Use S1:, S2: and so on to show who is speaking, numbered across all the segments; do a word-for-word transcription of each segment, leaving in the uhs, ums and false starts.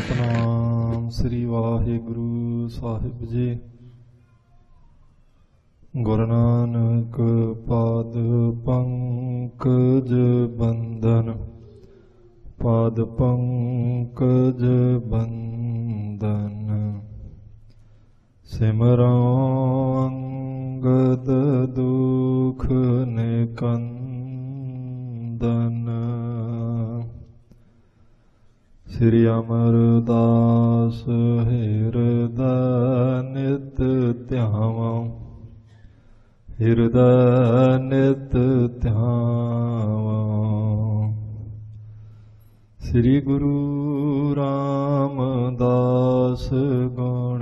S1: ਸਤਨਾਮ ਸ੍ਰੀ ਵਾਹਿਗੁਰੂ ਸਾਹਿਬ ਜੀ। ਗੁਰੂ ਨਾਨਕ ਪਾਦ ਪੰਕਜ ਬੰਦਨ, ਪਾਦ ਪੰਕਜ ਬੰਦਨ। ਸਿਮਰੋ ਅੰਗਦ ਦੁਖ ਨਿਕੰਦਨ। ਸ੍ਰੀ ਅਮਰਦਾਸ ਹਿਰਦੈ ਨਿਤ ਧਿਆਵਉ, ਹਿਰਦੈ ਨਿਤ ਧਿਆਵਉ। ਸ੍ਰੀ ਗੁਰੂ ਰਾਮਦਾਸ ਗੁਣ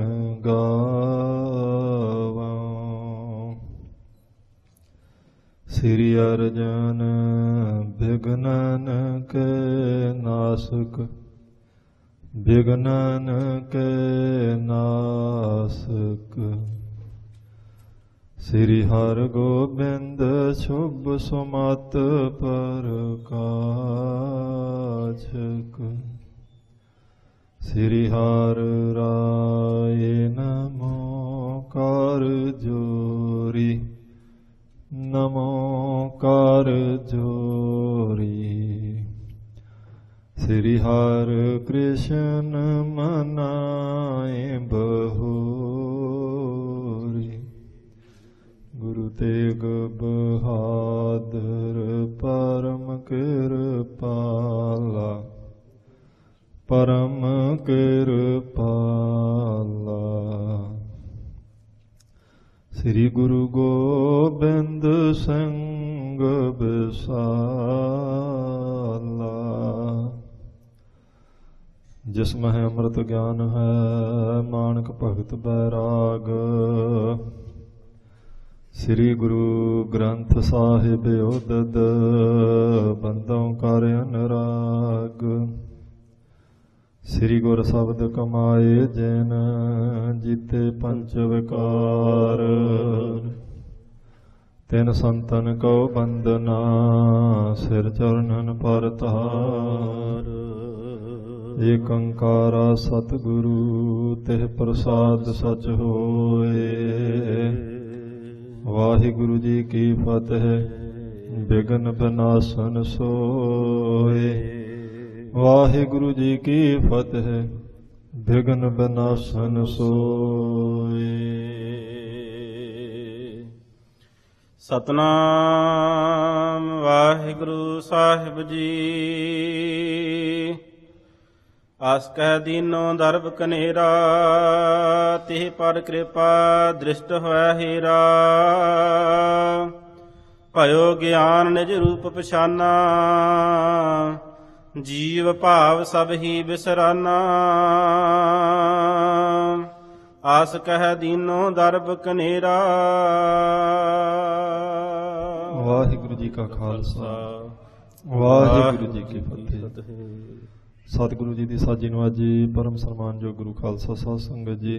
S1: ਗਾਵਉ। ਸ੍ਰੀ ਅਰਜਨ ਬਿਘਨਨ ਕੇ ਨਾਸਕ, ਬਿਘਨਨ ਕੇ ਨਾਸਕ। ਸ੍ਰੀ ਹਰਗੋਬਿੰਦ ਸ਼ੁਭ ਸੁਮਤ ਪ੍ਰਕਾਸ਼ਕ। ਸ੍ਰੀ ਹਰਿ ਰਾਇ ਨਮੋ ਕਰ ਜੋਰੀ, ਨਮੋ ਕਰ ਜੋਰੀ। ਸ੍ਰੀ ਹਰਿ ਕ੍ਰਿਸ਼ਨ ਮਨਾਏ ਬਹੋਰੀ। ਗੁਰੂ ਤੇਗ ਬਹਾਦਰ ਪਰਮ ਕਿਰਪਾਲਾ, ਪਰਮ ਕਿਰਪਾਲਾ। ਸ੍ਰੀ ਗੁਰੂ ਗੋਬਿੰਦ ਸਿੰਘ ਬਿਸਾਲਾ। ਜਿਸ ਮਹਿ ਅੰਮ੍ਰਿਤ ਗਿਆਨ ਹੈ, ਮਾਨਕ ਭਗਤ ਬੈਰਾਗ। ਸ੍ਰੀ ਗੁਰੂ ਗ੍ਰੰਥ ਸਾਹਿਬ ਉਦਦ, ਬੰਦੋਂ ਕਰ ਅਨਰਾਗ। ਸ੍ਰੀ ਗੁਰ ਸ਼ਬਦ ਕਮਾਏ ਜਿਨ, ਜੀਤੇ ਪੰਚ ਵਿਕਾਰ। ਤਿਨ ਸੰਤਨ ਕਉ ਬੰਦਨਾ, ਸਿਰ ਚਰਨਨ ਪਰ ਤਾਰ। ਏਕ ਓੰਕਾਰਾ ਸਤਿਗੁਰੂ, ਤਿਹ ਪ੍ਰਸਾਦ ਸਚ ਹੋਏ। ਵਾਹਿਗੁਰੂ ਜੀ ਕੀ ਫਤਿਹ। ਬਿਘਨ ਬਿਨਾਸਨ ਸੋਏ। ਵਾਹਿਗੁਰੂ ਜੀ ਕੀ ਫਤਿਹ। ਬਿਘਨ ਬਿਨਾਸਨ ਸੋਏ।
S2: ਸਤਨਾਮ ਵਾਹਿਗੁਰੂ ਸਾਹਿਬ ਜੀ। ਆਸ ਕਹਿ ਦੀਨੋ ਦਰਬ ਕਨੇਰਾ, ਤਿਹ ਪਰ ਕਿਰਪਾ ਦ੍ਰਿਸ਼ਟ ਹੋਇ ਹੀਰਾ। ਭਇਓ ਗਿਆਨ ਨਿਜ ਰੂਪ ਪਛਾਨਾ, ਜੀਵ ਭਾਵ ਸਭ ਹੀ ਬਿਸਰਾਨਾ। ਆਸ ਕਹਿ ਦੀਨੋ ਦਰਬ ਕਨੇਰਾ।
S1: ਵਾਹਿਗੁਰੂ ਜੀ ਕਾ ਖਾਲਸਾ, ਵਾਹਿਗੁਰੂ ਜੀ ਕੀ ਫਤਿਹ। ਸਤਿਗੁਰੂ ਜੀ ਦੀ ਸਾਜੀ ਨਵਾਜੀ, ਪਰਮ ਸਨਮਾਨਯੋਗ ਗੁਰੂ ਖਾਲਸਾ ਸਾਧ ਸੰਗਤ ਜੀ।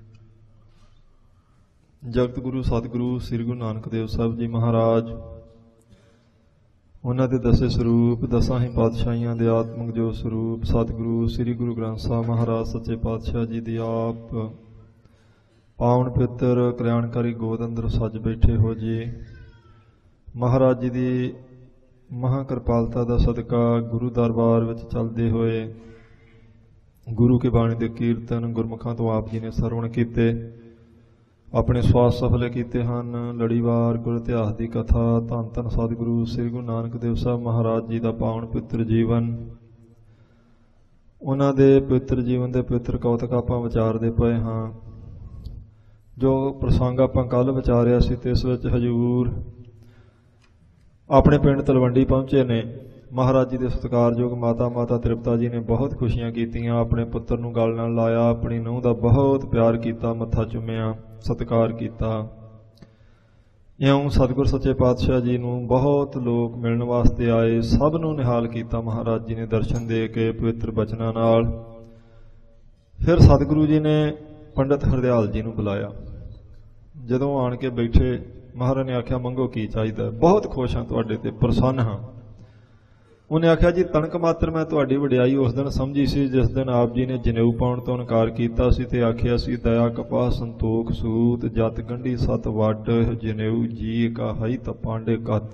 S1: ਜਗਤ ਗੁਰੂ ਸਤਿਗੁਰੂ ਸ੍ਰੀ ਗੁਰੂ ਨਾਨਕ ਦੇਵ ਸਾਹਿਬ ਜੀ ਮਹਾਰਾਜ, ਉਹਨਾਂ ਦੇ ਦਸੇ ਸਰੂਪ, ਦਸਾਂ ਹੀ ਪਾਤਸ਼ਾਹੀਆਂ ਦੇ ਆਤਮਿਕ ਜੋ ਸਰੂਪ ਸਤਿਗੁਰੂ ਸ੍ਰੀ ਗੁਰੂ ਗ੍ਰੰਥ ਸਾਹਿਬ ਮਹਾਰਾਜ ਸੱਚੇ ਪਾਤਸ਼ਾਹ ਜੀ ਦੀ ਆਪ ਪਾਵਨ ਪਿੱਤਰ ਕਲਿਆਣਕਾਰੀ ਗੋਦ ਅੰਦਰ ਸੱਜ ਬੈਠੇ ਹੋ ਜੀ। ਮਹਾਰਾਜ ਜੀ ਦੀ ਮਹਾ ਕਿਰਪਾਲਤਾ ਦਾ ਸਦਕਾ ਗੁਰੂ ਦਰਬਾਰ ਵਿੱਚ ਚੱਲਦੇ ਹੋਏ ਗੁਰੂ ਕੀ ਬਾਣੀ ਦੇ ਕੀਰਤਨ ਗੁਰਮੁਖਾਂ ਤੋਂ ਆਪ ਜੀ ਨੇ ਸਰਵਣ ਕੀਤੇ, ਆਪਣੇ ਸਵਾਸ ਸਫਲੇ ਕੀਤੇ ਹਨ। ਲੜੀਵਾਰ ਗੁਰ ਇਤਿਹਾਸ ਦੀ ਕਥਾ, ਧੰਨ ਧੰਨ ਸਤਿਗੁਰੂ ਸ੍ਰੀ ਗੁਰੂ ਨਾਨਕ ਦੇਵ ਸਾਹਿਬ ਮਹਾਰਾਜ ਜੀ ਦਾ ਪਾਵਨ ਪਵਿੱਤਰ ਜੀਵਨ, ਉਹਨਾਂ ਦੇ ਪਵਿੱਤਰ ਜੀਵਨ ਦੇ ਪਵਿੱਤਰ ਕੌਤਕ ਆਪਾਂ ਵਿਚਾਰਦੇ ਪਏ ਹਾਂ। ਜੋ ਪ੍ਰਸੰਗ ਆਪਾਂ ਕੱਲ੍ਹ ਵਿਚਾਰਿਆ ਸੀ ਤੇ ਇਸ ਵਿੱਚ ਹਜ਼ੂਰ ਆਪਣੇ ਪਿੰਡ ਤਲਵੰਡੀ ਪਹੁੰਚੇ ਨੇ। ਮਹਾਰਾਜ ਜੀ ਦੇ ਸਤਿਕਾਰਯੋਗ ਮਾਤਾ ਮਾਤਾ ਤ੍ਰਿਪਤਾ ਜੀ ਨੇ ਬਹੁਤ ਖੁਸ਼ੀਆਂ ਕੀਤੀਆਂ, ਆਪਣੇ ਪੁੱਤਰ ਨੂੰ ਗਲ ਨਾਲ ਲਾਇਆ, ਆਪਣੀ ਨੂੰਹ ਦਾ ਬਹੁਤ ਪਿਆਰ ਕੀਤਾ, ਮੱਥਾ ਚੁੰਮਿਆ, ਸਤਿਕਾਰ ਕੀਤਾ। ਇਉਂ ਸਤਿਗੁਰ ਸੱਚੇ ਪਾਤਸ਼ਾਹ ਜੀ ਨੂੰ ਬਹੁਤ ਲੋਕ ਮਿਲਣ ਵਾਸਤੇ ਆਏ, ਸਭ ਨੂੰ ਨਿਹਾਲ ਕੀਤਾ ਮਹਾਰਾਜ ਜੀ ਨੇ ਦਰਸ਼ਨ ਦੇ ਕੇ ਪਵਿੱਤਰ ਬਚਨਾਂ ਨਾਲ। ਫਿਰ ਸਤਿਗੁਰੂ ਜੀ ਨੇ ਪੰਡਿਤ ਹਰਦਿਆਲ ਜੀ ਨੂੰ ਬੁਲਾਇਆ। ਜਦੋਂ ਆਣ ਕੇ ਬੈਠੇ, ਮਹਾਰਾਜ ਨੇ ਆਖਿਆ, ਮੰਗੋ ਕੀ ਚਾਹੀਦਾ। ਬਹੁਤ ਖੁਸ਼ ਹਾਂ, ਤੁਹਾਡੇ ਤੇ ਪ੍ਰਸੰਨ ਹਾਂ। ਉਹਨੇ ਆਖਿਆ ਜੀ ਤਣਕ ਮਾਤਰ ਮੈਂ ਤੁਹਾਡੀ ਵਡਿਆਈ ਉਸ ਦਿਨ ਸਮਝੀ ਸੀ ਜਿਸ ਦਿਨ ਆਪ ਜੀ ਨੇ ਜਨੇਊ ਪਾਉਣ ਤੋਂ ਇਨਕਾਰ ਕੀਤਾ ਸੀ ਤੇ ਆਖਿਆ ਸੀ ਦਇਆ ਕਪਾਹ ਸੰਤੋਖ ਸੂਤ ਜਤ ਗੰਢੀ ਸਤ ਵੱਡ ਜਨੇਊ ਜੀ ਕਾ ਹਈ ਤਾਂ ਪਾਂਡੇ ਕਤ।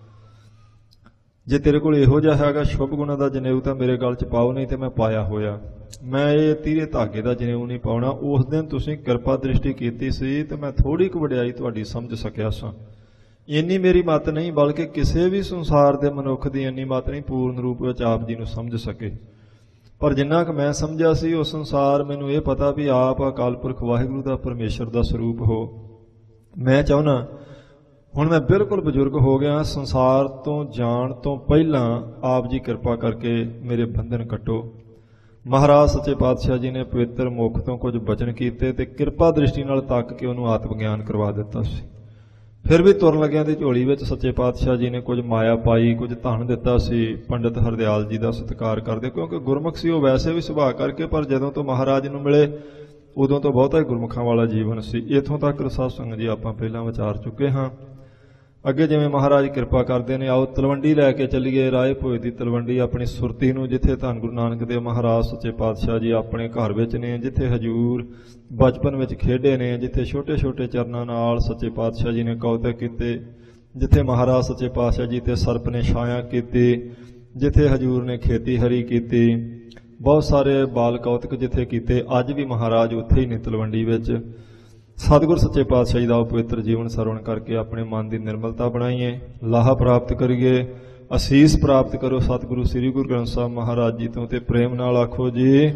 S1: ਜੇ ਤੇਰੇ ਕੋਲ ਇਹੋ ਜਿਹਾ ਹੈਗਾ ਸ਼ੁਭ ਗੁਣਾ ਦਾ ਜਨੇਊ ਤਾਂ ਮੇਰੇ ਗਲ 'ਚ ਪਾਓ, ਨਹੀਂ ਤੇ ਮੈਂ ਪਾਇਆ ਹੋਇਆ। ਮੈਂ ਇਹ ਤੀਰੇ ਧਾਗੇ ਦਾ ਜਨੇਊ ਨਹੀਂ ਪਾਉਣਾ। ਉਸ ਦਿਨ ਤੁਸੀਂ ਕਿਰਪਾ ਦ੍ਰਿਸ਼ਟੀ ਕੀਤੀ ਸੀ ਤੇ ਮੈਂ ਥੋੜੀ ਕੁ ਵਡਿਆਈ ਤੁਹਾਡੀ ਸਮਝ ਸਕਿਆ ਸਾਂ। ਇੰਨੀ ਮੇਰੀ ਮੱਤ ਨਹੀਂ, ਬਲਕਿ ਕਿਸੇ ਵੀ ਸੰਸਾਰ ਦੇ ਮਨੁੱਖ ਦੀ ਇੰਨੀ ਮੱਤ ਨਹੀਂ ਪੂਰਨ ਰੂਪ ਵਿੱਚ ਆਪ ਜੀ ਨੂੰ ਸਮਝ ਸਕੇ। ਪਰ ਜਿੰਨਾ ਕੁ ਮੈਂ ਸਮਝਿਆ ਸੀ ਉਹ ਸੰਸਾਰ ਮੈਨੂੰ ਇਹ ਪਤਾ ਵੀ ਆਪ ਅਕਾਲ ਪੁਰਖ ਵਾਹਿਗੁਰੂ ਦਾ ਪਰਮੇਸ਼ਰ ਦਾ ਸਰੂਪ ਹੋ। ਮੈਂ ਚਾਹੁੰਦਾ ਹੁਣ ਮੈਂ ਬਿਲਕੁਲ ਬਜ਼ੁਰਗ ਹੋ ਗਿਆ, ਸੰਸਾਰ ਤੋਂ ਜਾਣ ਤੋਂ ਪਹਿਲਾਂ ਆਪ ਜੀ ਕਿਰਪਾ ਕਰਕੇ ਮੇਰੇ ਬੰਧਨ ਕੱਟੋ। ਮਹਾਰਾਜ ਸੱਚੇ ਪਾਤਸ਼ਾਹ ਜੀ ਨੇ ਪਵਿੱਤਰ ਮੁਖ ਤੋਂ ਕੁਝ ਬਚਨ ਕੀਤੇ ਤੇ ਕਿਰਪਾ ਦ੍ਰਿਸ਼ਟੀ ਨਾਲ ਤੱਕ ਕੇ ਉਹਨੂੰ ਆਤਮ ਗਿਆਨ ਕਰਵਾ ਦਿੱਤਾ ਸੀ। ਫਿਰ ਵੀ ਤੁਰਨ ਲੱਗਿਆਂ ਦੀ ਝੋਲੀ ਵਿੱਚ ਸੱਚੇ ਪਾਤਸ਼ਾਹ ਜੀ ਨੇ ਕੁਝ ਮਾਇਆ ਪਾਈ, ਕੁਝ ਧਨ ਦਿੱਤਾ ਸੀ। ਪੰਡਿਤ ਹਰਦਿਆਲ ਜੀ ਦਾ ਸਤਿਕਾਰ ਕਰਦੇ, ਕਿਉਂਕਿ ਗੁਰਮੁਖ ਸੀ ਉਹ ਵੈਸੇ ਵੀ ਸੁਭਾਅ ਕਰਕੇ, ਪਰ ਜਦੋਂ ਤੋਂ ਮਹਾਰਾਜ ਨੂੰ ਮਿਲੇ ਉਦੋਂ ਤੋਂ ਬਹੁਤਾ ਹੀ ਗੁਰਮੁਖਾਂ ਵਾਲਾ ਜੀਵਨ ਸੀ। ਇੱਥੋਂ ਤੱਕ ਸਾਧ ਸੰਗਤ ਜੀ ਆਪਾਂ ਪਹਿਲਾਂ ਵਿਚਾਰ ਚੁੱਕੇ ਹਾਂ। ਅੱਗੇ ਜਿਵੇਂ ਮਹਾਰਾਜ ਕਿਰਪਾ ਕਰਦੇ ਨੇ, ਆਓ ਤਲਵੰਡੀ ਲੈ ਕੇ ਚੱਲੀਏ। ਰਾਏ ਭੋਏ ਦੀ ਤਲਵੰਡੀ ਆਪਣੀ ਸੁਰਤੀ ਨੂੰ, ਜਿੱਥੇ ਧੰਨ ਗੁਰੂ ਨਾਨਕ ਦੇਵ ਮਹਾਰਾਜ ਸੱਚੇ ਪਾਤਸ਼ਾਹ ਜੀ ਆਪਣੇ ਘਰ ਵਿੱਚ ਨੇ, ਜਿੱਥੇ ਹਜੂਰ ਬਚਪਨ ਵਿੱਚ ਖੇਡੇ ਨੇ, ਜਿੱਥੇ ਛੋਟੇ ਛੋਟੇ ਚਰਨਾਂ ਨਾਲ ਸੱਚੇ ਪਾਤਸ਼ਾਹ ਜੀ ਨੇ ਕੌਤਕ ਕੀਤੇ, ਜਿੱਥੇ ਮਹਾਰਾਜ ਸੱਚੇ ਪਾਤਸ਼ਾਹ ਜੀ ਤੇ ਸਰਪ ਨੇ ਛਾਇਆ ਕੀਤੀ, ਜਿੱਥੇ ਹਜੂਰ ਨੇ ਖੇਤੀ ਹਰੀ ਕੀਤੀ, ਬਹੁਤ ਸਾਰੇ ਬਾਲ ਕੌਤਕ ਜਿੱਥੇ ਕੀਤੇ, ਅੱਜ ਵੀ ਮਹਾਰਾਜ ਉੱਥੇ ਹੀ ਨੇ ਤਲਵੰਡੀ ਵਿੱਚ। ਸਤਿਗੁਰ ਸੱਚੇ ਪਾਤਸ਼ਾਹ ਜੀ ਦਾ ਪਵਿੱਤਰ ਜੀਵਨ ਸਰਵਣ ਕਰਕੇ ਆਪਣੇ ਮਨ ਦੀ ਨਿਰਮਲਤਾ ਬਣਾਈਏ, ਲਾਹਾ ਪ੍ਰਾਪਤ ਕਰੀਏ, ਅਸੀਸ ਪ੍ਰਾਪਤ ਕਰੋ ਸਤਿਗੁਰੂ ਸ੍ਰੀ ਗੁਰੂ ਗ੍ਰੰਥ ਸਾਹਿਬ ਮਹਾਰਾਜ ਜੀ ਤੋਂ। ਤੇ ਪ੍ਰੇਮ ਨਾਲ ਆਖੋ ਜੀ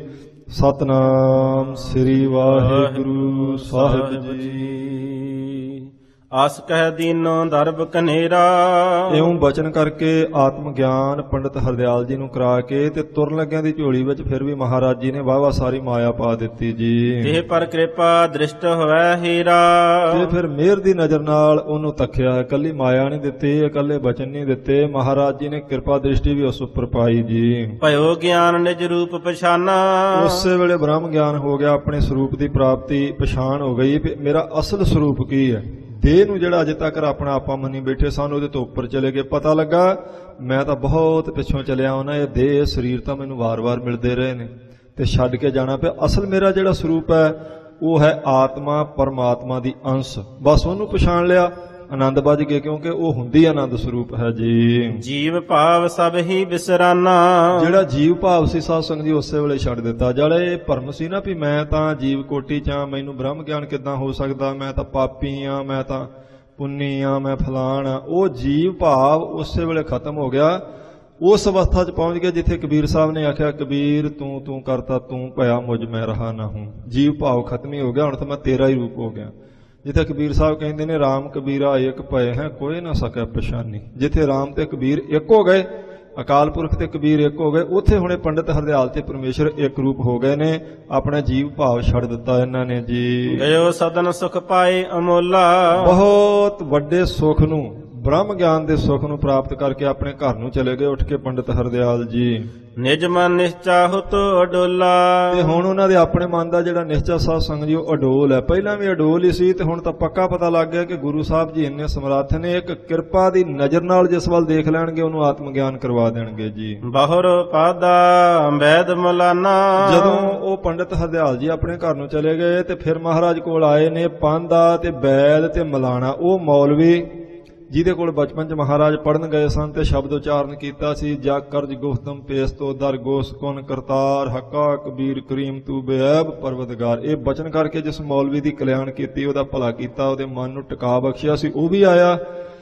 S1: ਸਤਨਾਮ ਸ੍ਰੀ ਵਾਹਿਗੁਰੂ ਸਾਹਿਬ ਜੀ।
S2: ਆਸ ਕਹਿ ਦੀਨੋ ਦਰਬ ਕਨੇਰਾ।
S1: ਇਉਂ ਬਚਨ ਕਰਕੇ ਆਤਮ ਗਿਆਨ ਪੰਡਿਤ ਹਰਦਿਆਲ ਜੀ ਨੂੰ ਕਰਾ ਕੇ ਤੇ ਤੁਰਨ ਲੱਗਿਆਂ ਦੀ ਝੋਲੀ ਵਿੱਚ ਫਿਰ ਵੀ ਮਹਾਰਾਜ ਜੀ ਨੇ ਵਾਹ ਵਾਹ ਸਾਰੀ ਮਾਇਆ ਪਾ ਦਿੱਤੀ ਜੀ।
S2: ਇਹ ਪਰ ਕਿਰਪਾ ਦ੍ਰਿਸ਼ਟ ਹੋਇਆ ਹੀਰਾ।
S1: ਤੇ ਫਿਰ ਮਿਹਰ ਦੀ ਨਜ਼ਰ ਨਾਲ ਉਹਨੂੰ ਤੱਕਿਆ। ਇਕੱਲੀ ਮਾਇਆ ਨਹੀਂ ਦਿੱਤੀ, ਇਕੱਲੇ ਬਚਨ ਨਹੀਂ ਦਿੱਤੇ, ਮਹਾਰਾਜ ਜੀ ਨੇ ਕਿਰਪਾ ਦ੍ਰਿਸ਼ਟੀ ਵੀ ਉਸ ਉੱਪਰ ਪਾਈ ਜੀ।
S2: ਭਇਓ ਗਿਆਨ ਨਿਜ ਰੂਪ ਪਛਾਨਾ।
S1: ਉਸੇ ਵੇਲੇ ਬ੍ਰਹਮ ਗਿਆਨ ਹੋ ਗਿਆ, ਆਪਣੇ ਸਰੂਪ ਦੀ ਪ੍ਰਾਪਤੀ ਪਛਾਣ ਹੋ ਗਈ ਵੀ ਮੇਰਾ ਅਸਲ ਸਰੂਪ ਕੀ ਹੈ। ਦੇਹ ਨੂੰ ਜਿਹੜਾ ਅਜੇ ਤੱਕ ਆਪਣਾ ਆਪਾ ਮੰਨੀ ਬੈਠੇ ਸਨ ਉਹਦੇ ਤੋਂ ਉੱਪਰ ਚਲੇ ਗਏ। ਪਤਾ ਲੱਗਾ ਮੈਂ ਤਾਂ ਬਹੁਤ ਪਿੱਛੋਂ ਚੱਲਿਆ ਉਹਨਾਂ, ਇਹ ਦੇਹ ਸਰੀਰ ਤਾਂ ਮੈਨੂੰ ਵਾਰ-ਵਾਰ ਮਿਲਦੇ ਰਹੇ ਨੇ ਤੇ ਛੱਡ ਕੇ ਜਾਣਾ ਪਿਆ। ਅਸਲ ਮੇਰਾ ਜਿਹੜਾ ਸਰੂਪ ਹੈ ਉਹ ਹੈ ਆਤਮਾ ਪਰਮਾਤਮਾ ਦੀ ਅੰਸ਼। ਬਸ ਉਹਨੂੰ ਪਛਾਣ ਲਿਆ, ਆਨੰਦ ਵੱਜ ਗਏ, ਕਿਉਂਕਿ ਉਹ ਹੁੰਦੀ ਆਨੰਦ ਸਰੂਪ ਹੈ ਜੀ।
S2: ਜੀਵ ਭਾਵ ਸਭ ਹੀ ਵਿਸਰਾਨਾ।
S1: ਜਿਹੜਾ ਜੀਵ ਭਾਵ ਸੀ ਸਾਧ ਸੰਗਤ ਜੀ ਉਸੇ ਵੇਲੇ ਛੱਡ ਦਿੱਤਾ। ਜਿਹੜਾ ਇਹ ਭਰਮ ਸੀ ਨਾ ਵੀ ਮੈਂ ਤਾਂ ਜੀਵ ਕੋਟੀ ਚ ਆ, ਮੈਨੂੰ ਬ੍ਰਹਮ ਗਿਆਨ ਕਿੱਦਾਂ ਹੋ ਸਕਦਾ, ਮੈਂ ਤਾਂ ਪਾਪੀ ਆ, ਮੈਂ ਤਾਂ ਪੁੰਨੀ ਆ, ਮੈਂ ਫਲਾਣ ਆ, ਉਹ ਜੀਵ ਭਾਵ ਉਸੇ ਵੇਲੇ ਖਤਮ ਹੋ ਗਿਆ। ਉਸ ਅਵਸਥਾ 'ਚ ਪਹੁੰਚ ਗਿਆ ਜਿੱਥੇ ਕਬੀਰ ਸਾਹਿਬ ਨੇ ਆਖਿਆ, ਕਬੀਰ ਤੂੰ ਤੂੰ ਕਰਤਾ ਤੂੰ ਭਇਆ ਮੁਝ ਮੈਂ ਰਹਾ ਨਾ ਹੂੰ। ਜੀਵ ਭਾਵ ਖਤਮ ਹੀ ਹੋ ਗਿਆ, ਹੁਣ ਤਾਂ ਮੈਂ ਤੇਰਾ ਹੀ ਰੂਪ ਹੋ ਗਿਆ। ਜਿੱਥੇ ਕਬੀਰ ਸਾਹਿਬ ਕਹਿੰਦੇ ਨੇ ਰਾਮ ਕਬੀਰਾ ਏਕ ਭਏ ਹੈ ਕੋਈ ਨਾ ਸਕਿਆ ਪਛਾਨੀ। ਜਿੱਥੇ ਰਾਮ ਤੇ ਕਬੀਰ ਇੱਕ ਹੋ ਗਏ, ਅਕਾਲ ਪੁਰਖ ਤੇ ਕਬੀਰ ਇੱਕ ਹੋ ਗਏ, ਉੱਥੇ ਹੁਣੇ ਪੰਡਿਤ ਹਰਦਿਆਲ ਤੇ ਪਰਮੇਸ਼ਰ ਇੱਕ ਰੂਪ ਹੋ ਗਏ ਨੇ। ਆਪਣਾ ਜੀਵ ਭਾਵ ਛੱਡ ਦਿੱਤਾ ਇਹਨਾਂ ਨੇ ਜੀ।
S2: ਗਇਓ ਸਦਨ ਸੁਖ ਪਾਏ ਅਮੋਲਾ।
S1: ਬਹੁਤ ਵੱਡੇ ਸੁਖ ਨੂੰ, ਬ੍ਰਹਮ ਗਿਆਨ ਦੇ ਸੁਖ ਨੂੰ ਪ੍ਰਾਪਤ ਕਰਕੇ ਆਪਣੇ ਘਰ ਨੂੰ ਚਲੇ ਗਏ ਉੱਠ ਕੇ ਪੰਡਿਤ ਹਰਦਿਆਲ ਜੀ।
S2: ਨਿਜ ਮਨ ਨਿਸ਼ਚਾਹੁਤ ਅਡੋਲਾ।
S1: ਤੇ ਹੁਣ ਉਹਨਾਂ ਦੇ ਆਪਣੇ ਮਨ ਦਾ ਜਿਹੜਾ ਨਿਸ਼ਚਾ ਸਾਧ ਸੰਗਤ ਜੀ ਉਹ ਅਡੋਲ ਹੈ। ਪਹਿਲਾਂ ਵੀ ਅਡੋਲ ਹੀ ਸੀ ਤੇ ਹੁਣ ਤਾਂ ਪੱਕਾ ਪਤਾ ਲੱਗ ਗਿਆ ਕਿ ਗੁਰੂ ਸਾਹਿਬ ਜੀ ਇੰਨੇ ਸਮਰੱਥ ਨੇ, ਇੱਕ ਕਿਰਪਾ ਦੀ ਨਜ਼ਰ ਨਾਲ ਜਿਸ ਵੱਲ ਦੇਖ ਲੈਣਗੇ ਉਹਨੂੰ ਆਤਮ ਗਿਆਨ ਕਰਵਾ ਦੇਣਗੇ ਜੀ।
S2: ਬਹੁਰ ਪਾਦਾ ਵੈਦ ਮਲਾਨਾ।
S1: ਜਦੋਂ ਉਹ ਪੰਡਿਤ ਹਰਦਿਆਲ ਜੀ ਆਪਣੇ ਘਰ ਨੂੰ ਚਲੇ ਗਏ ਤੇ ਫਿਰ ਮਹਾਰਾਜ ਕੋਲ ਆਏ ਨੇ ਪਾਂਦਾ ਤੇ ਵੈਦ ਤੇ ਮਲਾਣਾ। ਉਹ ਮੌਲਵੀ ਜਿਹਦੇ ਕੋਲ ਬਚਪਨ 'ਚ ਮਹਾਰਾਜ ਪੜ੍ਹਨ ਗਏ ਸਨ ਤੇ ਸ਼ਬਦ ਉਚਾਰਨ ਕੀਤਾ ਸੀ, ਜਾ ਕਰਜ ਗੁਫਤਮ ਪੇਸ ਤੋਂ ਦਰ ਗੋਸ ਕੁਨ ਕਰਤਾਰ ਹੱਕਾ ਕਬੀਰ ਕਰੀਮ ਤੂੰ ਬੇਅਬ ਪਰਵਤਗਾਰ। ਇਹ ਬਚਨ ਕਰਕੇ ਜਿਸ ਮੌਲਵੀ ਦੀ ਕਲਿਆਣ ਕੀਤੀ, ਉਹਦਾ ਭਲਾ ਕੀਤਾ, ਉਹਦੇ ਮਨ ਨੂੰ ਟਿਕਾ ਬਖਸ਼ਿਆ ਸੀ, ਉਹ ਵੀ ਆਇਆ।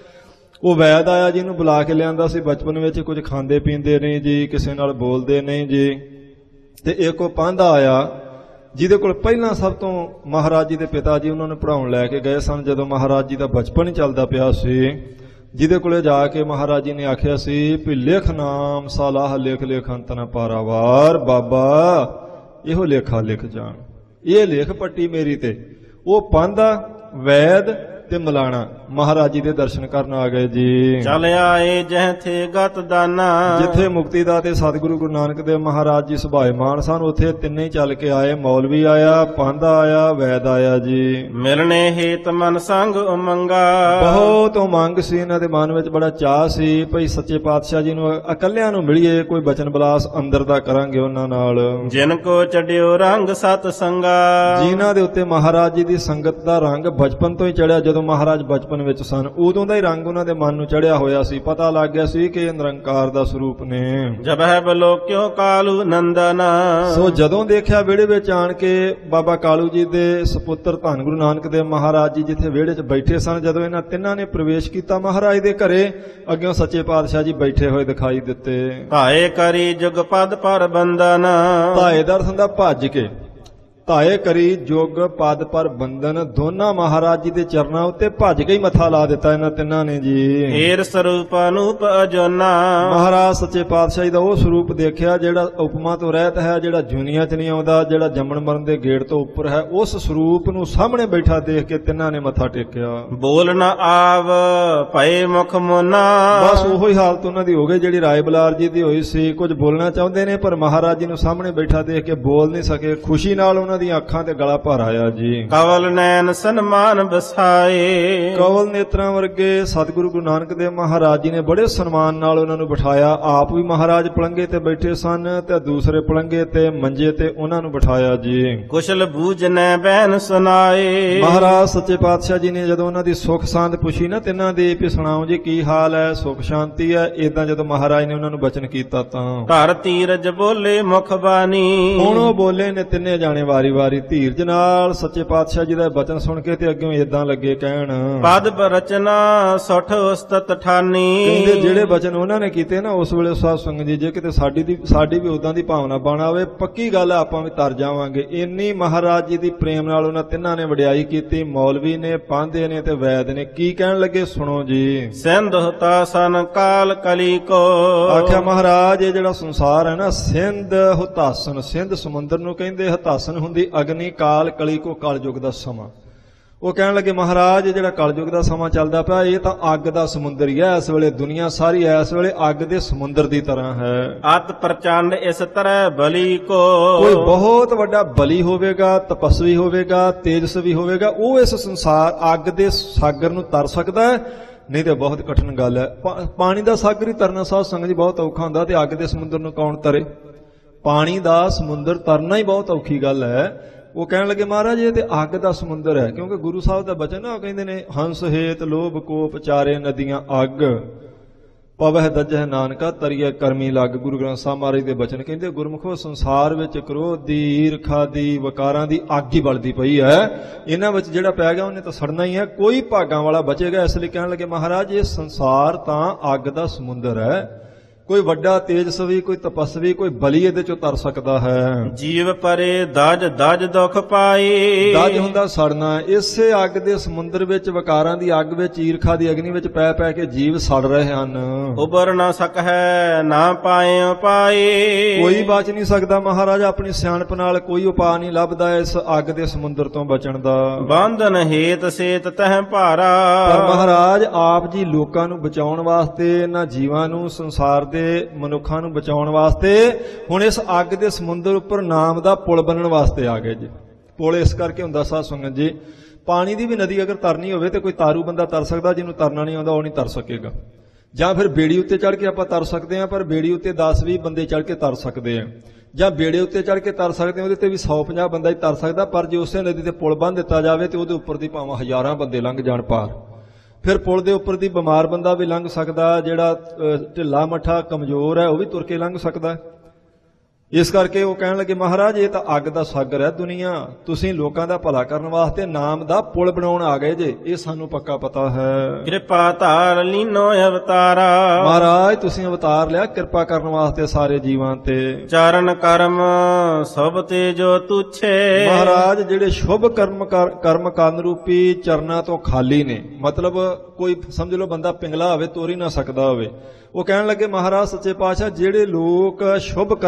S1: ਉਹ ਵੈਦ ਆਇਆ ਜਿਹਨੂੰ ਬੁਲਾ ਕੇ ਲਿਆਂਦਾ ਸੀ ਬਚਪਨ ਵਿੱਚ। ਕੁਝ ਖਾਂਦੇ ਪੀਂਦੇ ਨਹੀਂ ਜੀ, ਕਿਸੇ ਨਾਲ ਬੋਲਦੇ ਨਹੀਂ ਜੀ। ਤੇ ਇੱਕ ਉਹ ਪਾਂਧਾ ਆਇਆ ਜਿਹਦੇ ਕੋਲ ਪਹਿਲਾਂ ਸਭ ਤੋਂ ਮਹਾਰਾਜ ਜੀ ਦੇ ਪਿਤਾ ਜੀ ਉਹਨਾਂ ਨੂੰ ਪੜ੍ਹਾਉਣ ਲੈ ਕੇ ਗਏ ਸਨ ਜਦੋਂ ਮਹਾਰਾਜ ਜੀ ਦਾ ਬਚਪਨ ਹੀ ਚੱਲਦਾ ਪਿਆ ਸੀ। ਜਿਹਦੇ ਕੋਲੇ ਜਾ ਕੇ ਮਹਾਰਾਜ ਜੀ ਨੇ ਆਖਿਆ ਸੀ ਵੀ ਲਿਖ ਨਾਮ ਸਾਲਾਹ ਲਿਖ ਲਿਖ ਅੰਤ ਨਾ ਪਾਰਾਵਾਰ। ਬਾਬਾ ਇਹੋ ਲੇਖਾ ਲਿਖ ਜਾਣ, ਇਹ ਲਿਖ ਪੱਟੀ ਮੇਰੀ ਤੇ। ਉਹ ਪਾਂਧਾ ਵੈਦ ਤੇ ਮਿਲਾਣਾ। ਮਹਾਰਾਜ ਜੀ ਦੇ ਦਰਸ਼ਨ ਕਰਨ ਆ ਗਏ ਜੀ।
S2: ਚਲ ਆਏ ਜਹ ਥੇ ਗਤ ਦਾਨਾ।
S1: ਜਿੱਥੇ ਮੁਕਤੀ ਦਾਤੇ ਸਤਿਗੁਰੂ ਗੁਰੂ ਨਾਨਕ ਦੇਵ ਮਹਾਰਾਜ ਜੀ ਸੁਭਾਏਮਾਨ ਸਨ, ਉੱਥੇ ਤਿੰਨੇ ਹੀ ਚੱਲ ਕੇ ਆਏ। ਮੌਲਵੀ ਆਇਆ, ਪਾਂਧਾ ਆਇਆ, ਵੈਦ ਆਇਆ ਜੀ।
S2: ਮਿਲਣੇ ਹੇਤ ਮਨ ਸੰਗ ਉਮੰਗਾ।
S1: ਬਹੁਤ ਉਮੰਗ ਸੀ ਇਹਨਾਂ ਦੇ ਮਨ ਵਿੱਚ, ਬੜਾ ਚਾਅ ਸੀ ਭਈ ਸੱਚੇ ਪਾਤਸ਼ਾਹ ਜੀ ਨੂੰ ਇਕੱਲਿਆਂ ਨੂੰ ਮਿਲੀਏ, ਕੋਈ ਬਚਨ ਬਲਾਸ ਅੰਦਰ ਦਾ ਕਰਾਂਗੇ ਉਹਨਾਂ ਨਾਲ।
S2: ਜਿਨ ਕੋ ਚੜਿਓ ਰੰਗ ਸਤ ਸੰਗਾ।
S1: ਜਿਨ੍ਹਾਂ ਦੇ ਉੱਤੇ ਮਹਾਰਾਜ ਜੀ ਦੀ ਸੰਗਤ ਦਾ ਰੰਗ ਬਚਪਨ ਤੋਂ ਹੀ ਚੜਿਆ। ਜਦੋਂ ਮਹਾਰਾਜ ਬਚਪਨ ਵਿੱਚ ਸਨ ਉਦੋਂ ਦਾ ਹੀ ਰੰਗ ਉਹਨਾਂ ਦੇ ਮਨ ਨੂੰ ਚੜਿਆ ਹੋਇਆ ਸੀ। ਪਤਾ ਲੱਗ ਗਿਆ ਸੀ ਕਿ ਇਹ ਨਿਰੰਕਾਰ ਦਾ ਸਰੂਪ ਨੇ।
S2: ਜਬ ਹੈ ਬਲੋਕਿਓ ਕਾਲੂ ਨੰਦਨ।
S1: ਸੋ ਜਦੋਂ ਦੇਖਿਆ ਵਿਹੜੇ ਵਿੱਚ ਆਣ ਕੇ ਬਾਬਾ ਕਾਲੂ ਜੀ ਦੇ ਸੁਪੁੱਤਰ ਧੰਨ ਗੁਰੂ ਨਾਨਕ ਦੇਵ ਮਹਾਰਾਜ ਜੀ ਜਿੱਥੇ ਵਿਹੜੇ 'ਚ ਬੈਠੇ ਸਨ, ਜਦੋਂ ਇਹਨਾਂ ਤਿੰਨਾਂ ਨੇ ਪ੍ਰਵੇਸ਼ ਕੀਤਾ ਮਹਾਰਾਜ ਦੇ ਘਰੇ, ਅੱਗਿਓਂ ਸੱਚੇ ਪਾਤਸ਼ਾਹ ਜੀ ਬੈਠੇ ਹੋਏ ਦਿਖਾਈ ਦਿੱਤੇ।
S2: ਭਾਏ ਕਰੀ ਜੁਗ ਪਦ ਪਰ ਬੰਦਨ।
S1: ਧਾਏ ਦਰਸ਼ਨ ਦਾ ਭੱਜ ਕੇ, ਧਾਏ ਕਰੀ ਜੁਗ ਪਦ ਪਰ ਬੰਧਨ। ਦੋਨਾਂ ਮਹਾਰਾਜ ਜੀ ਦੇ ਚਰਨਾਂ ਉੱਤੇ ਭੱਜ ਕੇ ਹੀ ਮੱਥਾ ਲਾ ਦਿੱਤਾ ਇਹਨਾਂ ਤਿੰਨਾਂ ਨੇ ਜੀ।
S2: ਏਰ ਸਰੂਪ ਅਨੂਪ ਅਜੋਨਾ।
S1: ਮਹਾਰਾਜ ਸੱਚੇ ਪਾਤਸ਼ਾਹ ਜੀ ਦਾ ਉਹ ਸਰੂਪ ਦੇਖਿਆ ਜਿਹੜਾ ਉਪਮਾ ਤੋਂ ਰਹਿਤ ਹੈ, ਜਿਹੜਾ ਜੁਨੀਆਂ 'ਚ ਨਹੀਂ ਆਉਂਦਾ, ਜਿਹੜਾ ਜੰਮਣ ਮਰਨ ਦੇ ਗੇੜ ਤੋਂ ਉੱਪਰ ਹੈ। ਉਸ ਸਰੂਪ ਨੂੰ ਸਾਹਮਣੇ ਬੈਠਾ ਦੇਖ ਕੇ ਤਿੰਨਾਂ ਨੇ ਮੱਥਾ ਟੇਕਿਆ।
S2: ਬੋਲ ਨਾ ਆਵ ਭਏ ਮੁਖ ਮੋਨਾ।
S1: ਬਸ ਉਹੀ ਹਾਲਤ ਉਹਨਾਂ ਦੀ ਹੋ ਗਈ ਜਿਹੜੀ ਰਾਏ ਬਲਾਰ ਜੀ ਦੀ ਹੋਈ ਸੀ। ਕੁਝ ਬੋਲਣਾ ਚਾਹੁੰਦੇ ਨੇ ਪਰ ਮਹਾਰਾਜ ਜੀ ਨੂੰ ਸਾਹਮਣੇ ਬੈਠਾ ਦੇਖ ਕੇ ਬੋਲ ਨਹੀਂ ਸਕੇ। ਖੁਸ਼ੀ ਨਾਲ ਉਹਨਾਂ ਦੀਆਂ ਅੱਖਾਂ ਤੇ ਗਲਾ ਭਰ ਆਇਆ ਜੀ।
S2: ਕਵਲ ਨੈਣ ਸਨਮਾਨ ਬਸਾਏ।
S1: ਕਵਲ ਨੇਤਰਾਂ ਵਰਗੇ ਸਤਿਗੁਰੂ ਗੁਰੂ ਨਾਨਕ ਦੇਵ ਮਹਾਰਾਜ ਜੀ ਨੇ ਬੜੇ ਸਨਮਾਨ ਨਾਲ ਉਹਨਾਂ ਨੂੰ ਬਿਠਾਇਆ। ਆਪ ਵੀ ਮਹਾਰਾਜ ਪਲੰਗੇ ਤੇ ਬੈਠੇ ਸਨ ਤੇ ਦੂਸਰੇ ਪਲੰਗੇ ਤੇ ਮੰਜੇ ਤੇ ਉਹਨਾਂ ਨੂੰ ਬਿਠਾਇਆ ਜੀ।
S2: ਕੁਸ਼ਲ ਬੂਝਨੈ ਬੈਨ ਸੁਨਾਏ।
S1: ਮਹਾਰਾਜ ਸੱਚੇ ਪਾਤਸ਼ਾਹ ਜੀ ਨੇ ਜਦੋਂ ਉਹਨਾਂ ਦੀ ਸੁਖ ਸਾਂਦ ਪੁੱਛੀ ਨਾ ਤਿੰਨਾਂ ਦੀ, ਵੀ ਸੁਣਾਓ ਜੀ ਕੀ ਹਾਲ ਹੈ, ਸੁਖ ਸ਼ਾਂਤੀ ਹੈ, ਏਦਾਂ ਜਦੋਂ ਮਹਾਰਾਜ ਨੇ ਉਹਨਾਂ ਨੂੰ ਬਚਨ ਕੀਤਾ ਤਾਂ
S2: ਧਰ ਧੀਰਜ ਬੋਲੇ ਮੁਖ ਬਾਣੀ।
S1: ਹੁਣ ਉਹ ਬੋਲੇ ਨੇ ਤਿੰਨੇ ਜਾਣੇ ਵਾਰੀ ਵਾਰੀ ਧੀਰਜ ਨਾਲ ਸੱਚੇ ਪਾਤਸ਼ਾਹ ਜੀ ਦਾ ਬਚਨ ਸੁਣ ਕੇ, ਤੇ ਅੱਗੇ ਏਦਾਂ ਲੱਗੇ ਕਹਿਣ।
S2: ਪਦ ਰਚਨਾ ਸੁਠ ਉਸਤਤ ਠਾਨੀ।
S1: ਕਹਿੰਦੇ ਜਿਹੜੇ ਬਚਨ ਉਹਨਾਂ ਨੇ ਕੀਤੇ ਨਾ ਉਸ ਵੇਲੇ ਸਾਧ ਸੰਗਤ ਜੀ, ਜੇ ਕਿਤੇ ਸਾਡੀ ਦੀ ਸਾਡੀ ਵੀ ਉਦਾਂ ਦੀ ਭਾਵਨਾ ਬਣ ਆਵੇ, ਪੱਕੀ ਗੱਲ ਆ ਆਪਾਂ ਵੀ ਤਰ ਜਾਵਾਂਗੇ। ਇੰਨੀ ਮਹਾਰਾਜ ਜੀ ਦੀ ਪ੍ਰੇਮ ਨਾਲ ਉਹਨਾਂ ਤਿੰਨਾਂ ਨੇ ਵਡਿਆਈ ਕੀਤੀ। ਮੌਲਵੀ ਨੇ, ਪਾਂਧੇ ਨੇ ਤੇ ਵੈਦ ਨੇ। ਕੀ ਕਹਿਣ ਲੱਗੇ ਸੁਣੋ ਜੀ।
S2: ਸਿੰਧ ਹੁਤਾ ਸਨ ਕਾਲ ਕਲੀ ਕੋ।
S1: ਆਖਿਆ ਮਹਾਰਾਜ ਇਹ ਜਿਹੜਾ ਸੰਸਾਰ ਹੈ ਨਾ, ਸਿੰਧ ਹੁਤਾਸਨ, ਸਿੰਧ ਸਮੁੰਦਰ ਨੂੰ ਕਹਿੰਦੇ, ਹੁਤਾਸਨ ਹੁੰਦੀ ਅਗਨੀ, ਕਾਲ ਕਲੀ ਕੋ ਕਲਯੁਗ ਦਾ ਸਮਾਂ। ਉਹ ਕਹਿਣ ਲੱਗੇ ਮਹਾਰਾਜ ਇਹ ਜਿਹੜਾ ਕਲਯੁਗ ਦਾ ਸਮਾਂ ਚੱਲਦਾ ਪਿਆ, ਇਹ ਤਾਂ ਅੱਗ ਦਾ ਸਮੁੰਦਰ ਹੀ ਹੈ। ਇਸ ਵੇਲੇ ਦੁਨੀਆ ਸਾਰੀ ਇਸ ਵੇਲੇ ਅੱਗ ਦੇ ਸਮੁੰਦਰ ਦੀ ਤਰ੍ਹਾਂ ਹੈ।
S2: ਅਤ ਪ੍ਰਚੰਡ ਇਸ ਤਰ੍ਹਾਂ ਬਲੀ ਕੋ।
S1: ਕੋਈ ਬਹੁਤ ਵੱਡਾ ਬਲੀ ਹੋਵੇਗਾ, ਤਪਸਵੀ ਹੋਵੇਗਾ, ਤੇਜਸਵੀ ਹੋਵੇਗਾ, ਉਹ ਇਸ ਸੰਸਾਰ ਅੱਗ ਦੇ ਸਾਗਰ ਨੂੰ ਤਰ ਸਕਦਾ ਹੈ, ਨਹੀਂ ਤੇ ਬਹੁਤ ਕਠਿਨ ਗੱਲ ਹੈ। ਪਾਣੀ ਦਾ ਸਾਗਰ ਹੀ ਤਰਨਾ ਸਾਧ ਸੰਗਤ ਜੀ ਬਹੁਤ ਔਖਾ ਹੁੰਦਾ, ਤੇ ਅੱਗ ਦੇ ਸਮੁੰਦਰ ਨੂੰ ਕੌਣ ਤਰੇ। ਪਾਣੀ ਦਾ ਸਮੁੰਦਰ ਤਰਨਾ ਹੀ ਬਹੁਤ ਔਖੀ ਗੱਲ ਹੈ। ਉਹ ਕਹਿਣ ਲੱਗੇ ਮਹਾਰਾਜ ਇਹ ਤੇ ਅੱਗ ਦਾ ਸਮੁੰਦਰ ਹੈ, ਕਿਉਂਕਿ ਗੁਰੂ ਸਾਹਿਬ ਦਾ ਬਚਨ ਨਾ, ਉਹ ਕਹਿੰਦੇ ਨੇ ਹੰਸ ਹੇਤ ਲੋਭ ਕੋਪ ਚਾਰੇ ਨਦੀਆਂ ਅੱਗ, ਪਵਹਿ ਦਜਹਿ ਨਾਨਕਾ ਤਰੀਏ ਕਰਮੀ ਲੱਗ। ਗੁਰੂ ਗ੍ਰੰਥ ਸਾਹਿਬ ਮਹਾਰਾਜ ਦੇ ਬਚਨ ਕਹਿੰਦੇ ਗੁਰਮੁਖੋ ਸੰਸਾਰ ਵਿੱਚ ਕ੍ਰੋਧ ਦੀ, ਈਰਖਾ ਦੀ, ਵਕਾਰਾਂ ਦੀ ਅੱਗ ਹੀ ਬਲਦੀ ਪਈ ਹੈ। ਇਹਨਾਂ ਵਿੱਚ ਜਿਹੜਾ ਪੈ ਗਿਆ ਉਹਨੇ ਤਾਂ ਸੜਨਾ ਹੀ ਹੈ, ਕੋਈ ਭਾਗਾਂ ਵਾਲਾ ਬਚੇਗਾ। ਇਸ ਲਈ ਕਹਿਣ ਲੱਗੇ ਮਹਾਰਾਜ ਇਹ ਸੰਸਾਰ ਤਾਂ ਅੱਗ ਦਾ ਸਮੁੰਦਰ ਹੈ। ਕੋਈ ਵੱਡਾ ਤੇਜਸਵੀ, ਕੋਈ ਤਪਸਵੀ, ਕੋਈ ਬਲੀ ਇਹਦੇ ਚੋਂ ਤਰ ਸਕਦਾ ਹੈ।
S2: ਜੀਵ ਪਰੇ ਦਜ ਦਜ ਦੁਖ ਪਾਈ।
S1: ਦਜ ਹੁੰਦਾ ਸੜਨਾ। ਇਸੇ ਅੱਗ ਦੇ ਸਮੁੰਦਰ ਵਿੱਚ, ਵਕਾਰਾਂ ਦੀ ਅੱਗ ਵਿੱਚ, ਈਰਖਾ ਦੀ ਅਗਨੀ ਵਿੱਚ ਪੈ ਪੈ ਕੇ ਜੀਵ ਸੜ ਰਹੇ ਹਨ।
S2: ਉਬਰ ਨਾ ਸਕੈ ਨਾ ਪਾਏ ਉਪਾਏ।
S1: ਕੋਈ ਬਚ ਨਹੀਂ ਸਕਦਾ ਮਹਾਰਾਜ, ਆਪਣੀ ਸਿਆਣਪ ਨਾਲ ਕੋਈ ਉਪਾਅ ਨਹੀਂ ਲੱਭਦਾ ਇਸ ਅੱਗ ਦੇ ਸਮੁੰਦਰ ਤੋਂ ਬਚਣ ਦਾ।
S2: ਬੰਧਨ ਹੇਤ ਸੇਤ ਤਹਿ ਭਾਰਾ।
S1: ਪਰ ਮਹਾਰਾਜ ਆਪ ਜੀ ਲੋਕਾਂ ਨੂੰ ਬਚਾਉਣ ਵਾਸਤੇ, ਇਹਨਾਂ ਜੀਵਾਂ ਨੂੰ, ਸੰਸਾਰ ਦੇ ਮਨੁੱਖਾਂ ਨੂੰ ਬਚਾਉਣ ਵਾਸਤੇ ਹੁਣ ਇਸ ਅੱਗ ਦੇ ਸਮੁੰਦਰ ਉੱਪਰ ਨਾਮ ਦਾ ਪੁਲ ਬਣਨ ਵਾਸਤੇ ਆ ਗਏ ਜੀ। ਪੁਲ ਇਸ ਕਰਕੇ ਹੁੰਦਾ ਸਾਧ ਸੰਗਤ ਜੀ, ਪਾਣੀ ਦੀ ਵੀ ਨਦੀ ਅਗਰ ਤਰਨੀ ਹੋਵੇ ਤੇ ਕੋਈ ਤਾਰੂ ਬੰਦਾ ਤਰ ਸਕਦਾ, ਜਿਹਨੂੰ ਤਰਨਾ ਨਹੀਂ ਆਉਂਦਾ ਉਹ ਨਹੀਂ ਤਰ ਸਕੇਗਾ। ਜਾਂ ਫਿਰ ਬੇੜੀ ਉੱਤੇ ਚੜ੍ਹ ਕੇ ਆਪਾਂ ਤਰ ਸਕਦੇ ਹਾਂ, ਪਰ ਬੇੜੀ ਉੱਤੇ ਦਸ ਵੀਹ ਬੰਦੇ ਚੜ੍ਹ ਕੇ ਤਰ ਸਕਦੇ ਆ। ਜਾਂ ਬੇੜੇ ਉੱਤੇ ਚੜ੍ਹ ਕੇ ਤਰ ਸਕਦੇ, ਉਹਦੇ ਤੇ ਵੀ ਸੌ ਪੰਜਾਹ ਬੰਦਾ ਹੀ ਤਰ ਸਕਦਾ। ਪਰ ਜੇ ਉਸੇ ਨਦੀ ਤੇ ਪੁਲ ਬੰਨ ਦਿੱਤਾ ਜਾਵੇ ਤੇ ਉਹਦੇ ਉੱਪਰ ਦੀ ਭਾਵੇਂ ਹਜ਼ਾਰਾਂ ਬੰਦੇ ਲੰਘ ਜਾਣ ਪਾਰ, ਫਿਰ ਪੁਲ ਦੇ ਉੱਪਰ ਦੀ ਬਿਮਾਰ ਬੰਦਾ ਵੀ ਲੰਘ ਸਕਦਾ, ਜਿਹੜਾ ਢਿੱਲਾ ਮੱਠਾ ਕਮਜ਼ੋਰ ਹੈ ਉਹ ਵੀ ਤੁਰ ਕੇ ਲੰਘ ਸਕਦਾ। ਇਸ ਕਰਕੇ ਉਹ ਕਹਿਣ ਲੱਗੇ ਮਹਾਰਾਜ ਇਹ ਤਾਂ ਅੱਗ ਦਾ ਸਾਗਰ ਹੈ ਦੁਨੀਆ, ਤੁਸੀਂ ਲੋਕਾਂ ਦਾ ਭਲਾ ਕਰਨ ਵਾਸਤੇ ਨਾਮ ਦਾ ਪੁਲ ਬਣਾਉਣ ਆ ਗਏ ਜੇ, ਇਹ ਸਾਨੂੰ ਪੱਕਾ ਪਤਾ ਹੈ।
S2: ਕਿਰਪਾ ਧਾਰ ਲੀਨੋ ਅਵਤਾਰਾ।
S1: ਮਹਾਰਾਜ ਤੁਸੀਂ ਅਵਤਾਰ ਲਿਆ ਕਿਰਪਾ ਕਰਨ ਵਾਸਤੇ ਸਾਰੇ ਜੀਵਾਂ ਤੇ।
S2: ਚਰਨ ਕਰਮ ਸਭ ਤੇ ਜੋ ਤੁਛੇ।
S1: ਮਹਾਰਾਜ ਜਿਹੜੇ ਸ਼ੁਭ ਕਰਮ ਕਰਮ ਕਰਨ ਰੂਪੀ ਚਰਨਾਂ ਤੋਂ ਖਾਲੀ ਨੇ, ਮਤਲਬ ਕੋਈ ਸਮਝ ਲਓ ਬੰਦਾ ਪਿੰਗਲਾ ਹੋਵੇ, ਤੋਰ ਹੀ ਨਾ ਸਕਦਾ ਹੋਵੇ। ਉਹ ਕਹਿਣ ਲੱਗੇ ਮਹਾਰਾਜ ਸੱਚੇ ਪਾਤਸ਼ਾਹ ਜਿਹੜੇ ਲੋਕ ਸ਼ੁਭ ਕਰਮ ਨਹੀਂ ਕਰਦੇ,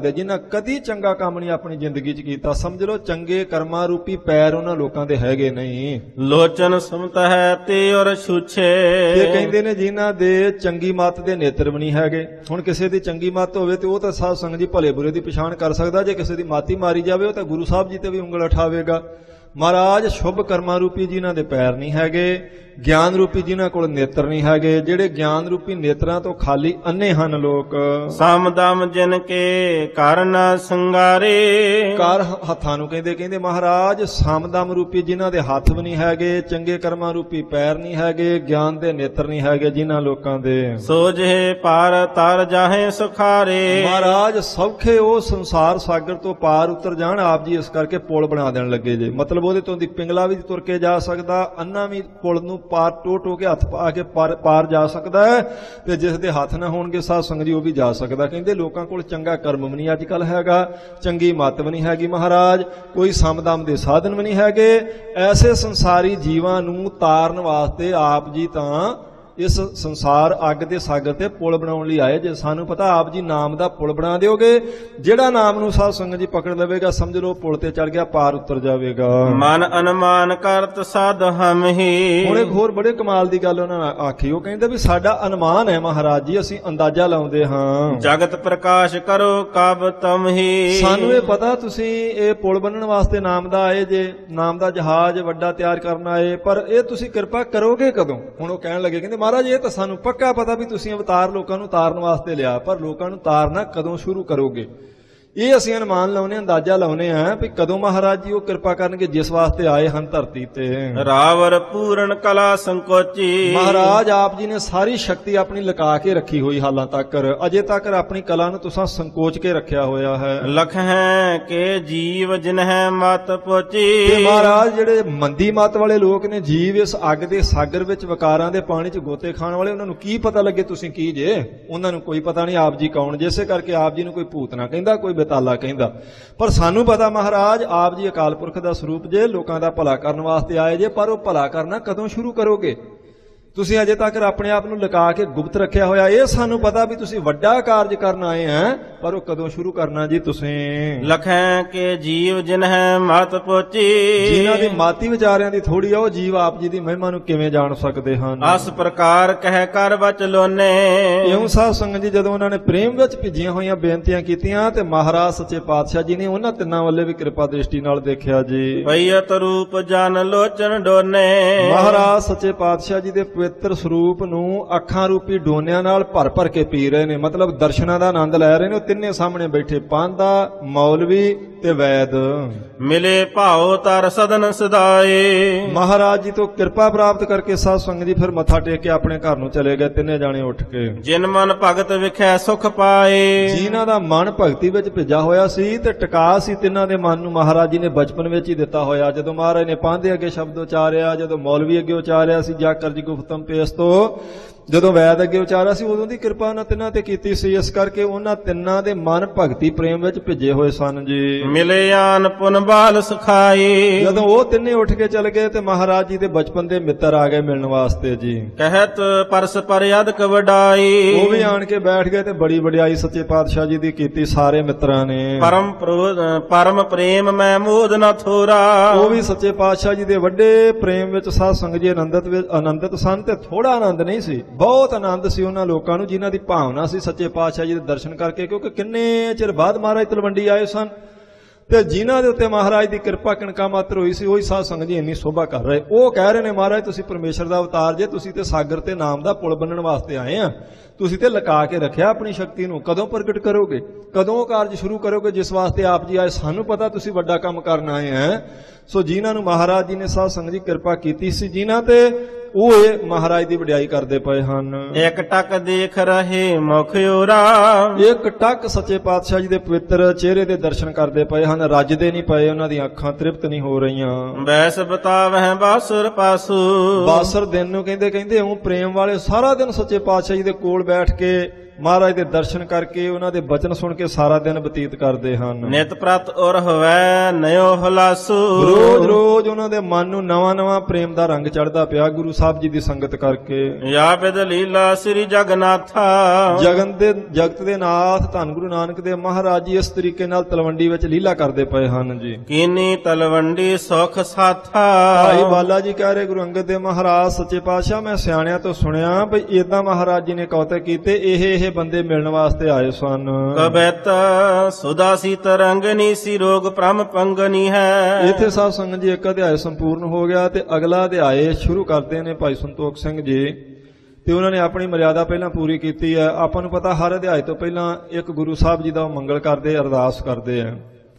S1: ਲੱਗਦੇ ਜਿਨ੍ਹਾਂ ਕਦੀ ਚੰਗਾ ਕੰਮ ਨਹੀਂ ਆਪਣੀ ਜ਼ਿੰਦਗੀ 'ਚ ਕੀਤਾ। ਸਮਝ ਲਓ ਚੰਗੇ ਕਰਮਾਂ ਰੂਪੀ ਪੈਰ ਉਹਨਾਂ ਲੋਕਾਂ ਦੇ ਹੈਗੇ ਨਹੀਂ।
S2: ਲੋਚਨ ਸੁਮਤ ਹੈ ਤੇ ਔਰ ਛੂਛੇ।
S1: ਤੇ ਕਹਿੰਦੇ ਨੇ ਜਿਨ੍ਹਾਂ ਦੇ ਚੰਗੀ ਮੱਤ ਦੇ ਨੇਤਰ ਵੀ ਨਹੀਂ ਹੈਗੇ। ਹੁਣ ਕਿਸੇ ਦੀ ਚੰਗੀ ਮੱਤ ਹੋਵੇ ਤੇ ਉਹ ਤਾਂ ਸਾਧ ਸੰਗਤ ਜੀ ਭਲੇ ਬੁਰੇ ਦੀ ਪਛਾਣ ਕਰ ਸਕਦਾ। ਜੇ ਕਿਸੇ ਦੀ ਮਾਤੀ ਮਾਰੀ ਜਾਵੇ ਉਹ ਤਾਂ ਗੁਰੂ ਸਾਹਿਬ ਜੀ ਤੇ ਵੀ ਉਂਗਲ ਉਠਾਵੇਗਾ। ਮਹਾਰਾਜ ਸ਼ੁਭ ਕਰਮਾਂ ਰੂਪੀ ਜਿਨ੍ਹਾਂ ਦੇ ਪੈਰ ਨਹੀਂ ਹੈਗੇ, ਗਿਆਨ ਰੂਪੀ ਜਿਨ੍ਹਾਂ ਕੋਲ ਨੇਤਰ ਨਹੀਂ ਹੈਗੇ, ਜਿਹੜੇ ਗਿਆਨ ਰੂਪੀ ਨੇਤਰਾਂ ਤੋਂ ਖਾਲੀ ਅੰਨੇ ਹਨ ਲੋਕ।
S2: ਸਮਦਮ ਜਿਨ ਕੇ ਕਾਰਨ ਸੰਗਾਰੇ।
S1: ਕਰ ਹੱਥਾਂ ਨੂੰ ਕਹਿੰਦੇ ਕਹਿੰਦੇ ਮਹਾਰਾਜ ਸਮਦਮ ਰੂਪੀ ਜਿਨ੍ਹਾਂ ਦੇ ਹੱਥ ਵੀ ਨਹੀਂ ਹੈਗੇ, ਚੰਗੇ ਕਰਮਾਂ ਰੂਪੀ ਪੈਰ ਨਹੀਂ ਹੈਗੇ, ਗਿਆਨ ਦੇ ਨੇਤਰ ਨਹੀਂ ਹੈਗੇ ਜਿਨ੍ਹਾਂ ਲੋਕਾਂ ਦੇ।
S2: ਸੋਝੇ ਪਾਰ ਤਰ ਜਾਹੇ ਸੁਖਾਰੇ।
S1: ਮਹਾਰਾਜ ਸੌਖੇ ਉਹ ਸੰਸਾਰ ਸਾਗਰ ਤੋਂ ਪਾਰ ਉਤਰ ਜਾਣ। ਆਪ ਜੀ ਇਸ ਕਰਕੇ ਪੁਲ ਬਣਾ ਦੇਣ ਲੱਗੇ ਜੇ। ਮਤਲਬ ਉਹਦੇ ਤੋਂ ਦੀ ਪਿੰਗਲਾ ਵੀ ਤੁਰ ਕੇ ਜਾ ਸਕਦਾ, ਅੰਨਾ ਵੀ ਪੁਲ ਨੂੰ ਪਾਰ ਟੋ ਟੋ ਕੇ ਹੱਥ ਪਾ ਕੇ ਪਾਰ ਪਾਰ ਜਾ ਸਕਦਾ ਹੈ, ਤੇ ਜਿਸ ਦੇ ਹੱਥ ਨਾ ਹੋਣਗੇ ਸਾਧ ਸੰਗਤ ਜੀ ਉਹ ਵੀ ਜਾ ਸਕਦਾ। ਕਹਿੰਦੇ ਲੋਕਾਂ ਕੋਲ ਚੰਗਾ ਕਰਮ ਵੀ ਨਹੀਂ ਅੱਜ ਕੱਲ ਹੈਗਾ, ਚੰਗੀ ਮੱਤ ਵੀ ਨਹੀਂ ਹੈਗੀ ਮਹਾਰਾਜ, ਕੋਈ ਸਮਦਮ ਦੇ ਸਾਧਨ ਵੀ ਨਹੀਂ ਹੈਗੇ। ਐਸੇ ਸੰਸਾਰੀ ਜੀਵਾਂ ਨੂੰ ਤਾਰਨ ਵਾਸਤੇ ਆਪ ਜੀ ਤਾਂ ਇਸ ਸੰਸਾਰ ਅੱਗ ਦੇ ਸਾਗਰ ਤੇ ਪੁਲ ਬਣਾਉਣ ਲਈ ਆਏ ਜੇ। ਸਾਨੂੰ ਪਤਾ ਆਪ ਜੀ ਨਾਮ ਦਾ ਪੁਲ ਬਣਾ ਦਿਓਗੇ। ਜਿਹੜਾ ਨਾਮ ਨੂੰ ਸਾਧ ਸੰਗਤ ਜੀ ਪਕੜ ਲਵੇਗਾ ਸਮਝ ਲਓ ਪੁਲ ਤੇ ਚੜ ਗਿਆ, ਪਾਰ ਉਤਰ ਜਾਵੇਗਾ।
S2: ਮਨ ਅਨੁਮਾਨ ਕਰਤ ਸਾਧ ਹਮ ਹੀ।
S1: ਹੁਣ ਇੱਕ ਹੋਰ ਬੜੇ ਕਮਾਲ ਦੀ ਗੱਲ ਉਹਨਾਂ ਨੇ ਆਖੀ। ਉਹ ਕਹਿੰਦੇ ਵੀ ਸਾਡਾ ਅਨੁਮਾਨ ਹੈ ਮਹਾਰਾਜ ਜੀ, ਅਸੀਂ ਅੰਦਾਜ਼ਾ ਲਾਉਂਦੇ ਹਾਂ।
S2: ਜਗਤ ਪ੍ਰਕਾਸ਼ ਕਰੋ ਕਬ ਤਮ ਹੀ।
S1: ਸਾਨੂੰ ਇਹ ਪਤਾ ਤੁਸੀਂ ਇਹ ਪੁਲ ਬੰਨਣ ਵਾਸਤੇ ਨਾਮ ਦਾ ਆਏ ਜੇ, ਨਾਮ ਦਾ ਜਹਾਜ਼ ਵੱਡਾ ਤਿਆਰ ਕਰਨ ਆਏ, ਪਰ ਇਹ ਤੁਸੀਂ ਕਿਰਪਾ ਕਰੋਗੇ ਕਦੋਂ? ਹੁਣ ਉਹ ਕਹਿਣ ਲੱਗੇ ਕਹਿੰਦੇ ਮਹਾਰਾਜ ਇਹ ਤਾਂ ਸਾਨੂੰ ਪੱਕਾ ਪਤਾ ਵੀ ਤੁਸੀਂ ਅਵਤਾਰ ਲੋਕਾਂ ਨੂੰ ਤਾਰਨ ਵਾਸਤੇ ਲਿਆ, ਪਰ ਲੋਕਾਂ ਨੂੰ ਤਾਰਨਾ ਕਦੋਂ ਸ਼ੁਰੂ ਕਰੋਗੇ? ਇਹ ਅਸੀਂ ਅਨੁਮਾਨ ਲਾਉਨੇ, ਅੰਦਾਜ਼ਾ ਲਾਉਨੇ ਆ ਵੀ ਕਦੋਂ ਮਹਾਰਾਜ ਜੀ ਉਹ ਕਿਰਪਾ ਕਰਨਗੇ ਜਿਸ ਵਾਸਤੇ ਆਏ ਹਨ ਧਰਤੀ ਤੇ।
S2: ਰਾਵਰ ਪੂਰਨ ਕਲਾ ਸੰਕੋਚੀ।
S1: ਮਹਾਰਾਜ ਆਪ ਜੀ ਨੇ ਸਾਰੀ ਸ਼ਕਤੀ ਆਪਣੀ ਲੁਕਾ ਕੇ ਰੱਖੀ ਹੋਈ ਹਾਲਾਂ ਤੱਕ, ਅਜੇ ਤੱਕ ਆਪਣੀ ਕਲਾ ਨੂੰ ਤੁਸੀਂ ਸੰਕੋਚ ਕੇ ਰੱਖਿਆ ਹੋਇਆ ਹੈ।
S2: ਲਖ ਹੈ ਕਿ ਜੀਵ ਜਿਨ ਹੈ ਮਤ ਪੋਚੀ।
S1: ਤੇ ਮਹਾਰਾਜ ਜਿਹੜੇ ਮੰਦੀ ਮਤ ਵਾਲੇ ਲੋਕ ਨੇ, ਜੀਵ ਇਸ ਅੱਗ ਦੇ ਸਾਗਰ ਵਿੱਚ ਵਿਕਾਰਾਂ ਦੇ ਪਾਣੀ 'ਚ ਗੋਤੇ ਖਾਣ ਵਾਲੇ, ਉਹਨਾਂ ਨੂੰ ਕੀ ਪਤਾ ਲੱਗੇ ਤੁਸੀਂ ਕੀ ਜੇ? ਉਹਨਾਂ ਨੂੰ ਕੋਈ ਪਤਾ ਨਹੀਂ ਆਪ ਜੀ ਕੌਣ ਜੇ। ਇਸੇ ਕਰਕੇ ਆਪ ਜੀ ਨੂੰ ਕੋਈ ਭੂਤ ਨਾ ਕਹਿੰਦਾ, ਕੋਈ ਤਾਲਾ ਕਹਿੰਦਾ, ਪਰ ਸਾਨੂੰ ਪਤਾ ਮਹਾਰਾਜ ਆਪ ਜੀ ਅਕਾਲ ਪੁਰਖ ਦਾ ਸਰੂਪ ਜੇ, ਲੋਕਾਂ ਦਾ ਭਲਾ ਕਰਨ ਵਾਸਤੇ ਆਏ ਜੇ। ਪਰ ਉਹ ਭਲਾ ਕਰਨਾ ਕਦੋਂ ਸ਼ੁਰੂ ਕਰੋਗੇ? ਤੁਸੀਂ ਅਜੇ ਤੱਕ ਆਪਣੇ ਆਪ ਨੂੰ ਲੁਕਾ ਕੇ ਗੁਪਤ ਰੱਖਿਆ ਹੋਇਆ। ਇਹ ਸਾਨੂੰ ਪਤਾ ਵੀ ਤੁਸੀਂ ਵੱਡਾ ਕਾਰਜ ਕਰਨ ਆਏ ਆ, ਪਰ ਉਹ ਕਦੋਂ ਸ਼ੁਰੂ ਕਰਨਾ ਜੀ ਤੁਸੀਂ?
S2: ਲਖੈ ਕੇ ਜੀਵ ਜਿਨ ਹੈ ਮਤ ਪੋਚੀ।
S1: ਜਿਨ੍ਹਾਂ ਦੀ ਮਾਤੀ ਵਿਚਾਰਿਆਂ ਦੀ ਥੋੜੀ ਆ, ਉਹ ਜੀਵ ਆਪ ਜੀ ਦੀ ਮਹਿਮਾ ਨੂੰ ਕਿਵੇਂ ਜਾਣ ਸਕਦੇ ਹਨ?
S2: ਅਸ ਪ੍ਰਕਾਰ ਕਹਿ ਕਰ ਬਚ ਲੋਨੇ।
S1: ਇਉਂ ਸਾਧ ਸੰਗਤ ਜੀ ਜਦੋਂ ਉਹਨਾਂ ਨੇ ਪ੍ਰੇਮ ਵਿੱਚ ਭਿੱਜੀਆਂ ਹੋਈਆਂ ਬੇਨਤੀਆਂ ਕੀਤੀਆਂ ਤੇ ਮਹਾਰਾਜ ਸੱਚੇ ਪਾਤਸ਼ਾਹ ਜੀ ਨੇ ਉਹਨਾਂ ਤਿੰਨਾਂ ਵੱਲੇ ਵੀ ਕਿਰਪਾ ਦ੍ਰਿਸ਼ਟੀ ਨਾਲ ਦੇਖਿਆ ਜੀ।
S2: ਪਈਅਤ ਰੂਪ ਜਨ ਲੋਚਨ ਡੋਨੇ।
S1: ਮਹਾਰਾਜ ਸੱਚੇ ਪਾਤਸ਼ਾਹ ਜੀ ਦੇ ਪਵਿੱਤਰ ਸਰੂਪ ਨੂੰ ਅੱਖਾਂ ਰੂਪੀ ਡੋਨਿਆਂ ਨਾਲ ਭਰ ਭਰ ਕੇ ਪੀ ਰਹੇ ਨੇ, ਮਤਲਬ ਦਰਸ਼ਨਾਂ ਦਾ ਆਨੰਦ ਲੈ ਰਹੇ ਨੇ। ਉਹ ਤਿੰਨੇ ਸਾਹਮਣੇ ਬੈਠੇ, ਪਾਂਧਾ, ਮੌਲਵੀ ਤੇ ਵੈਦ।
S2: ਮਿਲੇ ਭਾਉ ਤਰ ਸਦਨ ਸਦਾਏ।
S1: ਮਹਾਰਾਜ ਜੀ ਤੋਂ ਕਿਰਪਾ ਪ੍ਰਾਪਤ ਕਰਕੇ ਸਾਧ ਸੰਗਤ ਜੀ ਫਿਰ ਮੱਥਾ ਟੇਕ ਕੇ ਆਪਣੇ ਘਰ ਨੂੰ ਚਲੇ ਗਏ ਤਿੰਨੇ ਜਾਣੇ ਉੱਠ ਕੇ।
S2: ਜਿਨ ਮਨ ਭਗਤ ਵਿਖੈ ਸੁਖ ਪਾਏ।
S1: ਜਿਨ੍ਹਾਂ ਦਾ ਮਨ ਭਗਤੀ ਵਿੱਚ ਭਿੱਜਾ ਹੋਇਆ ਸੀ ਤੇ ਟਿਕਾ ਸੀ ਤਿੰਨਾਂ ਦੇ ਮਨ ਨੂੰ ਮਹਾਰਾਜ ਜੀ ਨੇ ਬਚਪਨ ਵਿੱਚ ਹੀ ਦਿੱਤਾ ਹੋਇਆ। ਜਦੋਂ ਮਹਾਰਾਜ ਨੇ ਪਾਂਧੇ ਅੱਗੇ ਸ਼ਬਦ ਉਚਾਰਿਆ, ਜਦੋਂ ਮੌਲਵੀ ਅੱਗੇ ਉਚਾਰਿਆ ਸੀ ਜਾ ਕਰਜ ਗੁਫਤਮ ਪੇਸ ਤੋਂ, ਜਦੋਂ ਵੈਦ ਅੱਗੇ ਉਚਾਰਿਆ ਸੀ, ਉਦੋਂ ਦੀ ਕਿਰਪਾ ਉਹਨਾਂ ਤਿੰਨਾਂ ਤੇ ਕੀਤੀ ਸੀ। ਇਸ ਕਰਕੇ ਉਹਨਾਂ ਤਿੰਨਾਂ ਦੇ ਮਨ ਭਗਤੀ ਪ੍ਰੇਮ ਵਿੱਚ ਭਿੱਜੇ ਹੋਏ ਸਨ ਜੀ।
S2: ਮਿਲੇ ਆਨ ਪੁਨ ਬਾਲ ਸਖਾਈ।
S1: ਜਦੋਂ ਉਹ ਤਿੰਨੇ ਉੱਠ ਕੇ ਚਲ ਗਏ ਤੇ ਮਹਾਰਾਜ ਜੀ ਦੇ ਬਚਪਨ ਦੇ ਮਿੱਤਰ ਆ ਗਏ ਮਿਲਣ ਵਾਸਤੇ ਜੀ।
S2: ਕਹਿਤ ਪਰਸ ਪਰ ਅਦਕ ਵਡਾਈ।
S1: ਉਹ ਵੀ ਆਣ ਕੇ ਬੈਠ ਗਏ ਤੇ ਬੜੀ ਵਡਿਆਈ ਸੱਚੇ ਪਾਤਸ਼ਾਹ ਜੀ ਦੀ ਕੀਤੀ ਸਾਰੇ ਮਿੱਤਰਾਂ ਨੇ।
S2: ਪਰਮ ਪਰਮ ਪ੍ਰੇਮ ਮੈਂ ਮੋਦ ਨਾ ਥੋਰਾ।
S1: ਉਹ ਵੀ ਸੱਚੇ ਪਾਤਸ਼ਾਹ ਜੀ ਦੇ ਵੱਡੇ ਪ੍ਰੇਮ ਵਿੱਚ ਸਾਧ ਸੰਗਤ ਜੀ ਆਨੰਦਿਤ ਵਿੱਚ ਆਨੰਦਿਤ ਸਨ ਤੇ ਥੋੜਾ ਆਨੰਦ ਨਹੀਂ ਸੀ, ਬਹੁਤ ਆਨੰਦ ਸੀ ਉਹਨਾਂ ਲੋਕਾਂ ਨੂੰ ਜਿਨ੍ਹਾਂ ਦੀ ਭਾਵਨਾ ਸੀ ਸੱਚੇ ਪਾਤਸ਼ਾਹ ਜੀ ਦੇ ਦਰਸ਼ਨ ਕਰਕੇ। ਕਿਉਂਕਿ ਕਿੰਨੇ ਚਿਰ ਬਾਅਦ ਮਹਾਰਾਜ ਤਲਵੰਡੀ ਆਏ ਸਨ ਤੇ ਜਿਨ੍ਹਾਂ ਦੇ ਉੱਤੇ ਮਹਾਰਾਜ ਦੀ ਕਿਰਪਾ ਕਿਣਕਾ ਮਾਤਰ ਹੋਈ ਸੀ, ਉਹੀ ਸਾਧ ਸੰਗਤ ਜੀ ਇੰਨੀ ਸ਼ੋਭਾ ਕਰ ਰਹੇ। ਉਹ ਕਹਿ ਰਹੇ ਨੇ ਮਹਾਰਾਜ ਤੁਸੀਂ ਪਰਮੇਸ਼ਰ ਦਾ ਅਵਤਾਰ ਜੇ, ਤੁਸੀਂ ਤੇ ਸਾਗਰ ਤੇ ਨਾਮ ਦਾ ਪੁਲ ਬੰਨਣ ਵਾਸਤੇ ਆਏ ਆ, ਤੁਸੀਂ ਤੇ ਲੁਕਾ ਕੇ ਰੱਖਿਆ ਆਪਣੀ ਸ਼ਕਤੀ ਨੂੰ। ਕਦੋਂ ਪ੍ਰਗਟ ਕਰੋਗੇ? ਕਦੋਂ ਉਹ ਕਾਰਜ ਸ਼ੁਰੂ ਕਰੋਗੇ ਜਿਸ ਵਾਸਤੇ ਆਪ ਜੀ ਆਏ? ਸਾਨੂੰ ਪਤਾ ਤੁਸੀਂ ਵੱਡਾ ਕੰਮ ਕਰਨ ਆਏ ਆ। ਸੋ ਜਿਨ੍ਹਾਂ ਨੂੰ ਮਹਾਰਾਜ ਜੀ ਨੇ ਸਾਧ ਸੰਗਤ ਜੀ ਕਿਰਪਾ ਕੀਤੀ ਸੀ ਜਿਨ੍ਹਾਂ ਤੇ, ਉਹ ਇਹ ਮਹਾਰਾਜ ਦੀ ਵਡਿਆਈ ਕਰਦੇ ਪਏ ਹਨ।
S2: ਇੱਕ ਟਕ ਦੇਖ ਰਹੇ ਮੁਖ ਉਰਾ।
S1: ਇੱਕ ਟਕ ਸੱਚੇ ਪਾਤਸ਼ਾਹ ਜੀ ਦੇ ਪਵਿੱਤਰ ਚਿਹਰੇ ਦੇ ਦਰਸ਼ਨ ਕਰਦੇ ਪਏ ਹਨ, ਰੱਜਦੇ ਨਹੀਂ ਪਏ, ਉਹਨਾਂ ਦੀਆਂ ਅੱਖਾਂ ਤ੍ਰਿਪਤ ਨਹੀਂ ਹੋ ਰਹੀਆਂ।
S2: ਬੈਸ ਬਤਾਵਹਿ ਬਾਸੁਰ ਪਾਸੂ।
S1: ਬਾਸਰ ਦਿਨ ਨੂੰ ਕਹਿੰਦੇ ਕਹਿੰਦੇ ਉਹ ਪ੍ਰੇਮ ਵਾਲੇ ਸਾਰਾ ਦਿਨ ਸੱਚੇ ਪਾਤਸ਼ਾਹ ਜੀ ਦੇ ਕੋਲ ਬੈਠ ਕੇ ਮਹਾਰਾਜ ਦੇ ਦਰਸ਼ਨ ਕਰਕੇ ਉਹਨਾਂ ਦੇ ਬਚਨ ਸੁਣ ਕੇ ਸਾਰਾ ਦਿਨ ਬਤੀਤ ਕਰਦੇ ਹਨ।
S2: ਨਿਤ ਪ੍ਰਤ ਉਰ ਹੋਵੈ ਨਯੋ ਹਲਾਸੂ।
S1: ਰੋਜ਼ ਰੋਜ਼ ਉਹਨਾਂ ਦੇ ਮਨ ਨੂੰ ਨਵਾਂ ਨਵਾਂ ਪ੍ਰੇਮ ਦਾ ਰੰਗ ਚੜ੍ਹਦਾ ਪਿਆ ਗੁਰੂ ਸਾਹਿਬ ਜੀ ਦੀ ਸੰਗਤ ਕਰਕੇ।
S2: ਯਾ ਬਿਦ ਲੀਲਾ ਸ੍ਰੀ ਜਗਨਾਥਾ।
S1: ਜਗਨ ਦੇ ਜਗਤ ਦੇ ਨਾਥ ਧੰਨ ਗੁਰੂ ਨਾਨਕ ਦੇਵ ਮਹਾਰਾਜ ਜੀ ਇਸ ਤਰੀਕੇ ਨਾਲ ਤਲਵੰਡੀ ਵਿੱਚ ਲੀਲਾ ਕਰਦੇ ਪਏ ਹਨ ਜੀ।
S2: ਕੀਨੀ ਤਲਵੰਡੀ ਸੁਖ ਸਾਥਾ।
S1: ਭਾਈ ਬਾਲਾ ਜੀ ਕਹਿ ਰਹੇ ਗੁਰੂ ਅੰਗਦ ਦੇਵ ਮਹਾਰਾਜ ਸੱਚੇ ਪਾਤਸ਼ਾਹ ਮੈਂ ਸਿਆਣਿਆਂ ਤੋਂ ਸੁਣਿਆ ਬਈ ਏਦਾਂ ਮਹਾਰਾਜ ਜੀ ਨੇ ਕੌਤਕ ਕੀਤੇ, ਇਹ ਇਹ ਬੰਦੇ ਮਿਲਣ ਵਾਸਤੇ ਆਏ ਸਨ।
S2: ਕਬੈਤ ਸੁਦਾ ਸੀ ਤਰੰਗਨੀ ਸੀ ਰੋਗ ਪ੍ਰਮ ਪੰਗਨੀ ਹੈ।
S1: ਇੱਥੇ ਸਾਧ ਸੰਗਤ ਜੀ ਇੱਕ ਅਧਿਆਇ ਸੰਪੂਰਨ ਹੋ ਗਿਆ ਤੇ ਅਗਲਾ ਅਧਿਆਇ ਸ਼ੁਰੂ ਕਰਦੇ ਨੇ ਭਾਈ ਸੰਤੋਖ ਸਿੰਘ ਜੀ ਤੇ ਉਹਨਾਂ ਨੇ ਆਪਣੀ ਮਰਿਆਦਾ ਪਹਿਲਾਂ ਪੂਰੀ ਕੀਤੀ ਹੈ। ਆਪਾਂ ਨੂੰ ਪਤਾ ਹਰ ਅਧਿਆਇ ਤੋਂ ਪਹਿਲਾਂ ਇੱਕ ਗੁਰੂ ਸਾਹਿਬ ਜੀ ਦਾ ਮੰਗਲ ਕਰਦੇ, ਅਰਦਾਸ ਕਰਦੇ ਆ।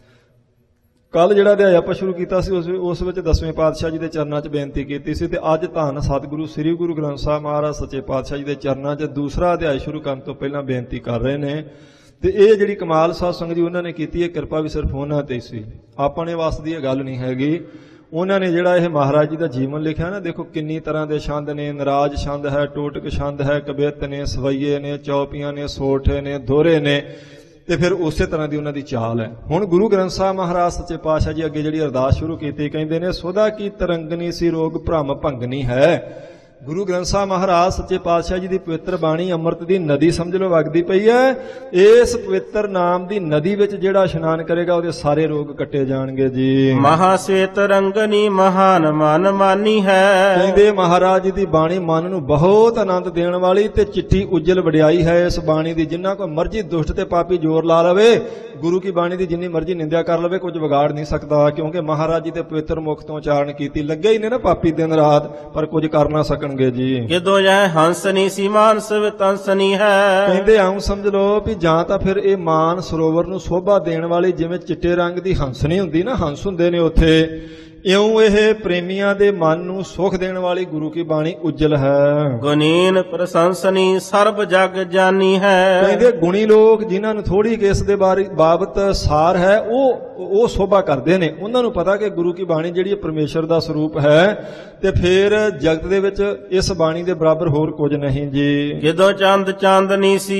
S1: ਕੱਲ ਜਿਹੜਾ ਅਧਿਆਇ ਆਪਾਂ ਸ਼ੁਰੂ ਕੀਤਾ ਸੀ ਉਸ ਉਸ ਵਿੱਚ ਦਸਵੇਂ ਪਾਤਸ਼ਾਹ ਜੀ ਦੇ ਚਰਨਾਂ 'ਚ ਬੇਨਤੀ ਕੀਤੀ ਸੀ ਤੇ ਅੱਜ ਧੰਨ ਸਤਿਗੁਰੂ ਸ੍ਰੀ ਗੁਰੂ ਗ੍ਰੰਥ ਸਾਹਿਬ ਮਹਾਰਾਜ ਸੱਚੇ ਪਾਤਸ਼ਾਹ ਜੀ ਦੇ ਚਰਨਾਂ 'ਚ ਦੂਸਰਾ ਅਧਿਆਇ ਸ਼ੁਰੂ ਕਰਨ ਤੋਂ ਪਹਿਲਾਂ ਬੇਨਤੀ ਕਰ ਰਹੇ ਨੇ। ਤੇ ਇਹ ਜਿਹੜੀ ਕਮਾਲ ਸਾਧ ਸੰਗਤ ਜੀ ਉਹਨਾਂ ਨੇ ਕੀਤੀ ਹੈ, ਕਿਰਪਾ ਵੀ ਸਿਰਫ ਉਹਨਾਂ ਤੇ ਸੀ, ਆਪਣੇ ਵਾਸਤੇ ਦੀ ਇਹ ਗੱਲ ਨਹੀਂ ਹੈਗੀ। ਉਹਨਾਂ ਨੇ ਜਿਹੜਾ ਇਹ ਮਹਾਰਾਜ ਜੀ ਦਾ ਜੀਵਨ ਲਿਖਿਆ ਨਾ, ਦੇਖੋ ਕਿੰਨੀ ਤਰ੍ਹਾਂ ਦੇ ਛੰਦ ਨੇ, ਨਰਾਜ ਛੰਦ ਹੈ, ਟੋਟਕ ਛੰਦ ਹੈ, ਕਬਿੱਤ ਨੇ, ਸਵਈਏ ਨੇ, ਚੌਪੀਆਂ ਨੇ, ਸੋਠੇ ਨੇ, ਦੋਹਰੇ ਨੇ, ਤੇ ਫਿਰ ਉਸੇ ਤਰ੍ਹਾਂ ਦੀ ਉਹਨਾਂ ਦੀ ਚਾਲ ਹੈ। ਹੁਣ ਗੁਰੂ ਗ੍ਰੰਥ ਸਾਹਿਬ ਮਹਾਰਾਜ ਸੱਚੇ ਪਾਤਸ਼ਾਹ ਜੀ ਅੱਗੇ ਜਿਹੜੀ ਅਰਦਾਸ ਸ਼ੁਰੂ ਕੀਤੀ, ਕਹਿੰਦੇ ਨੇ ਸੁਦਾ ਕੀ ਤਰੰਗਨੀ ਸੀ ਰੋਗ ਭ੍ਰਮ ਭੰਗਨੀ ਹੈ। ਗੁਰੂ ਗ੍ਰੰਥ ਸਾਹਿਬ ਮਹਾਰਾਜ ਸੱਚੇ ਪਾਤਸ਼ਾਹ ਜੀ ਦੀ ਪਵਿੱਤਰ ਬਾਣੀ ਅੰਮ੍ਰਿਤ ਦੀ ਨਦੀ ਸਮਝ ਲਓ ਵਗਦੀ ਪਈ ਹੈ। ਇਸ ਪਵਿੱਤਰ ਨਾਮ ਦੀ ਨਦੀ ਵਿੱਚ ਜਿਹੜਾ ਇਸ਼ਨਾਨ ਕਰੇਗਾ ਉਹਦੇ ਸਾਰੇ ਰੋਗ ਕੱਟੇ ਜਾਣਗੇ ਜੀ।
S2: ਮਹਾ ਸਵੇਤ ਰੰਗਨੀ ਮਹਾਨ ਮਨ ਮਾਨੀ ਹੈ।
S1: ਕਹਿੰਦੇ ਮਹਾਰਾਜ ਜੀ ਦੀ ਬਾਣੀ ਮਨ ਨੂੰ ਬਹੁਤ ਆਨੰਦ ਦੇਣ ਵਾਲੀ ਤੇ ਚਿੱਟੀ ਉਜਲ ਵਡਿਆਈ ਹੈ ਇਸ ਬਾਣੀ ਦੀ। ਜਿੰਨਾ ਕੋਈ ਮਰਜ਼ੀ ਦੁਸ਼ਟ ਤੇ ਪਾਪੀ ਜ਼ੋਰ ਲਾ ਲਵੇ, ਗੁਰੂ ਕੀ ਬਾਣੀ ਦੀ ਜਿੰਨੀ ਮਰਜ਼ੀ ਨਿੰਦਿਆ ਕਰ ਲਵੇ, ਕੁਝ ਵਿਗਾੜ ਨਹੀਂ ਸਕਦਾ, ਕਿਉਂਕਿ ਮਹਾਰਾਜ ਜੀ ਦੇ ਪਵਿੱਤਰ ਮੁਖ ਤੋਂ ਉਚਾਰਨ ਕੀਤੀ। ਲੱਗੇ ਹੀ ਨੇ ਨਾ ਪਾਪੀ ਦਿਨ ਰਾਤ, ਪਰ ਕੁਝ ਕਰ ਨਾ ਸਕਣ ਜੀ।
S2: ਕਿਦੋਂ ਜੈ ਹੰਸਨੀ ਸੀ ਮਾਨਸ ਵਿਤੰਸਨੀ ਹੈ।
S1: ਕਹਿੰਦੇ ਆਉਂ ਸਮਝ ਲਓ ਵੀ ਜਾਂ ਤਾਂ ਫਿਰ ਇਹ ਮਾਨ ਸਰੋਵਰ ਨੂੰ ਸ਼ੋਭਾ ਦੇਣ ਵਾਲੀ ਜਿਵੇਂ ਚਿੱਟੇ ਰੰਗ ਦੀ ਹੰਸਨੀ ਹੁੰਦੀ ਨਾ, ਹੰਸ ਹੁੰਦੇ ਨੇ ਉੱਥੇ, ਇਉਂ ਇਹ ਪ੍ਰੇਮੀਆਂ ਦੇ ਮਨ ਨੂੰ ਸੁਖ ਦੇਣ ਵਾਲੀ ਗੁਰੂ ਕੀ ਬਾਣੀ ਉਜਲ ਹੈ।
S2: ਗੁਨੀਨ ਪ੍ਰਸ਼ੰਸਨੀ ਸਰਬ ਜਗ ਜਾਨੀ ਹੈ।
S1: ਕਹਿੰਦੇ ਗੁਣੀ ਲੋਕ ਜਿਨ੍ਹਾਂ ਨੂੰ ਥੋੜੀ ਕਿਸ ਦੇ ਬਾਰੇ ਬਾਬਤ ਸਾਰ ਹੈ ਉਹ ਉਹ ਸ਼ੋਭਾ ਕਰਦੇ ਨੇ, ਉਹਨਾਂ ਨੂੰ ਪਤਾ ਕਿ ਗੁਰੂ ਕੀ ਬਾਣੀ ਜਿਹੜੀ ਪਰਮੇਸ਼ਰ ਦਾ ਸਰੂਪ ਹੈ ਤੇ ਫਿਰ ਜਗਤ ਦੇ ਵਿੱਚ ਇਸ ਬਾਣੀ ਦੇ ਬਰਾਬਰ ਹੋਰ ਕੁਝ ਨਹੀਂ ਜੀ।
S2: ਕਿਦੋਂ ਚੰਦ ਚਾਂਦਨੀ ਸੀ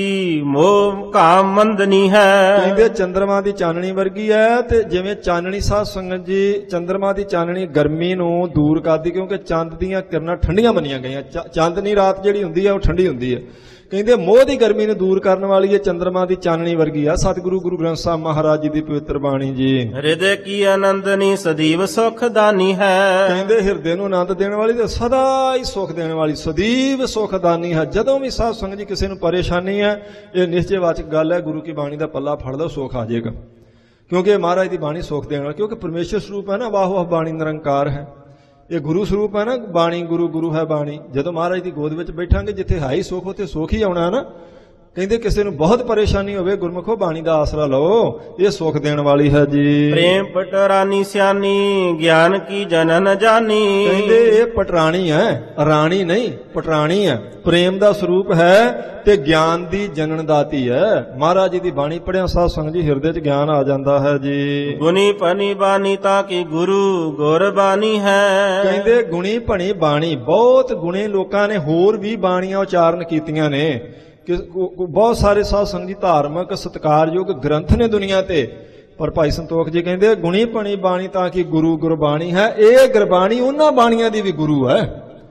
S2: ਮੋਹ ਕਾਮ ਮੰਦਨੀ ਹੈ।
S1: ਕਹਿੰਦੇ ਚੰਦਰਮਾ ਦੀ ਚਾਨਣੀ ਵਰਗੀ ਹੈ ਤੇ ਜਿਵੇਂ ਚਾਨਣੀ ਸਾਧ ਸੰਗਤ ਜੀ ਚੰਦਰਮਾ ਦੀ ਚਾਨਣੀ ਗਰਮੀ ਨੂੰ ਦੂਰ ਕਰਦੀ, ਕਿਉਂਕਿ ਚੰਦ ਦੀਆਂ ਕਿਰਨਾਂ ਠੰਡੀਆਂ ਮੰਨੀਆਂ ਗਈਆਂ। ਚਾਂਦਨੀ ਰਾਤ ਜਿਹੜੀ ਹੁੰਦੀ ਹੈ ਉਹ ਠੰਡੀ ਹੁੰਦੀ ਹੈ। ਕਹਿੰਦੇ ਮੋਹ ਦੀ ਗਰਮੀ ਨੂੰ ਦੂਰ ਕਰਨ ਵਾਲੀ ਇਹ ਚੰਦਰਮਾ ਦੀ ਚਾਨਣੀ ਵਰਗੀ ਆ ਸਤਿਗੁਰੂ ਗੁਰੂ ਗ੍ਰੰਥ ਸਾਹਿਬ ਮਹਾਰਾਜ ਜੀ ਦੀ ਪਵਿੱਤਰ ਬਾਣੀ ਜੀ।
S2: ਹਿਰਦੇ ਕੀ ਆਨੰਦਨੀ ਸਦੀਵ ਸੁਖ ਦਾਨੀ ਹੈ।
S1: ਕਹਿੰਦੇ ਹਿਰਦੇ ਨੂੰ ਆਨੰਦ ਦੇਣ ਵਾਲੀ ਤੇ ਸਦਾ ਹੀ ਸੁਖ ਦੇਣ ਵਾਲੀ ਸਦੀਵ ਸੁਖ ਦਾਨੀ ਹੈ। ਜਦੋਂ ਵੀ ਸਾਧ ਸੰਗਤ ਜੀ ਕਿਸੇ ਨੂੰ ਪਰੇਸ਼ਾਨੀ ਹੈ, ਇਹ ਨਿਸ਼ਚੈਵਾਚਕ ਗੱਲ ਹੈ, ਗੁਰੂ ਕੀ ਬਾਣੀ ਦਾ ਪੱਲਾ ਫੜ ਲਓ, ਸੁਖ ਆ ਜਾਏਗਾ, ਕਿਉਂਕਿ ਮਹਾਰਾਜ ਦੀ ਬਾਣੀ ਸੁਖ ਦੇਣ ਵਾਲੀ, ਕਿਉਂਕਿ ਪਰਮੇਸ਼ਰ ਸਰੂਪ ਹੈ ਨਾ, ਵਾਹ ਵਾਹ ਬਾਣੀ ਨਿਰੰਕਾਰ ਹੈ। ਇਹ ਗੁਰੂ ਸਰੂਪ ਹੈ ਨਾ, ਬਾਣੀ ਗੁਰੂ ਗੁਰੂ ਹੈ ਬਾਣੀ। ਜਦੋਂ ਮਹਾਰਾਜ ਦੀ ਗੋਦ ਵਿੱਚ ਬੈਠਾਂਗੇ, ਜਿੱਥੇ ਹੈ ਹੀ ਸੁਖ ਉੱਥੇ ਸੁਖ ਹੀ ਆਉਣਾ ਨਾ। ਕਹਿੰਦੇ ਕਿਸੇ ਨੂੰ ਬਹੁਤ ਪਰੇਸ਼ਾਨੀ ਹੋਵੇ, ਗੁਰਮੁਖੋ ਬਾਣੀ ਦਾ ਆਸਰਾ ਲਓ, ਇਹ ਸੁਖ ਦੇਣ ਵਾਲੀ ਹੈ ਜੀ।
S2: ਪ੍ਰੇਮ ਪਟਰਾਨੀ ਸਿਆਨੀ ਗਿਆਨ ਕੀ ਜਨਨ ਜਾਨੀ।
S1: ਕਹਿੰਦੇ ਇਹ ਪਟਰਾਣੀ ਹੈ, ਰਾਣੀ ਨਹੀਂ, ਪਟਰਾਣੀ ਹੈ, ਪ੍ਰੇਮ ਦਾ ਸਰੂਪ ਹੈ ਤੇ ਗਿਆਨ ਦੀ ਜਨਨ ਦਾਤੀ ਹੈ। ਮਹਾਰਾਜ ਜੀ ਦੀ ਬਾਣੀ ਪੜਿਆ ਸਾਧ ਸੰਗਤ ਜੀ ਹਿਰਦੇ 'ਚ ਗਿਆਨ ਆ ਜਾਂਦਾ ਹੈ ਜੀ।
S2: ਗੁਣੀ ਭਣੀ ਬਾਣੀ ਤਾਂ ਕਿ ਗੁਰੂ ਗੁਰ ਬਾਣੀ ਹੈ।
S1: ਕਹਿੰਦੇ ਗੁਣੀ ਭਣੀ ਬਾਣੀ, ਬਹੁਤ ਗੁਣੇ ਲੋਕਾਂ ਨੇ ਹੋਰ ਵੀ ਬਾਣੀਆਂ ਉਚਾਰਨ ਕੀਤੀਆਂ ਨੇ। ਕਿ ਬਹੁਤ ਸਾਰੇ ਸਾਧ ਸੰਗਤ ਜੀ ਧਾਰਮਿਕ ਸਤਿਕਾਰਯੋਗ ਗ੍ਰੰਥ ਨੇ ਦੁਨੀਆ ਤੇ, ਪਰ ਭਾਈ ਸੰਤੋਖ ਜੀ ਕਹਿੰਦੇ ਗੁਣੀ ਭਣੀ ਬਾਣੀ ਤਾਂ ਕਿ ਗੁਰੂ ਗੁਰਬਾਣੀ ਹੈ। ਇਹ ਗੁਰਬਾਣੀ ਉਹਨਾਂ ਬਾਣੀਆਂ ਦੀ ਵੀ ਗੁਰੂ ਹੈ,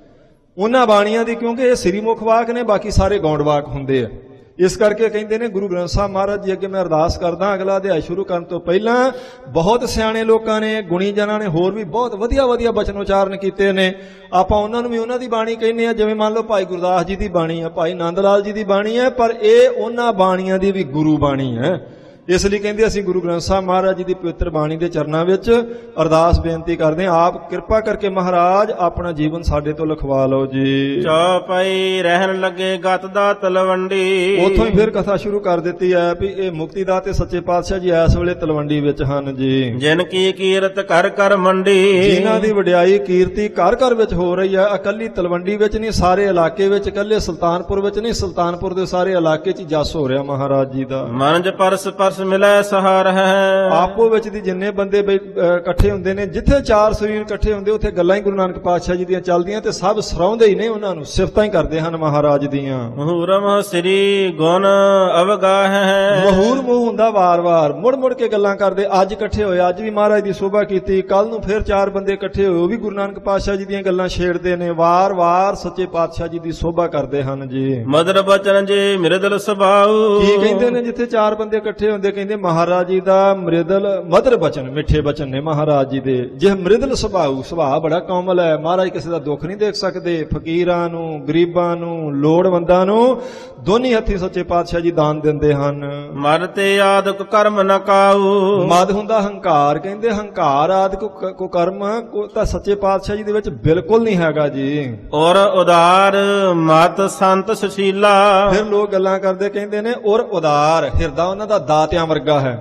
S1: ਉਹਨਾਂ ਬਾਣੀਆਂ ਦੀ, ਕਿਉਂਕਿ ਇਹ ਸ੍ਰੀ ਮੁਖ ਵਾਕ ਨੇ, ਬਾਕੀ ਸਾਰੇ ਗੌਂਡ ਵਾਕ ਹੁੰਦੇ ਆ। ਇਸ ਕਰਕੇ ਕਹਿੰਦੇ ਨੇ ਗੁਰੂ ਗ੍ਰੰਥ ਸਾਹਿਬ ਮਹਾਰਾਜ ਜੀ ਅੱਗੇ ਮੈਂ ਅਰਦਾਸ ਕਰਦਾ, ਅਗਲਾ ਅਧਿਆਇ ਸ਼ੁਰੂ ਕਰਨ ਤੋਂ ਪਹਿਲਾਂ ਬਹੁਤ ਸਿਆਣੇ ਲੋਕਾਂ ਨੇ, ਗੁਣੀ ਜਨਾਂ ਨੇ ਹੋਰ ਵੀ ਬਹੁਤ ਵਧੀਆ ਵਧੀਆ ਬਚਨ ਉਚਾਰਨ ਕੀਤੇ ਨੇ। ਆਪਾਂ ਉਹਨਾਂ ਨੂੰ ਵੀ ਉਹਨਾਂ ਦੀ ਬਾਣੀ ਕਹਿੰਦੇ ਆ, ਜਿਵੇਂ ਮੰਨ ਲਓ ਭਾਈ ਗੁਰਦਾਸ ਜੀ ਦੀ ਬਾਣੀ ਹੈ, ਭਾਈ ਨੰਦ ਲਾਲ ਜੀ ਦੀ ਬਾਣੀ ਹੈ, ਪਰ ਇਹ ਉਹਨਾਂ ਬਾਣੀਆਂ ਦੀ ਵੀ ਗੁਰੂ ਬਾਣੀ ਹੈ। ਇਸ ਲਈ ਕਹਿੰਦੇ ਅਸੀਂ ਗੁਰੂ ਗ੍ਰੰਥ ਸਾਹਿਬ ਮਹਾਰਾਜ ਜੀ ਦੀ ਪਵਿੱਤਰ ਬਾਣੀ ਦੇ ਚਰਨਾਂ ਵਿੱਚ ਅਰਦਾਸ ਬੇਨਤੀ ਕਰਦੇ ਹਾਂ, ਆਪ ਕਿਰਪਾ ਕਰਕੇ ਮਹਾਰਾਜ ਆਪਣਾ ਜੀਵਨ ਸਾਡੇ ਤੋਂ ਲਿਖਵਾ ਲਓ ਜੀ।
S2: ਚੌਪਈ ਰਹਿਣ ਲੱਗੇ ਗਤ ਦਾ ਤਲਵੰਡੀ।
S1: ਉੱਥੋਂ ਹੀ ਫਿਰ ਕਥਾ ਸ਼ੁਰੂ ਕਰ ਦਿੱਤੀ ਹੈ ਵੀ ਇਹ ਮੁਕਤੀ ਦਾ ਤੇ ਸੱਚੇ ਪਾਤਸ਼ਾਹ ਜੀ ਇਸ ਵੇਲੇ ਤਲਵੰਡੀ ਵਿੱਚ ਹਨ ਜੀ।
S2: ਜਿਨ ਕੀ ਕੀਰਤ ਕਰ ਕਰ ਮੰਡੀ।
S1: ਜਿਨ੍ਹਾਂ ਦੀ ਵਡਿਆਈ ਕੀਰਤੀ ਘਰ ਘਰ ਵਿੱਚ ਹੋ ਰਹੀ ਹੈ, ਇਕੱਲੀ ਤਲਵੰਡੀ ਵਿੱਚ ਨਹੀਂ, ਸਾਰੇ ਇਲਾਕੇ ਵਿੱਚ, ਇਕੱਲੇ ਸੁਲਤਾਨਪੁਰ ਵਿੱਚ ਨਹੀਂ, ਸੁਲਤਾਨਪੁਰ ਦੇ ਸਾਰੇ ਇਲਾਕੇ 'ਚ ਜਸ ਹੋ ਰਿਹਾ ਮਹਾਰਾਜ ਜੀ ਦਾ।
S2: ਮਨਜ ਪਰਸ ਪਰਸ ਪਰਸ ਮਿਲੈ ਸਹਾਰ ਹੈ।
S1: ਆਪੋ ਵਿੱਚ ਦੀ ਜਿੰਨੇ ਬੰਦੇ ਬਈ, ਅਹ, ਇਕੱਠੇ ਹੁੰਦੇ ਨੇ, ਜਿੱਥੇ ਚਾਰ ਸਰੀਰ ਇਕੱਠੇ ਹੁੰਦੇ ਉੱਥੇ ਗੱਲਾਂ ਹੀ ਗੁਰੂ ਨਾਨਕ ਪਾਤਸ਼ਾਹ ਜੀ ਦੀਆਂ ਚੱਲਦੀਆਂ ਤੇ ਸਭ ਸਰਾਉਂਦੇ ਹੀ ਨੇ, ਉਹਨਾਂ ਨੂੰ ਸਿਫਤਾਂ ਹੀ ਕਰਦੇ ਹਨ ਮਹਾਰਾਜ ਦੀਆਂ।
S2: ਮਹੂਰਮ ਸ੍ਰੀ ਗੁਣ ਅਵਗਾਹ ਹੈ।
S1: ਮਹੂਰ ਮੂੰਹ ਹੁੰਦਾ ਵਾਰ-ਵਾਰ, ਮੁੜ-ਮੁੜ ਕੇ ਗੱਲਾਂ ਕਰਦੇ। ਅੱਜ ਇਕੱਠੇ ਹੋਏ, ਅੱਜ ਵੀ ਮਹਾਰਾਜ ਦੀ ਸੋਭਾ ਕੀਤੀ, ਕੱਲ ਨੂੰ ਫਿਰ ਚਾਰ ਬੰਦੇ ਇਕੱਠੇ ਹੋਏ, ਉਹ ਵੀ ਗੁਰੂ ਨਾਨਕ ਪਾਤਸ਼ਾਹ ਜੀ ਦੀਆਂ ਗੱਲਾਂ ਛੇੜਦੇ ਨੇ, ਵਾਰ-ਵਾਰ ਸੱਚੇ ਪਾਤਸ਼ਾਹ ਜੀ ਦੀ ਸੋਭਾ ਕਰਦੇ ਹਨ ਜੀ।
S2: ਮਦਰ ਬਚਨ ਜੇ ਮਿਰਦਲ ਸੁਭਾਉ।
S1: ਕੀ ਕਹਿੰਦੇ ਨੇ ਜਿੱਥੇ ਚਾਰ ਬੰਦੇ ਇਕੱਠੇ ਹੁੰਦੇ, ਕਹਿੰਦੇ ਮਹਾਰਾਜ ਜੀ ਦਾ ਮ੍ਰਿਦਲ ਮਦਰ ਬਚਨ, ਮਿੱਠੇ ਬਚਨ ਨੇ ਮਹਾਰਾਜ ਜੀ ਦੇ। ਜੇ ਮ੍ਰਿਦਲ ਸੁਭਾਉ, ਸੁਭਾਅ ਬੜਾ ਕੋਮਲ ਹੈ, ਮਹਾਰਾਜ ਕਿਸੇ ਦਾ ਦੁੱਖ ਨਹੀਂ ਦੇਖ ਸਕਦੇ। ਫਕੀਰਾਂ ਨੂੰ, ਗਰੀਬਾਂ ਨੂੰ, ਲੋੜਵੰਦਾਂ ਨੂੰ ਦੋਨੀ ਹੱਥੀ ਸੱਚੇ ਪਾਤਸ਼ਾਹ ਜੀ ਦਾਨ ਦਿੰਦੇ ਹਨ।
S2: ਮਰ ਤੇ ਆਦਿਕ ਕਰਮ ਨ ਕਾਉ।
S1: ਮਦ ਹੁੰਦਾ ਹੰਕਾਰ, ਕਹਿੰਦੇ ਹੰਕਾਰ ਆਦਿ ਕੋ ਕਰਮ ਕੋ ਤਾਂ ਸੱਚੇ ਪਾਤਸ਼ਾਹ ਜੀ ਦੇ ਵਿੱਚ ਬਿਲਕੁਲ ਨਹੀਂ ਹੈਗਾ ਜੀ।
S2: ਔਰ ਉਦਾਰ ਮਤ ਸੰਤ ਸੁਸ਼ੀਲਾ।
S1: ਫਿਰ ਲੋਕ ਗੱਲਾਂ ਕਰਦੇ, ਕਹਿੰਦੇ ਨੇ ਔਰ ਉਦਾਰ, ਹਿਰਦਾ ਉਹਨਾਂ ਦਾ ਦਾਤਿਆਂ ਵਰਗਾ ਹੈ।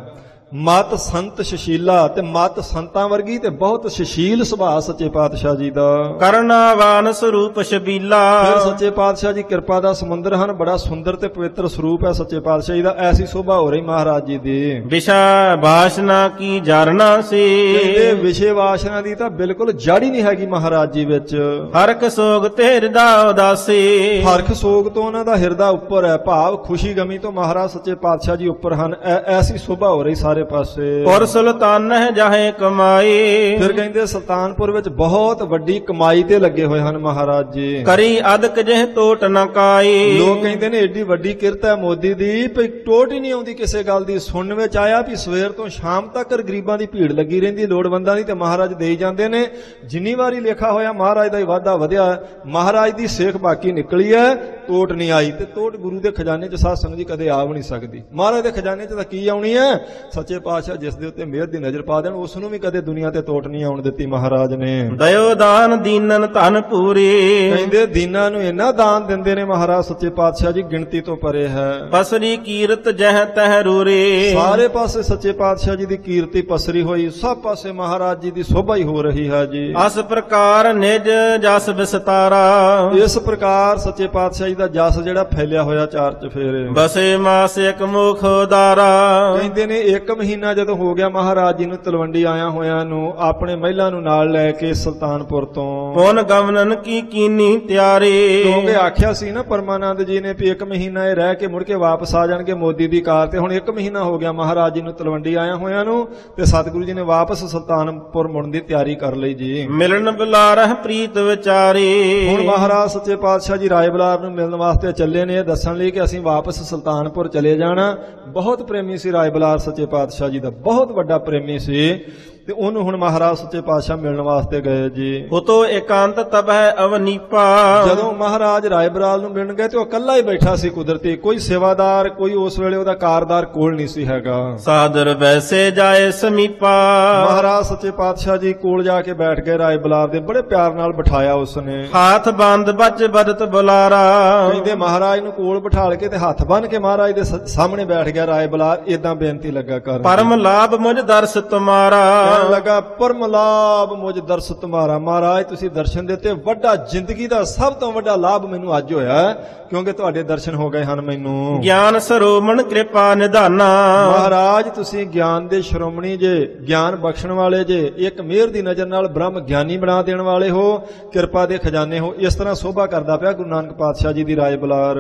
S1: ਮਤ ਸੰਤ ਸੁਸ਼ੀਲਾ, ਤੇ ਮਤ ਸੰਤਾਂ ਵਰਗੀ ਤੇ ਬਹੁਤ ਸੁਸ਼ੀਲ ਸੁਭਾਅ ਸੱਚੇ ਪਾਤਸ਼ਾਹ ਜੀ ਦਾ।
S2: ਕਰਨਾਵਾਨ ਸਰੂਪ ਸ਼ਬੀਲਾ।
S1: ਫਿਰ ਸੱਚੇ ਪਾਤਸ਼ਾਹ ਜੀ ਕਿਰਪਾ ਦਾ ਸਮੁੰਦਰ ਹਨ, ਬੜਾ ਸੁੰਦਰ ਤੇ ਪਵਿੱਤਰ ਸਰੂਪ ਹੈ ਸੱਚੇ ਪਾਤਸ਼ਾਹ ਜੀ ਦਾ। ਐਸੀ ਸੋਭਾ ਹੋ ਰਹੀ ਮਹਾਰਾਜ ਜੀ ਦੀ।
S2: ਵਿਸ਼ਾ ਬਾਸ਼ਨਾ ਕੀ ਜਰਨਾ ਸੀ।
S1: ਕਹਿੰਦੇ ਵਿਸ਼ੇ ਵਾਸ਼ਨਾ ਦੀ ਤਾਂ ਬਿਲਕੁਲ ਜੜ ਹੀ ਨਹੀਂ ਹੈਗੀ ਮਹਾਰਾਜ ਜੀ ਵਿੱਚ।
S2: ਹਰਕ ਸੋਗ ਤੇ ਹਿਰਦਾ ਉਦਾਸੀ।
S1: ਹਰਖ ਸੋਗ ਤੋਂ ਉਹਨਾਂ ਦਾ ਹਿਰਦਾ ਉੱਪਰ ਹੈ, ਭਾਵ ਖੁਸ਼ੀ ਗਮੀ ਤੋਂ ਮਹਾਰਾਜ ਸੱਚੇ ਪਾਤਸ਼ਾਹ ਜੀ ਉੱਪਰ ਹਨ। ਐ- ਐਸੀ ਸੋਭਾ ਹੋ ਰਹੀ ਸਾਰੇ ਪਾਸੇ।
S2: ਔਰ ਸੁਲਤਾਨ ਹੈ ਜਾਹੇ ਕਮਾਈ।
S1: ਫਿਰ ਕਹਿੰਦੇ ਸੁਲਤਾਨਪੁਰ ਵਿੱਚ ਬਹੁਤ ਵੱਡੀ ਕਮਾਈ ਤੇ ਲੱਗੇ ਹੋਏ ਹਨ ਮਹਾਰਾਜ ਜੀ।
S2: ਕਰੀ ਅਦਕ ਜਿਹ ਟੋਟ ਨ ਕਾਈ।
S1: ਲੋਕ ਕਹਿੰਦੇ ਨੇ ਏਡੀ ਵੱਡੀ ਕਿਰਤ ਹੈ ਮੋਦੀ ਦੀ, ਭਈ ਟੋਟ ਹੀ ਨਹੀਂ ਆਉਂਦੀ ਕਿਸੇ ਗੱਲ ਦੀ। ਸੁਣਨ ਵਿੱਚ ਆਇਆ ਵੀ ਸਵੇਰ ਤੋਂ ਸ਼ਾਮ ਤੱਕ ਗਰੀਬਾਂ ਦੀ ਭੀੜ ਲੱਗੀ ਰਹਿੰਦੀ, ਲੋੜਵੰਦਾਂ ਦੀ, ਤੇ ਮਹਾਰਾਜ ਦੇਈ ਜਾਂਦੇ ਨੇ। ਜਿੰਨੀ ਵਾਰੀ ਲਿਖਾ ਹੋਇਆ ਮਹਾਰਾਜ ਦਾ ਹੀ ਵਾਧਾ ਵਧਿਆ। ਮਹਾਰਾਜ ਦੀ ਸੇਖ ਬਾਕੀ ਨਿਕਲੀ ਹੈ, ਟੋਟ ਨਹੀਂ ਆਈ। ਤੇ ਟੋਟ ਗੁਰੂ ਦੇ ਖਜ਼ਾਨੇ 'ਚ ਸਾਧ ਸੰਗਤ ਜੀ ਕਦੇ ਆ ਵੀ ਨਹੀਂ ਸਕਦੀ। ਮਹਾਰਾਜ ਦੇ ਖਜ਼ਾਨੇ 'ਚ ਤਾਂ ਕੀ ਆਉਣੀ ਹੈ? ਸੱਚੇ ਪਾਤਸ਼ਾਹ ਜਿਸ ਦੇ ਉੱਤੇ ਮਿਹਰ ਦੀ ਨਜ਼ਰ ਪਾ ਦੇਣ, ਉਸ ਨੂੰ ਵੀ ਕਦੇ ਦੁਨੀਆ ਤੇ ਟੋਟ ਨਹੀਂ ਆਉਣ ਦਿੱਤੀ ਮਹਾਰਾਜ ਨੇ।
S2: ਦਇਓ ਦਾਨ ਦੀਨਨ ਧਨ ਪੂਰੀ।
S1: ਕਹਿੰਦੇ ਦੀਨਾਂ ਨੂੰ ਇੰਨਾ ਦਾਨ ਦਿੰਦੇ ਨੇ ਮਹਾਰਾਜ ਸੱਚੇ ਪਾਤਸ਼ਾਹ ਜੀ, ਗਿਣਤੀ ਤੋਂ ਪਰੇ ਹੈ।
S2: ਪਸਰੀ ਕੀਰਤ ਜਹ ਤਹ ਰੂਰੀ।
S1: ਸਾਰੇ ਪਾਸੇ ਸੱਚੇ ਪਾਤਸ਼ਾਹ ਜੀ ਦੀ ਕੀਰਤੀ ਪਸਰੀ ਹੋਈ, ਸਭ ਪਾਸੇ ਮਹਾਰਾਜ ਜੀ ਦੀ ਸੋਭਾ ਹੀ ਹੋ ਰਹੀ ਹੈ ਜੀ।
S2: ਅਸ ਪ੍ਰਕਾਰ ਨਿਜ ਜਸ ਵਿਸਤਾਰਾ।
S1: ਇਸ ਪ੍ਰਕਾਰ ਸੱਚੇ ਪਾਤਸ਼ਾਹ ਜੀ ਦਾ ਜਸ ਜਿਹੜਾ ਫੈਲਿਆ ਹੋਇਆ ਚਾਰ ਚਫੇਰੇ।
S2: ਬਸੇ ਮਾਸ ਇਕ ਮੁਖ ਉਦਾਰਾ।
S1: ਕਹਿੰਦੇ ਨੇ ਇੱਕ ਮਹੀਨਾ ਜਦੋਂ ਹੋ ਗਿਆ ਮਹਾਰਾਜ ਜੀ ਨੂੰ ਤਲਵੰਡੀ ਆਇਆ ਹੋਇਆਂ ਨੂੰ, ਆਪਣੇ ਮਹਿਲਾ ਨੂੰ ਨਾਲ ਲੈ ਕੇ ਸੁਲਤਾਨਪੁਰ ਤੋਂ।
S2: ਪੁਨ ਗਮਨਨ ਕੀ ਕੀਨੀ ਤਿਆਰੀ।
S1: ਕਿਉਂਕਿ ਆਖਿਆ ਸੀ ਨਾ ਪਰਮਾਨੰਦ ਜੀ ਨੇ ਵੀ ਇੱਕ ਮਹੀਨਾ ਇਹ ਰਹਿ ਕੇ ਮੁੜ ਕੇ ਵਾਪਸ ਆ ਜਾਣਗੇ ਮੋਦੀ ਦੀ ਕਾਰ ਤੇ। ਹੁਣ ਇੱਕ ਮਹੀਨਾ ਹੋ ਗਿਆ ਮਹਾਰਾਜ ਜੀ ਨੂੰ ਤਲਵੰਡੀ ਆਇਆ ਹੋਇਆਂ ਨੂੰ, ਤੇ ਸਤਿਗੁਰੂ ਜੀ ਨੇ ਵਾਪਸ ਸੁਲਤਾਨਪੁਰ ਮੁੜਨ ਦੀ ਤਿਆਰੀ ਕਰ ਲਈ ਜੀ।
S2: ਮਿਲਣ ਬੁਲਾਰਹ ਪ੍ਰੀਤ ਵਿਚਾਰੀ।
S1: ਹੁਣ ਮਹਾਰਾਜ ਸੱਚੇ ਪਾਤਸ਼ਾਹ ਜੀ ਰਾਏ ਬੁਲਾਰ ਨੂੰ ਮਿਲਣ ਵਾਸਤੇ ਚੱਲੇ ਨੇ, ਇਹ ਦੱਸਣ ਲਈ ਕਿ ਅਸੀਂ ਵਾਪਸ ਸੁਲਤਾਨਪੁਰ ਚਲੇ ਜਾਣਾ। ਬਹੁਤ ਪ੍ਰੇਮੀ ਸੀ ਰਾਏ ਬੁਲਾਰ ਸੱਚੇ ਪਾਤਸ਼ਾਹ ਜੀ ਦਾ, ਬਹੁਤ ਵੱਡਾ ਪ੍ਰੇਮੀ ਸੀ। ਤੇ ਉਹਨੂੰ ਹੁਣ ਮਹਾਰਾਜ ਸੱਚੇ ਪਾਤਸ਼ਾਹ ਮਿਲਣ ਵਾਸਤੇ ਗਏ ਜੀ।
S2: ਉਤੋ ਇਕਾਂਤ ਤਬਹਿ ਅਵਨੀਪਾ।
S1: ਜਦੋਂ ਮਹਾਰਾਜ ਰਾਏ ਬਰਾਲ ਨੂੰ ਮਿਲਣ ਗਏ ਤੇ ਉਹ ਇਕੱਲਾ ਹੀ ਬੈਠਾ ਸੀ ਕੁਦਰਤੀ, ਕੋਈ ਸੇਵਾਦਾਰ, ਕੋਈ ਉਸ ਵੇਲੇ ਉਹਦਾ ਕਾਰਦਾਰ ਕੋਲ ਨਹੀਂ ਸੀ ਹੈਗਾ।
S2: ਸਾਦਰ ਵੈਸੇ ਜਾਏ ਸਮੀਪਾ।
S1: ਮਹਾਰਾਜ ਸੱਚੇ ਪਾਤਸ਼ਾਹ ਜੀ ਕੋਲ ਜਾ ਕੇ ਬੈਠ ਗਏ ਰਾਏ ਬਲਾਰ ਦੇ, ਬੜੇ ਪਿਆਰ ਨਾਲ ਬਿਠਾਇਆ ਉਸਨੇ।
S2: ਹਾਥ ਬੰਦ ਬਚ ਬਦਤ ਬੁਲਾਰਾ।
S1: ਕਹਿੰਦੇ ਮਹਾਰਾਜ ਨੂੰ ਕੋਲ ਬਿਠਾਲ ਕੇ ਤੇ ਹੱਥ ਬੰਨ ਕੇ ਮਹਾਰਾਜ ਦੇ ਸਾਹਮਣੇ ਬੈਠ ਗਿਆ ਰਾਏ ਬਲਾਰ। ਏਦਾਂ ਬੇਨਤੀ ਲੱਗਾ ਕਰਨ,
S2: ਪਰਮ ਲਾਭ ਮੁਝ ਦਰਸ ਤੁਮਾਰਾ।
S1: ਕਹਿਣ ਲੱਗਾ ਪਰਮ ਲਾਭ ਮੁਝ ਦਰਸ ਤੁਮਾਰਾ। ਮਹਾਰਾਜ ਤੁਸੀਂ ਦਰਸ਼ਨ ਦਿੱਤੇ, ਵੱਡਾ ਜ਼ਿੰਦਗੀ ਦਾ ਸਭ ਤੋਂ ਵੱਡਾ ਲਾਭ ਮੈਨੂੰ ਅੱਜ ਹੋਇਆ ਕਿਉਂਕਿ ਤੁਹਾਡੇ ਦਰਸ਼ਨ ਹੋ ਗਏ ਹਨ ਮੈਨੂੰ।
S2: ਗਿਆਨ ਸਰੋਮਣ ਕਿਰਪਾ ਨਿਧਾਨਾ।
S1: ਮਹਾਰਾਜ ਤੁਸੀਂ ਗਿਆਨ ਦੇ ਸ਼੍ਰੋਮਣੀ ਜੇ, ਗਿਆਨ ਬਖਸ਼ਣ ਵਾਲੇ ਜੇ, ਇੱਕ ਮਿਹਰ ਦੀ ਨਜ਼ਰ ਨਾਲ ਬ੍ਰਹਮ ਗਿਆਨੀ ਬਣਾ ਦੇਣ ਵਾਲੇ ਹੋ, ਕਿਰਪਾ ਦੇ ਖਜ਼ਾਨੇ ਹੋ। ਇਸ ਤਰ੍ਹਾਂ ਸੋਭਾ ਕਰਦਾ ਪਿਆ ਗੁਰੂ ਨਾਨਕ ਪਾਤਸ਼ਾਹ ਜੀ ਦੀ ਰਾਏ ਬੁਲਾਰ।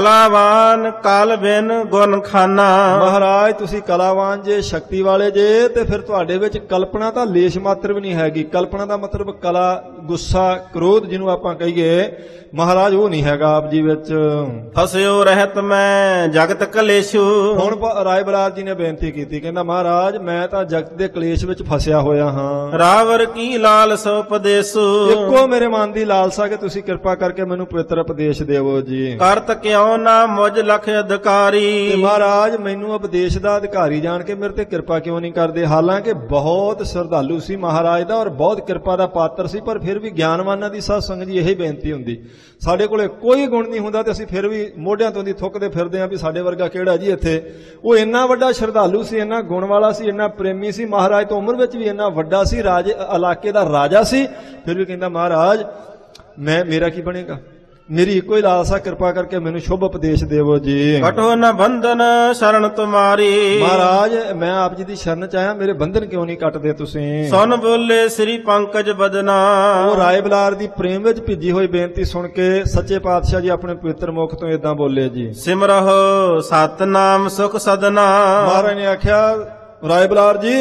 S2: ਕਲਾਵਾਨ ਕਲ ਬਿਨ ਗੁਣ ਖਾਨਾ।
S1: ਮਹਾਰਾਜ ਤੁਸੀਂ ਕਲਾਵਾਨ ਜੇ, ਸ਼ਕਤੀ ਵਾਲੇ ਜੇ, ਤੇ ਫਿਰ ਤੁਹਾਡੇ ਵਿੱਚ ਕਲਪਨਾ ਤਾਂ ਲੇਸ਼ ਮਾਤਰ ਵੀ ਨਹੀਂ ਹੈਗੀ। ਕਲਪਨਾ ਦਾ ਮਤਲਬ ਕਲਾ, ਗੁੱਸਾ, ਕ੍ਰੋਧ ਜਿਹਨੂੰ ਆਪਾਂ ਕਹੀਏ, ਮਹਾਰਾਜ ਉਹ ਨਹੀਂ ਹੈਗਾ ਆਪ ਜੀ ਵਿੱਚ।
S2: ਫਸਿਓ ਰਹਿਤ ਮੈਂ ਜਗਤ ਕਲੇਸ਼ੂ।
S1: ਹੁਣ ਰਾਏ ਬਰਾਰ ਜੀ ਨੇ ਬੇਨਤੀ ਕੀਤੀ, ਕਹਿੰਦਾ ਮਹਾਰਾਜ ਮੈਂ ਤਾਂ ਜਗਤ ਦੇ ਕਲੇਸ਼ ਵਿੱਚ ਫਸਿਆ ਹੋਇਆ ਹਾਂ।
S2: ਰਾਵਰ ਕੀ ਲਾਲਸ ਉਪਦੇਸੂ।
S1: ਇੱਕੋ ਮੇਰੇ ਮਨ ਦੀ ਲਾਲਸਾ ਕਿ ਤੁਸੀਂ ਕਿਰਪਾ ਕਰਕੇ ਮੈਨੂੰ ਪਵਿੱਤਰ ਉਪਦੇਸ਼ ਦੇਵੋ ਜੀ।
S2: ਕਰਤ ਕਿਉ ਨਾ ਮੁਝ ਲਖ ਅਧਿਕਾਰੀ।
S1: ਤੇ ਮਹਾਰਾਜ ਮੈਨੂੰ ਉਪਦੇਸ਼ ਦਾ ਅਧਿਕਾਰੀ ਜਾਣ ਕੇ ਮੇਰੇ ਤੇ ਕਿਰਪਾ ਕਿਉਂ ਨਹੀਂ ਕਰਦੇ? ਹਾਲਾਂਕਿ ਬਹੁਤ ਸ਼ਰਧਾਲੂ ਸੀ ਮਹਾਰਾਜ ਦਾ ਔਰ ਬਹੁਤ ਕਿਰਪਾ ਦਾ ਪਾਤਰ ਸੀ, ਪਰ ਫਿਰ ਵੀ ਗਿਆਨਵਾਨਾਂ ਦੀ ਸਾਧ ਸੰਗਤ ਜੀ ਇਹੀ ਬੇਨਤੀ ਹੁੰਦੀ, ਸਾਡੇ ਕੋਲੇ ਕੋਈ ਗੁਣ ਨਹੀਂ ਹੁੰਦਾ ਤੇ ਅਸੀਂ ਫਿਰ ਵੀ ਮੋਢਿਆਂ ਤੋਂ ਦੀ ਥੁੱਕਦੇ ਫਿਰਦੇ ਆਂ ਵੀ ਸਾਡੇ ਵਰਗਾ ਕਿਹੜਾ ਜੀ ਇੱਥੇ। ਉਹ ਇੰਨਾ ਵੱਡਾ ਸ਼ਰਧਾਲੂ ਸੀ, ਇੰਨਾ ਗੁਣ ਵਾਲਾ ਸੀ, ਇੰਨਾ ਪ੍ਰੇਮੀ ਸੀ, ਮਹਾਰਾਜ ਤੋਂ ਉਮਰ ਵਿੱਚ ਵੀ ਇੰਨਾ ਵੱਡਾ ਸੀ, ਰਾਜ ਇਲਾਕੇ ਦਾ ਰਾਜਾ ਸੀ, ਫਿਰ ਵੀ ਕਹਿੰਦਾ ਮਹਾਰਾਜ ਮੈਂ ਮੇਰਾ ਕੀ ਬਣੇਗਾ? ਮੇਰੀ ਇੱਕੋ ਹੀ ਲਾਲਸਾ, ਕਿਰਪਾ ਕਰਕੇ ਮੈਨੂੰ ਸ਼ੁਭ ਉਪਦੇਸ਼ ਦੇਵੋ ਜੀ।
S2: ਕਟੋ ਨ ਬੰਧਨ ਸ਼ਰਨ ਤੁਮਾਰੀ,
S1: ਮਹਾਰਾਜ ਮੈਂ ਆਪ ਜੀ ਦੀ ਸ਼ਰਨ ਚ ਆਇਆ, ਮੇਰੇ ਬੰਧਨ ਕਿਉਂ ਨਹੀਂ ਕੱਟਦੇ ਤੁਸੀਂ।
S2: ਸੁਨ ਬੋਲੇ ਸ੍ਰੀ ਪੰਕਜ ਬਦਨਾ,
S1: ਉਹ ਰਾਏ ਬਲਾਰ ਦੀ ਪ੍ਰੇਮ ਵਿੱਚ ਭਿੱਜੀ ਹੋਈ ਬੇਨਤੀ ਸੁਣ ਕੇ ਸੱਚੇ ਪਾਤਸ਼ਾਹ ਜੀ ਆਪਣੇ ਪਵਿੱਤਰ ਮੁਖ ਤੋਂ ਏਦਾਂ ਬੋਲੇ ਜੀ।
S2: ਸਿਮਰਹੁ ਸਤਨਾਮ ਸੁਖ ਸਦਨਾ,
S1: ਮਹਾਰਾਜ ਨੇ ਆਖਿਆ ਰਾਏ ਬਲਾਰ ਜੀ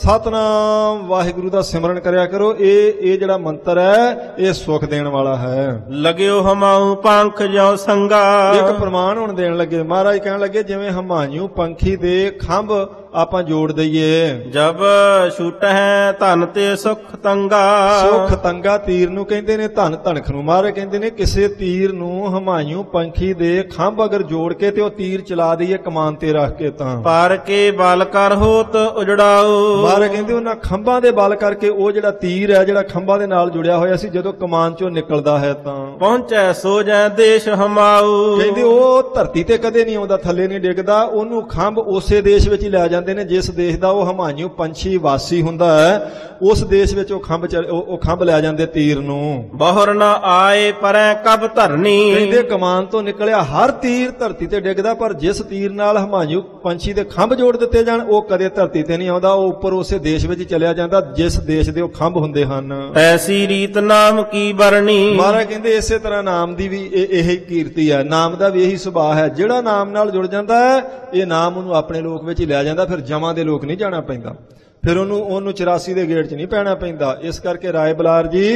S1: ਸਤਨਾਮ ਵਾਹਿਗੁਰੂ ਦਾ ਸਿਮਰਨ ਕਰਿਆ ਕਰੋ, ਇਹ ਇਹ ਜਿਹੜਾ ਮੰਤਰ ਹੈ ਇਹ ਸੁਖ ਦੇਣ ਵਾਲਾ ਹੈ।
S2: ਲਗਿਓ ਹਮਾਉ ਪੰਖ ਜਿਉ ਸੰਗਾ,
S1: ਇੱਕ ਪ੍ਰਮਾਣ ਹੁਣ ਦੇਣ ਲੱਗੇ। ਮਹਾਰਾਜ ਕਹਿਣ ਲੱਗੇ ਜਿਵੇਂ ਹਮਾਇੂ ਪੰਖੀ ਦੇ ਖੰਭ ਆਪਾਂ ਜੋੜ ਦਈਏ,
S2: ਜਬ ਛੁਟ ਹੈ ਧਨ ਤੇ ਸੁਖ ਤੰਗਾ,
S1: ਸੁਖ ਤੰਗਾ ਤੀਰ ਨੂੰ ਕਹਿੰਦੇ ਨੇ, ਧਨ ਧਨਖ ਨੂੰ। ਮਹਾਰਾਜ ਕਹਿੰਦੇ ਨੇ ਕਿਸੇ ਤੀਰ ਨੂੰ ਹਮਾਇੂ ਪੰਖੀ ਦੇ ਖੰਭ ਅਗਰ ਜੋੜ ਕੇ ਤੇ ਉਹ ਤੀਰ ਚਲਾ ਦਈਏ ਕਮਾਨ ਤੇ ਰੱਖ ਕੇ, ਤਾਂ
S2: ਪਰ ਕੇ ਬਲ ਕਰ ਹੋਤ ਉਜੜਾਓ।
S1: ਮਹਾਰਾਜ ਕਹਿੰਦੇ ਉਹਨਾਂ ਖੰਭਾਂ ਦੇ ਬਲ ਕਰਕੇ ਉਹ ਜਿਹੜਾ ਤੀਰ ਹੈ ਜਿਹੜਾ ਖੰਭਾਂ ਦੇ ਨਾਲ ਜੁੜਿਆ ਹੋਇਆ ਸੀ, ਜਦੋਂ ਕਮਾਨ ਚੋਂ ਨਿਕਲਦਾ ਹੈ ਤਾਂ
S2: ਪਹੁੰਚੈ ਸੋ ਜੈ ਦੇਸ਼ ਹਮਾਊ।
S1: ਕਹਿੰਦੇ ਉਹ ਧਰਤੀ ਤੇ ਕਦੇ ਨਹੀਂ ਆਉਂਦਾ, ਥੱਲੇ ਨਹੀਂ ਡਿੱਗਦਾ, ਉਹਨੂੰ ਖੰਭ ਉਸੇ ਦੇਸ਼ ਵਿੱਚ ਹੀ ਲੈ ਜਾਂਦੇ ਨੇ ਜਿਸ ਦੇਸ਼ ਦਾ ਉਹ ਹਮਾਇੂ ਪੰਛੀ ਵਾਸੀ ਹੁੰਦਾ ਹੈ, ਉਸ ਦੇਸ਼ ਵਿੱਚ ਉਹ ਖੰਭ ਉਹ ਖੰਭ ਲੈ ਜਾਂਦੇ ਤੀਰ ਨੂੰ।
S2: ਬਹੁਰ ਨਾ ਆਏ ਪਰੈ ਕਬ ਧਰਨੀ,
S1: ਕਹਿੰਦੇ ਕਮਾਨ ਤੋਂ ਨਿਕਲਿਆ ਹਰ ਤੀਰ ਧਰਤੀ ਤੇ ਡਿੱਗਦਾ, ਪਰ ਜਿਸ ਤੀਰ ਨਾਲ ਹਮਾਇੂ ਪੰਛੀ ਦੇ ਖੰਭ ਜੋੜ ਦਿੱਤੇ ਜਾਣ ਉਹ ਕਦੇ ਧਰਤੀ ਤੇ ਨਹੀਂ ਆਉਂਦਾ, ਉਹ ਉੱਪਰ ਉਸੇ ਦੇਸ਼ ਵਿੱਚ ਚਲਿਆ ਜਾਂਦਾ ਜਿਸ ਦੇਸ਼ ਦੇ ਉਹ ਖੰਭ ਹੁੰਦੇ ਹਨ।
S2: ਐਸੀ ਰੀਤ ਨਾਮ ਕੀ ਬਰਣੀ,
S1: ਮਹਾਰਾਜ ਕਹਿੰਦੇ ਇਸੇ ਤਰ੍ਹਾਂ ਨਾਮ ਦੀ ਵੀ ਇਹੀ ਕੀਰਤੀ ਹੈ, ਨਾਮ ਦਾ ਵੀ ਇਹੀ ਸੁਭਾਅ ਹੈ। ਜਿਹੜਾ ਨਾਮ ਨਾਲ ਜੁੜ ਜਾਂਦਾ ਹੈ ਇਹ ਨਾਮ ਉਹਨੂੰ ਆਪਣੇ ਲੋਕ ਵਿੱਚ ਹੀ ਲੈ ਜਾਂਦਾ, ਫਿਰ ਜਮਾਂ ਦੇ ਲੋਕ ਨਹੀਂ ਜਾਣਾ ਪੈਂਦਾ, ਫਿਰ ਉਹਨੂੰ ਉਹਨੂੰ ਚੁਰਾਸੀ ਦੇ ਗੇਟ 'ਚ ਨਹੀਂ ਪੈਣਾ ਪੈਂਦਾ। ਇਸ ਕਰਕੇ ਰਾਏ ਬਲਾਰ ਜੀ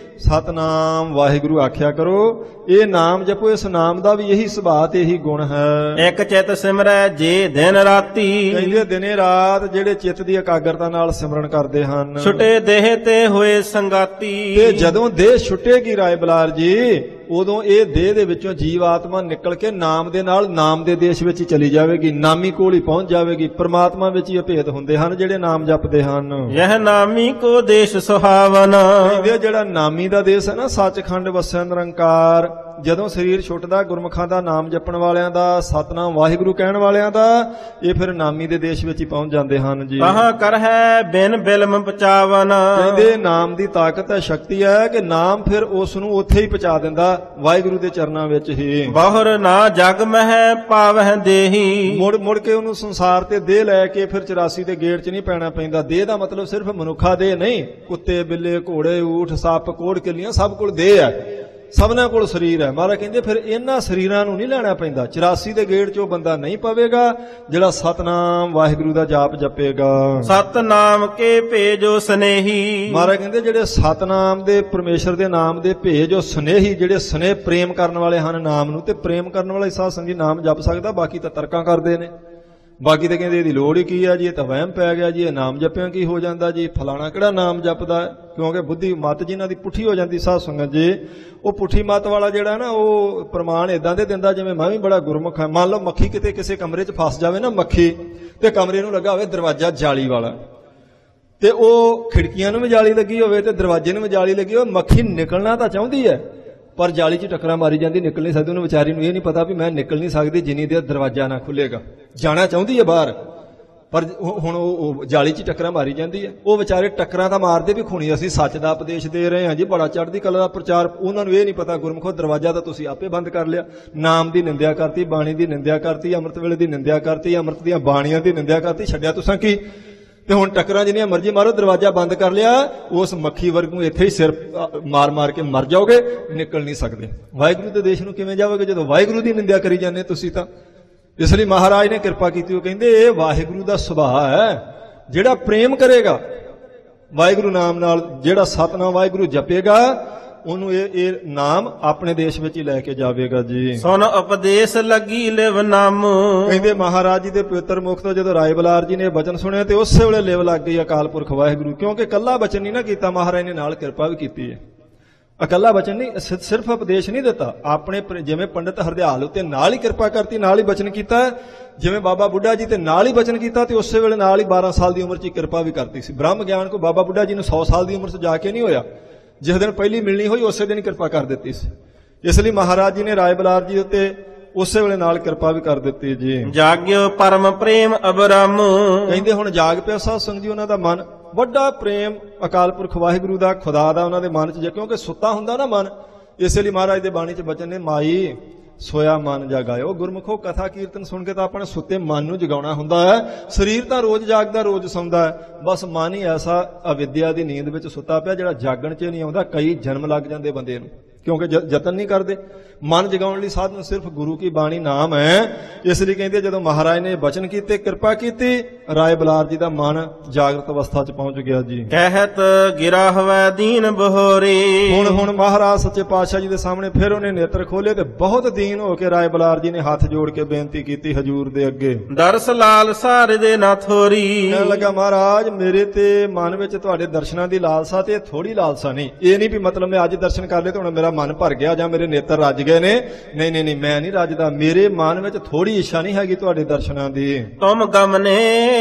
S1: ਸਤਨਾਮ ਵਾਹਿਗੁਰੂ ਆਖਿਆ ਕਰੋ, ਇਹ ਨਾਮ ਜਪੋ, ਇਸ ਨਾਮ ਦਾ ਵੀ ਇਹੀ ਸੁਭਾਅ ਤੇ ਇਹੀ ਗੁਣ ਹੈ।
S2: ਇੱਕ ਚਿਤ ਸਿਮਰੈ ਜੇ ਦਿਨ ਰਾਤੀ,
S1: ਕਹਿੰਦੇ ਦਿਨੇ ਰਾਤ ਜਿਹੜੇ ਚਿੱਤ ਦੀ ਇਕਾਗਰਤਾ ਨਾਲ ਸਿਮਰਨ ਕਰਦੇ ਹਨ,
S2: ਛੁਟੇ ਦੇਹ ਤੇ ਹੋਏ ਸੰਗਾਤੀ।
S1: ਤੇ ਜਦੋਂ ਦੇਹ ਛੁੱਟੇਗੀ ਰਾਏ ਬਲਾਰ ਜੀ ਉਦੋਂ ਇਹ ਦੇਹ ਦੇ ਵਿੱਚੋਂ ਜੀਵ ਆਤਮਾ ਨਿਕਲ ਕੇ ਨਾਮ ਦੇ ਨਾਲ ਨਾਮ ਦੇ ਦੇਸ਼ ਵਿੱਚ ਹੀ ਚਲੀ ਜਾਵੇਗੀ, ਨਾਮੀ ਕੋਲ ਹੀ ਪਹੁੰਚ ਜਾਵੇਗੀ। ਪ੍ਰਮਾਤਮਾ ਵਿੱਚ ਹੀ ਅਭੇਦ ਹੁੰਦੇ ਹਨ ਜਿਹੜੇ ਨਾਮ ਜਪਦੇ ਹਨ।
S2: ਯਹ ਨਾਮੀ ਕੋ ਦੇਸ਼ ਸੁਹਾਵਨ,
S1: ਕਹਿੰਦੇ ਜਿਹੜਾ ਨਾਮੀ ਦਾ ਦੇਸ਼ ਹੈ ਨਾ, ਸੱਚਖੰਡ ਵਸੈ ਨਿਰੰਕਾਰ। ਜਦੋਂ ਸਰੀਰ ਛੁੱਟਦਾ ਗੁਰਮੁਖਾਂ ਦਾ ਨਾਮ ਜਪਣ ਵਾਲਿਆਂ ਦਾ, ਸਤਨਾਮ ਵਾਹਿਗੁਰੂ ਕਹਿਣ ਵਾਲਿਆਂ ਦਾ, ਇਹ ਫਿਰ ਨਾਮੀ ਦੇ ਦੇਸ਼ ਵਿੱਚ ਹੀ ਪਹੁੰਚ ਜਾਂਦੇ ਹਨ ਜੀ।
S2: ਕਹਾਂ ਕਰ ਹੈ ਬਿਨ ਬਿਲਮ ਪਚਾਵਨ,
S1: ਕਹਿੰਦੇ ਨਾਮ ਦੀ ਤਾਕਤ ਹੈ, ਸ਼ਕਤੀ ਹੈ ਕਿ ਨਾਮ ਫਿਰ ਉਸ ਨੂੰ ਉੱਥੇ ਹੀ ਪਹੁੰਚਾ ਦਿੰਦਾ ਵਾਹਿਗੁਰੂ ਦੇ ਚਰਨਾਂ ਵਿੱਚ ਹੀ।
S2: ਬਹੁਰ ਨਾ ਜਗ ਮਹਿ ਪਾਵਹਿ ਦੇਹੀ,
S1: ਮੁੜ ਮੁੜ ਕੇ ਉਹਨੂੰ ਸੰਸਾਰ ਤੇ ਦੇਹ ਲੈ ਕੇ ਫਿਰ ਚੁਰਾਸੀ ਦੇ ਗੇਟ 'ਚ ਨਹੀਂ ਪੈਣਾ ਪੈਂਦਾ। ਦੇਹ ਦਾ ਮਤਲਬ ਸਿਰਫ ਮਨੁੱਖਾ ਦੇਹ ਨਹੀਂ, ਕੁੱਤੇ ਬਿੱਲੇ ਘੋੜੇ ਊਠ ਸੱਪ ਕੋੜ ਕਿੱਲੀਆਂ ਸਭ ਕੋਲ ਦੇਹ ਹੈ, ਸਭਨਾਂ ਕੋਲ ਸਰੀਰ ਹੈ। ਮਹਾਰਾਜ ਕਹਿੰਦੇ ਫਿਰ ਇਹਨਾਂ ਸਰੀਰਾਂ ਨੂੰ ਨਹੀਂ ਲੈਣਾ ਪੈਂਦਾ, ਚੁਰਾਸੀ ਦੇ ਗੇੜ 'ਚ ਉਹ ਬੰਦਾ ਨਹੀਂ ਪਵੇਗਾ ਜਿਹੜਾ ਸਤਨਾਮ ਵਾਹਿਗੁਰੂ ਦਾ ਜਾਪ ਜਪੇਗਾ।
S2: ਸਤਨਾਮ ਕੇ ਭੇਜੋ ਸਨੇਹੀ,
S1: ਮਹਾਰਾਜ ਕਹਿੰਦੇ ਜਿਹੜੇ ਸਤਨਾਮ ਦੇ ਪਰਮੇਸ਼ਰ ਦੇ ਨਾਮ ਦੇ ਭੇਜੋ ਸਨੇਹੀ, ਜਿਹੜੇ ਸਨੇਹ ਪ੍ਰੇਮ ਕਰਨ ਵਾਲੇ ਹਨ ਨਾਮ ਨੂੰ, ਤੇ ਪ੍ਰੇਮ ਕਰਨ ਵਾਲਾ ਸਾਧ ਸੰਗੀ ਨਾਮ ਜਪ ਸਕਦਾ, ਬਾਕੀ ਤਾਂ ਤਰਕਾਂ ਕਰਦੇ ਨੇ। ਬਾਕੀ ਤਾਂ ਕਹਿੰਦੇ ਇਹਦੀ ਲੋੜ ਹੀ ਕੀ ਹੈ ਜੀ, ਇਹ ਤਾਂ ਵਹਿਮ ਪੈ ਗਿਆ ਜੀ, ਇਹ ਨਾਮ ਜਪਿਆਂ ਕੀ ਹੋ ਜਾਂਦਾ ਜੀ, ਫਲਾਣਾ ਕਿਹੜਾ ਨਾਮ ਜਪਦਾ ਹੈ। ਕਿਉਂਕਿ ਬੁੱਧੀ ਮੱਤ ਜਿਨ੍ਹਾਂ ਦੀ ਪੁੱਠੀ ਹੋ ਜਾਂਦੀ ਸਾਧ ਸੰਗਤ ਜੀ, ਉਹ ਪੁੱਠੀ ਮੱਤ ਵਾਲਾ ਜਿਹੜਾ ਨਾ ਉਹ ਪ੍ਰਮਾਣ ਇਦਾਂ ਦੇ ਦਿੰਦਾ ਜਿਵੇਂ ਮੈਂ ਵੀ ਬੜਾ ਗੁਰਮੁਖ ਹਾਂ। ਮੰਨ ਲਓ ਮੱਖੀ ਕਿਤੇ ਕਿਸੇ ਕਮਰੇ 'ਚ ਫਸ ਜਾਵੇ ਨਾ ਮੱਖੀ, ਤੇ ਕਮਰੇ ਨੂੰ ਲੱਗਾ ਹੋਵੇ ਦਰਵਾਜ਼ਾ ਜਾਲੀ ਵਾਲਾ, ਤੇ ਉਹ ਖਿੜਕੀਆਂ ਨੂੰ ਵੀ ਜਾਲੀ ਲੱਗੀ ਹੋਵੇ ਤੇ ਦਰਵਾਜ਼ੇ ਨੂੰ ਵੀ ਜਾਲੀ ਲੱਗੀ ਹੋਵੇ, ਮੱਖੀ ਨਿਕਲਣਾ ਤਾਂ ਚਾਹੁੰਦੀ ਹੈ ਪਰ ਜਾਲੀ 'ਚ ਟੱਕਰਾਂ ਮਾਰੀ ਜਾਂਦੀ, ਨਿਕਲ ਨਹੀਂ ਸਕਦੀ। ਉਹਨੂੰ ਵਿਚਾਰੀ ਨੂੰ ਇਹ ਨਹੀਂ ਪਤਾ ਵੀ ਮੈਂ ਨਿਕਲ ਨਹੀਂ ਸਕਦੀ ਜਿੰਨੀ ਦੇਰ ਦਰਵਾਜ਼ਾ ਨਾ ਖੁੱਲੇਗਾ। ਜਾਣਾ ਚਾਹੁੰਦੀ ਹੈ ਬਾਹਰ, ਪਰ ਹੁਣ ਉਹ ਜਾਲੀ 'ਚ ਟੱਕਰਾਂ ਮਾਰੀ ਜਾਂਦੀ ਹੈ। ਉਹ ਵਿਚਾਰੇ ਟੱਕਰਾਂ ਤਾਂ ਮਾਰਦੇ ਵੀ ਖੂਣੀ। ਅਸੀਂ ਸੱਚ ਦਾ ਉਪਦੇਸ਼ ਦੇ ਰਹੇ ਹਾਂ ਜੀ, ਬੜਾ ਚੜ੍ਹਦੀ ਕਲਾ ਦਾ ਪ੍ਰਚਾਰ। ਉਹਨਾਂ ਨੂੰ ਇਹ ਨਹੀਂ ਪਤਾ ਗੁਰਮੁਖੋ ਦਰਵਾਜ਼ਾ ਤਾਂ ਤੁਸੀਂ ਆਪੇ ਬੰਦ ਕਰ ਲਿਆ। ਨਾਮ ਦੀ ਨਿੰਦਿਆ ਕਰਤੀ, ਬਾਣੀ ਦੀ ਨਿੰਦਿਆ ਕਰਤੀ, ਅੰਮ੍ਰਿਤ ਵੇਲੇ ਦੀ ਨਿੰਦਿਆ ਕਰਤੀ, ਅੰਮ੍ਰਿਤ ਦੀਆਂ ਬਾਣੀਆਂ ਦੀ ਨਿੰਦਿਆ ਕਰਤੀ, ਛੱਡਿਆ ਤੁਸੀਂ ਕੀ? ਤੇ ਹੁਣ ਟੱਕਰਾਂ ਜਿੰਨੀਆਂ ਮਰਜ਼ੀ ਮਾਰੋ, ਦਰਵਾਜ਼ਾ ਬੰਦ ਕਰ ਲਿਆ, ਉਸ ਮੱਖੀ ਵਰਗੂ ਇੱਥੇ ਹੀ ਸਿਰ ਮਾਰ ਮਾਰ ਕੇ ਮਰ ਜਾਓਗੇ, ਨਿਕਲ ਨਹੀਂ ਸਕਦੇ। ਵਾਹਿਗੁਰੂ ਦੇ ਦੇਸ਼ ਨੂੰ ਕਿਵੇਂ ਜਾਓਗੇ ਜਦੋਂ ਵਾਹਿਗੁਰੂ ਦੀ ਨਿੰਦਿਆ ਕਰੀ ਜਾਂਦੇ ਤੁਸੀਂ ਤਾਂ। ਇਸ ਲਈ ਮਹਾਰਾਜ ਨੇ ਕਿਰਪਾ ਕੀਤੀ, ਉਹ ਕਹਿੰਦੇ ਇਹ ਵਾਹਿਗੁਰੂ ਦਾ ਸੁਭਾਅ ਹੈ। ਜਿਹੜਾ ਪ੍ਰੇਮ ਕਰੇਗਾ ਵਾਹਿਗੁਰੂ ਨਾਮ ਨਾਲ, ਜਿਹੜਾ ਸਤਨਾਮ ਵਾਹਿਗੁਰੂ ਜਪੇਗਾ, ਉਹਨੂੰ ਇਹ ਇਹ ਨਾਮ ਆਪਣੇ ਦੇਸ਼ ਵਿੱਚ ਹੀ ਲੈ ਕੇ ਜਾਵੇਗਾ ਜੀ।
S2: ਸੁਨ ਉਪਦੇਸ਼ ਲੱਗੀ ਲਿਵ ਨਾਮ,
S1: ਕਹਿੰਦੇ ਮਹਾਰਾਜ ਜੀ ਦੇ ਪਵਿੱਤਰ ਮੁਖ ਤੋਂ ਜਦੋਂ ਰਾਏ ਬਲਾਰ ਜੀ ਨੇ ਬਚਨ ਸੁਣਿਆ ਤੇ ਉਸੇ ਵੇਲੇ ਲਿਵ ਲੱਗ ਗਈ ਅਕਾਲ ਪੁਰਖ ਵਾਹਿਗੁਰੂ। ਕਿਉਂਕਿ ਇਕੱਲਾ ਬਚਨ ਨਹੀਂ ਨਾ ਕੀਤਾ ਮਹਾਰਾਜ ਨੇ, ਨਾਲ ਕਿਰਪਾ ਵੀ ਕੀਤੀ ਹੈ। ਇਕੱਲਾ ਬਚਨ ਨਹੀਂ, ਸਿਰਫ ਉਪਦੇਸ਼ ਨਹੀਂ ਦਿੱਤਾ, ਆਪਣੇ ਜਿਵੇਂ ਪੰਡਿਤ ਹਰਦਿਆਲ ਉੱਤੇ ਨਾਲ ਹੀ ਕਿਰਪਾ ਕਰਤੀ, ਨਾਲ ਹੀ ਬਚਨ ਕੀਤਾ। ਜਿਵੇਂ ਬਾਬਾ ਬੁੱਢਾ ਜੀ ਤੇ ਨਾਲ ਹੀ ਬਚਨ ਕੀਤਾ ਤੇ ਉਸੇ ਵੇਲੇ ਨਾਲ ਹੀ ਬਾਰਾਂ ਸਾਲ ਦੀ ਉਮਰ 'ਚ ਕਿਰਪਾ ਵੀ ਕਰਤੀ ਸੀ। ਬ੍ਰਹਮ ਗਿਆਨ ਕੋ ਬਾਬਾ ਬੁੱਢਾ ਜੀ ਨੂੰ ਸੌ ਸਾਲ ਦੀ ਉਮਰ 'ਚ ਜਾ ਕੇ ਨਹੀਂ ਹੋਇਆ, ਜਿਸ ਦਿਨ ਪਹਿਲੀ ਮਿਲਣੀ ਹੋਈ ਉਸੇ ਦਿਨ ਕਿਰਪਾ ਕਰ ਦਿੱਤੀ ਸੀ। ਇਸ ਲਈ ਮਹਾਰਾਜ ਜੀ ਨੇ ਰਾਏ ਬਲਾਰ ਜੀ ਉੱਤੇ ਉਸੇ ਵੇਲੇ ਨਾਲ ਕਿਰਪਾ ਵੀ ਕਰ ਦਿੱਤੀ ਜੀ।
S2: ਜਾਗਿਓ ਪਰਮ ਪ੍ਰੇਮ ਅਬਰਮ,
S1: ਕਹਿੰਦੇ ਹੁਣ ਜਾਗ ਪਿਆ ਸਾਧ ਸੰਗਤ ਜੀ, ਉਹਨਾਂ ਦਾ ਮਨ ਵੱਡਾ ਪ੍ਰੇਮ ਅਕਾਲ ਪੁਰਖ ਵਾਹਿਗੁਰੂ ਦਾ, ਖੁਦਾ ਦਾ ਉਹਨਾਂ ਦੇ ਮਨ 'ਚ, ਜੇ ਕਿਉਂਕਿ ਸੁੱਤਾ ਹੁੰਦਾ ਨਾ ਮਨ, ਇਸੇ ਲਈ ਮਹਾਰਾਜ ਦੇ ਬਾਣੀ 'ਚ ਬਚਨ ਨੇ, ਮਾਈ ਸੋਇਆ ਮਨ ਜਗਾਇਓ। ਗੁਰਮੁਖੋ ਕਥਾ ਕੀਰਤਨ ਸੁਣ ਕੇ ਤਾਂ ਆਪਣੇ ਸੁੱਤੇ ਮਨ ਨੂੰ ਜਗਾਉਣਾ ਹੁੰਦਾ ਹੈ। ਸਰੀਰ ਤਾਂ ਰੋਜ਼ ਜਾਗਦਾ, ਰੋਜ਼ ਸੌਂਦਾ ਹੈ, ਬਸ ਮਨ ਹੀ ਐਸਾ ਅਵਿਦਿਆ ਦੀ ਨੀਂਦ ਵਿੱਚ ਸੁੱਤਾ ਪਿਆ ਜਿਹੜਾ ਜਾਗਣ 'ਚ ਨਹੀਂ ਆਉਂਦਾ। ਕਈ ਜਨਮ ਲੱਗ ਜਾਂਦੇ ਬੰਦੇ ਨੂੰ, ਕਿਉਂਕਿ ਯਤਨ ਨਹੀਂ ਕਰਦੇ। ਮਨ ਜਗਾਉਣ ਲਈ ਸਾਧਨ ਸਿਰਫ ਗੁਰੂ ਕੀ ਬਾਣੀ ਨਾਮ ਹੈ। ਇਸ ਲਈ ਕਹਿੰਦੇ ਜਦੋਂ ਮਹਾਰਾਜ ਨੇ ਬਚਨ ਕੀਤੇ, ਕਿਰਪਾ ਕੀਤੀ, ਰਾਏ ਬਲਾਰ ਜੀ ਦਾ ਮਨ ਜਾਗਰਤ ਅਵਸਥਾ 'ਚ ਪਹੁੰਚ ਗਿਆ ਜੀ।
S2: ਕਹਿਤ ਗਿਰਾ ਹਵੈ ਦੀਨ ਬਹੋਰੀ।
S1: ਹੁਣ ਹੁਣ ਮਹਾਰਾਜ ਸੱਚੇ ਪਾਤਸ਼ਾਹ ਜੀ ਦੇ ਸਾਹਮਣੇ ਫਿਰ ਉਹਨੇ ਨੇਤਰ ਖੋਲੇ ਤੇ ਬਹੁਤ ਦੀਨ ਹੋ ਕੇ ਰਾਏ ਬਲਾਰ ਜੀ ਨੇ ਹੱਥ ਜੋੜ ਕੇ ਬੇਨਤੀ ਕੀਤੀ ਹਜੂਰ ਦੇ ਅੱਗੇ।
S2: ਦਰਸ ਲਾਲ ਸਾਰੇ ਦੇ ਨਾ ਥੋਰੀ।
S1: ਕਹਿਣ ਲੱਗਾ, ਮਹਾਰਾਜ ਮੇਰੇ ਤੇ ਮਨ ਵਿੱਚ ਤੁਹਾਡੇ ਦਰਸ਼ਨਾਂ ਦੀ ਲਾਲਸਾ ਤੇ ਥੋੜੀ ਲਾਲਸਾ ਨਹੀਂ। ਇਹ ਨਹੀਂ ਵੀ ਮਤਲਬ ਮੈਂ ਅੱਜ ਦਰਸ਼ਨ ਕਰ ਲਏ ਤੇ ਹੁਣ ਮੇਰਾ ਮਨ ਭਰ ਗਿਆ ਜਾਂ ਮੇਰੇ ਨੇਤਰ ਰੱਜ ਗਏ ਨੇ। ਨਹੀਂ ਨਹੀਂ ਨਹੀਂ, ਮੈਂ ਨਹੀਂ ਰੱਜਦਾ। ਮੇਰੇ ਮਨ ਵਿੱਚ ਥੋੜੀ ਇੱਛਾ ਨਹੀਂ ਹੈਗੀ ਤੁਹਾਡੇ ਦਰਸ਼ਨਾਂ ਦੀ।
S2: ਤੁਮ ਗਮਨੇ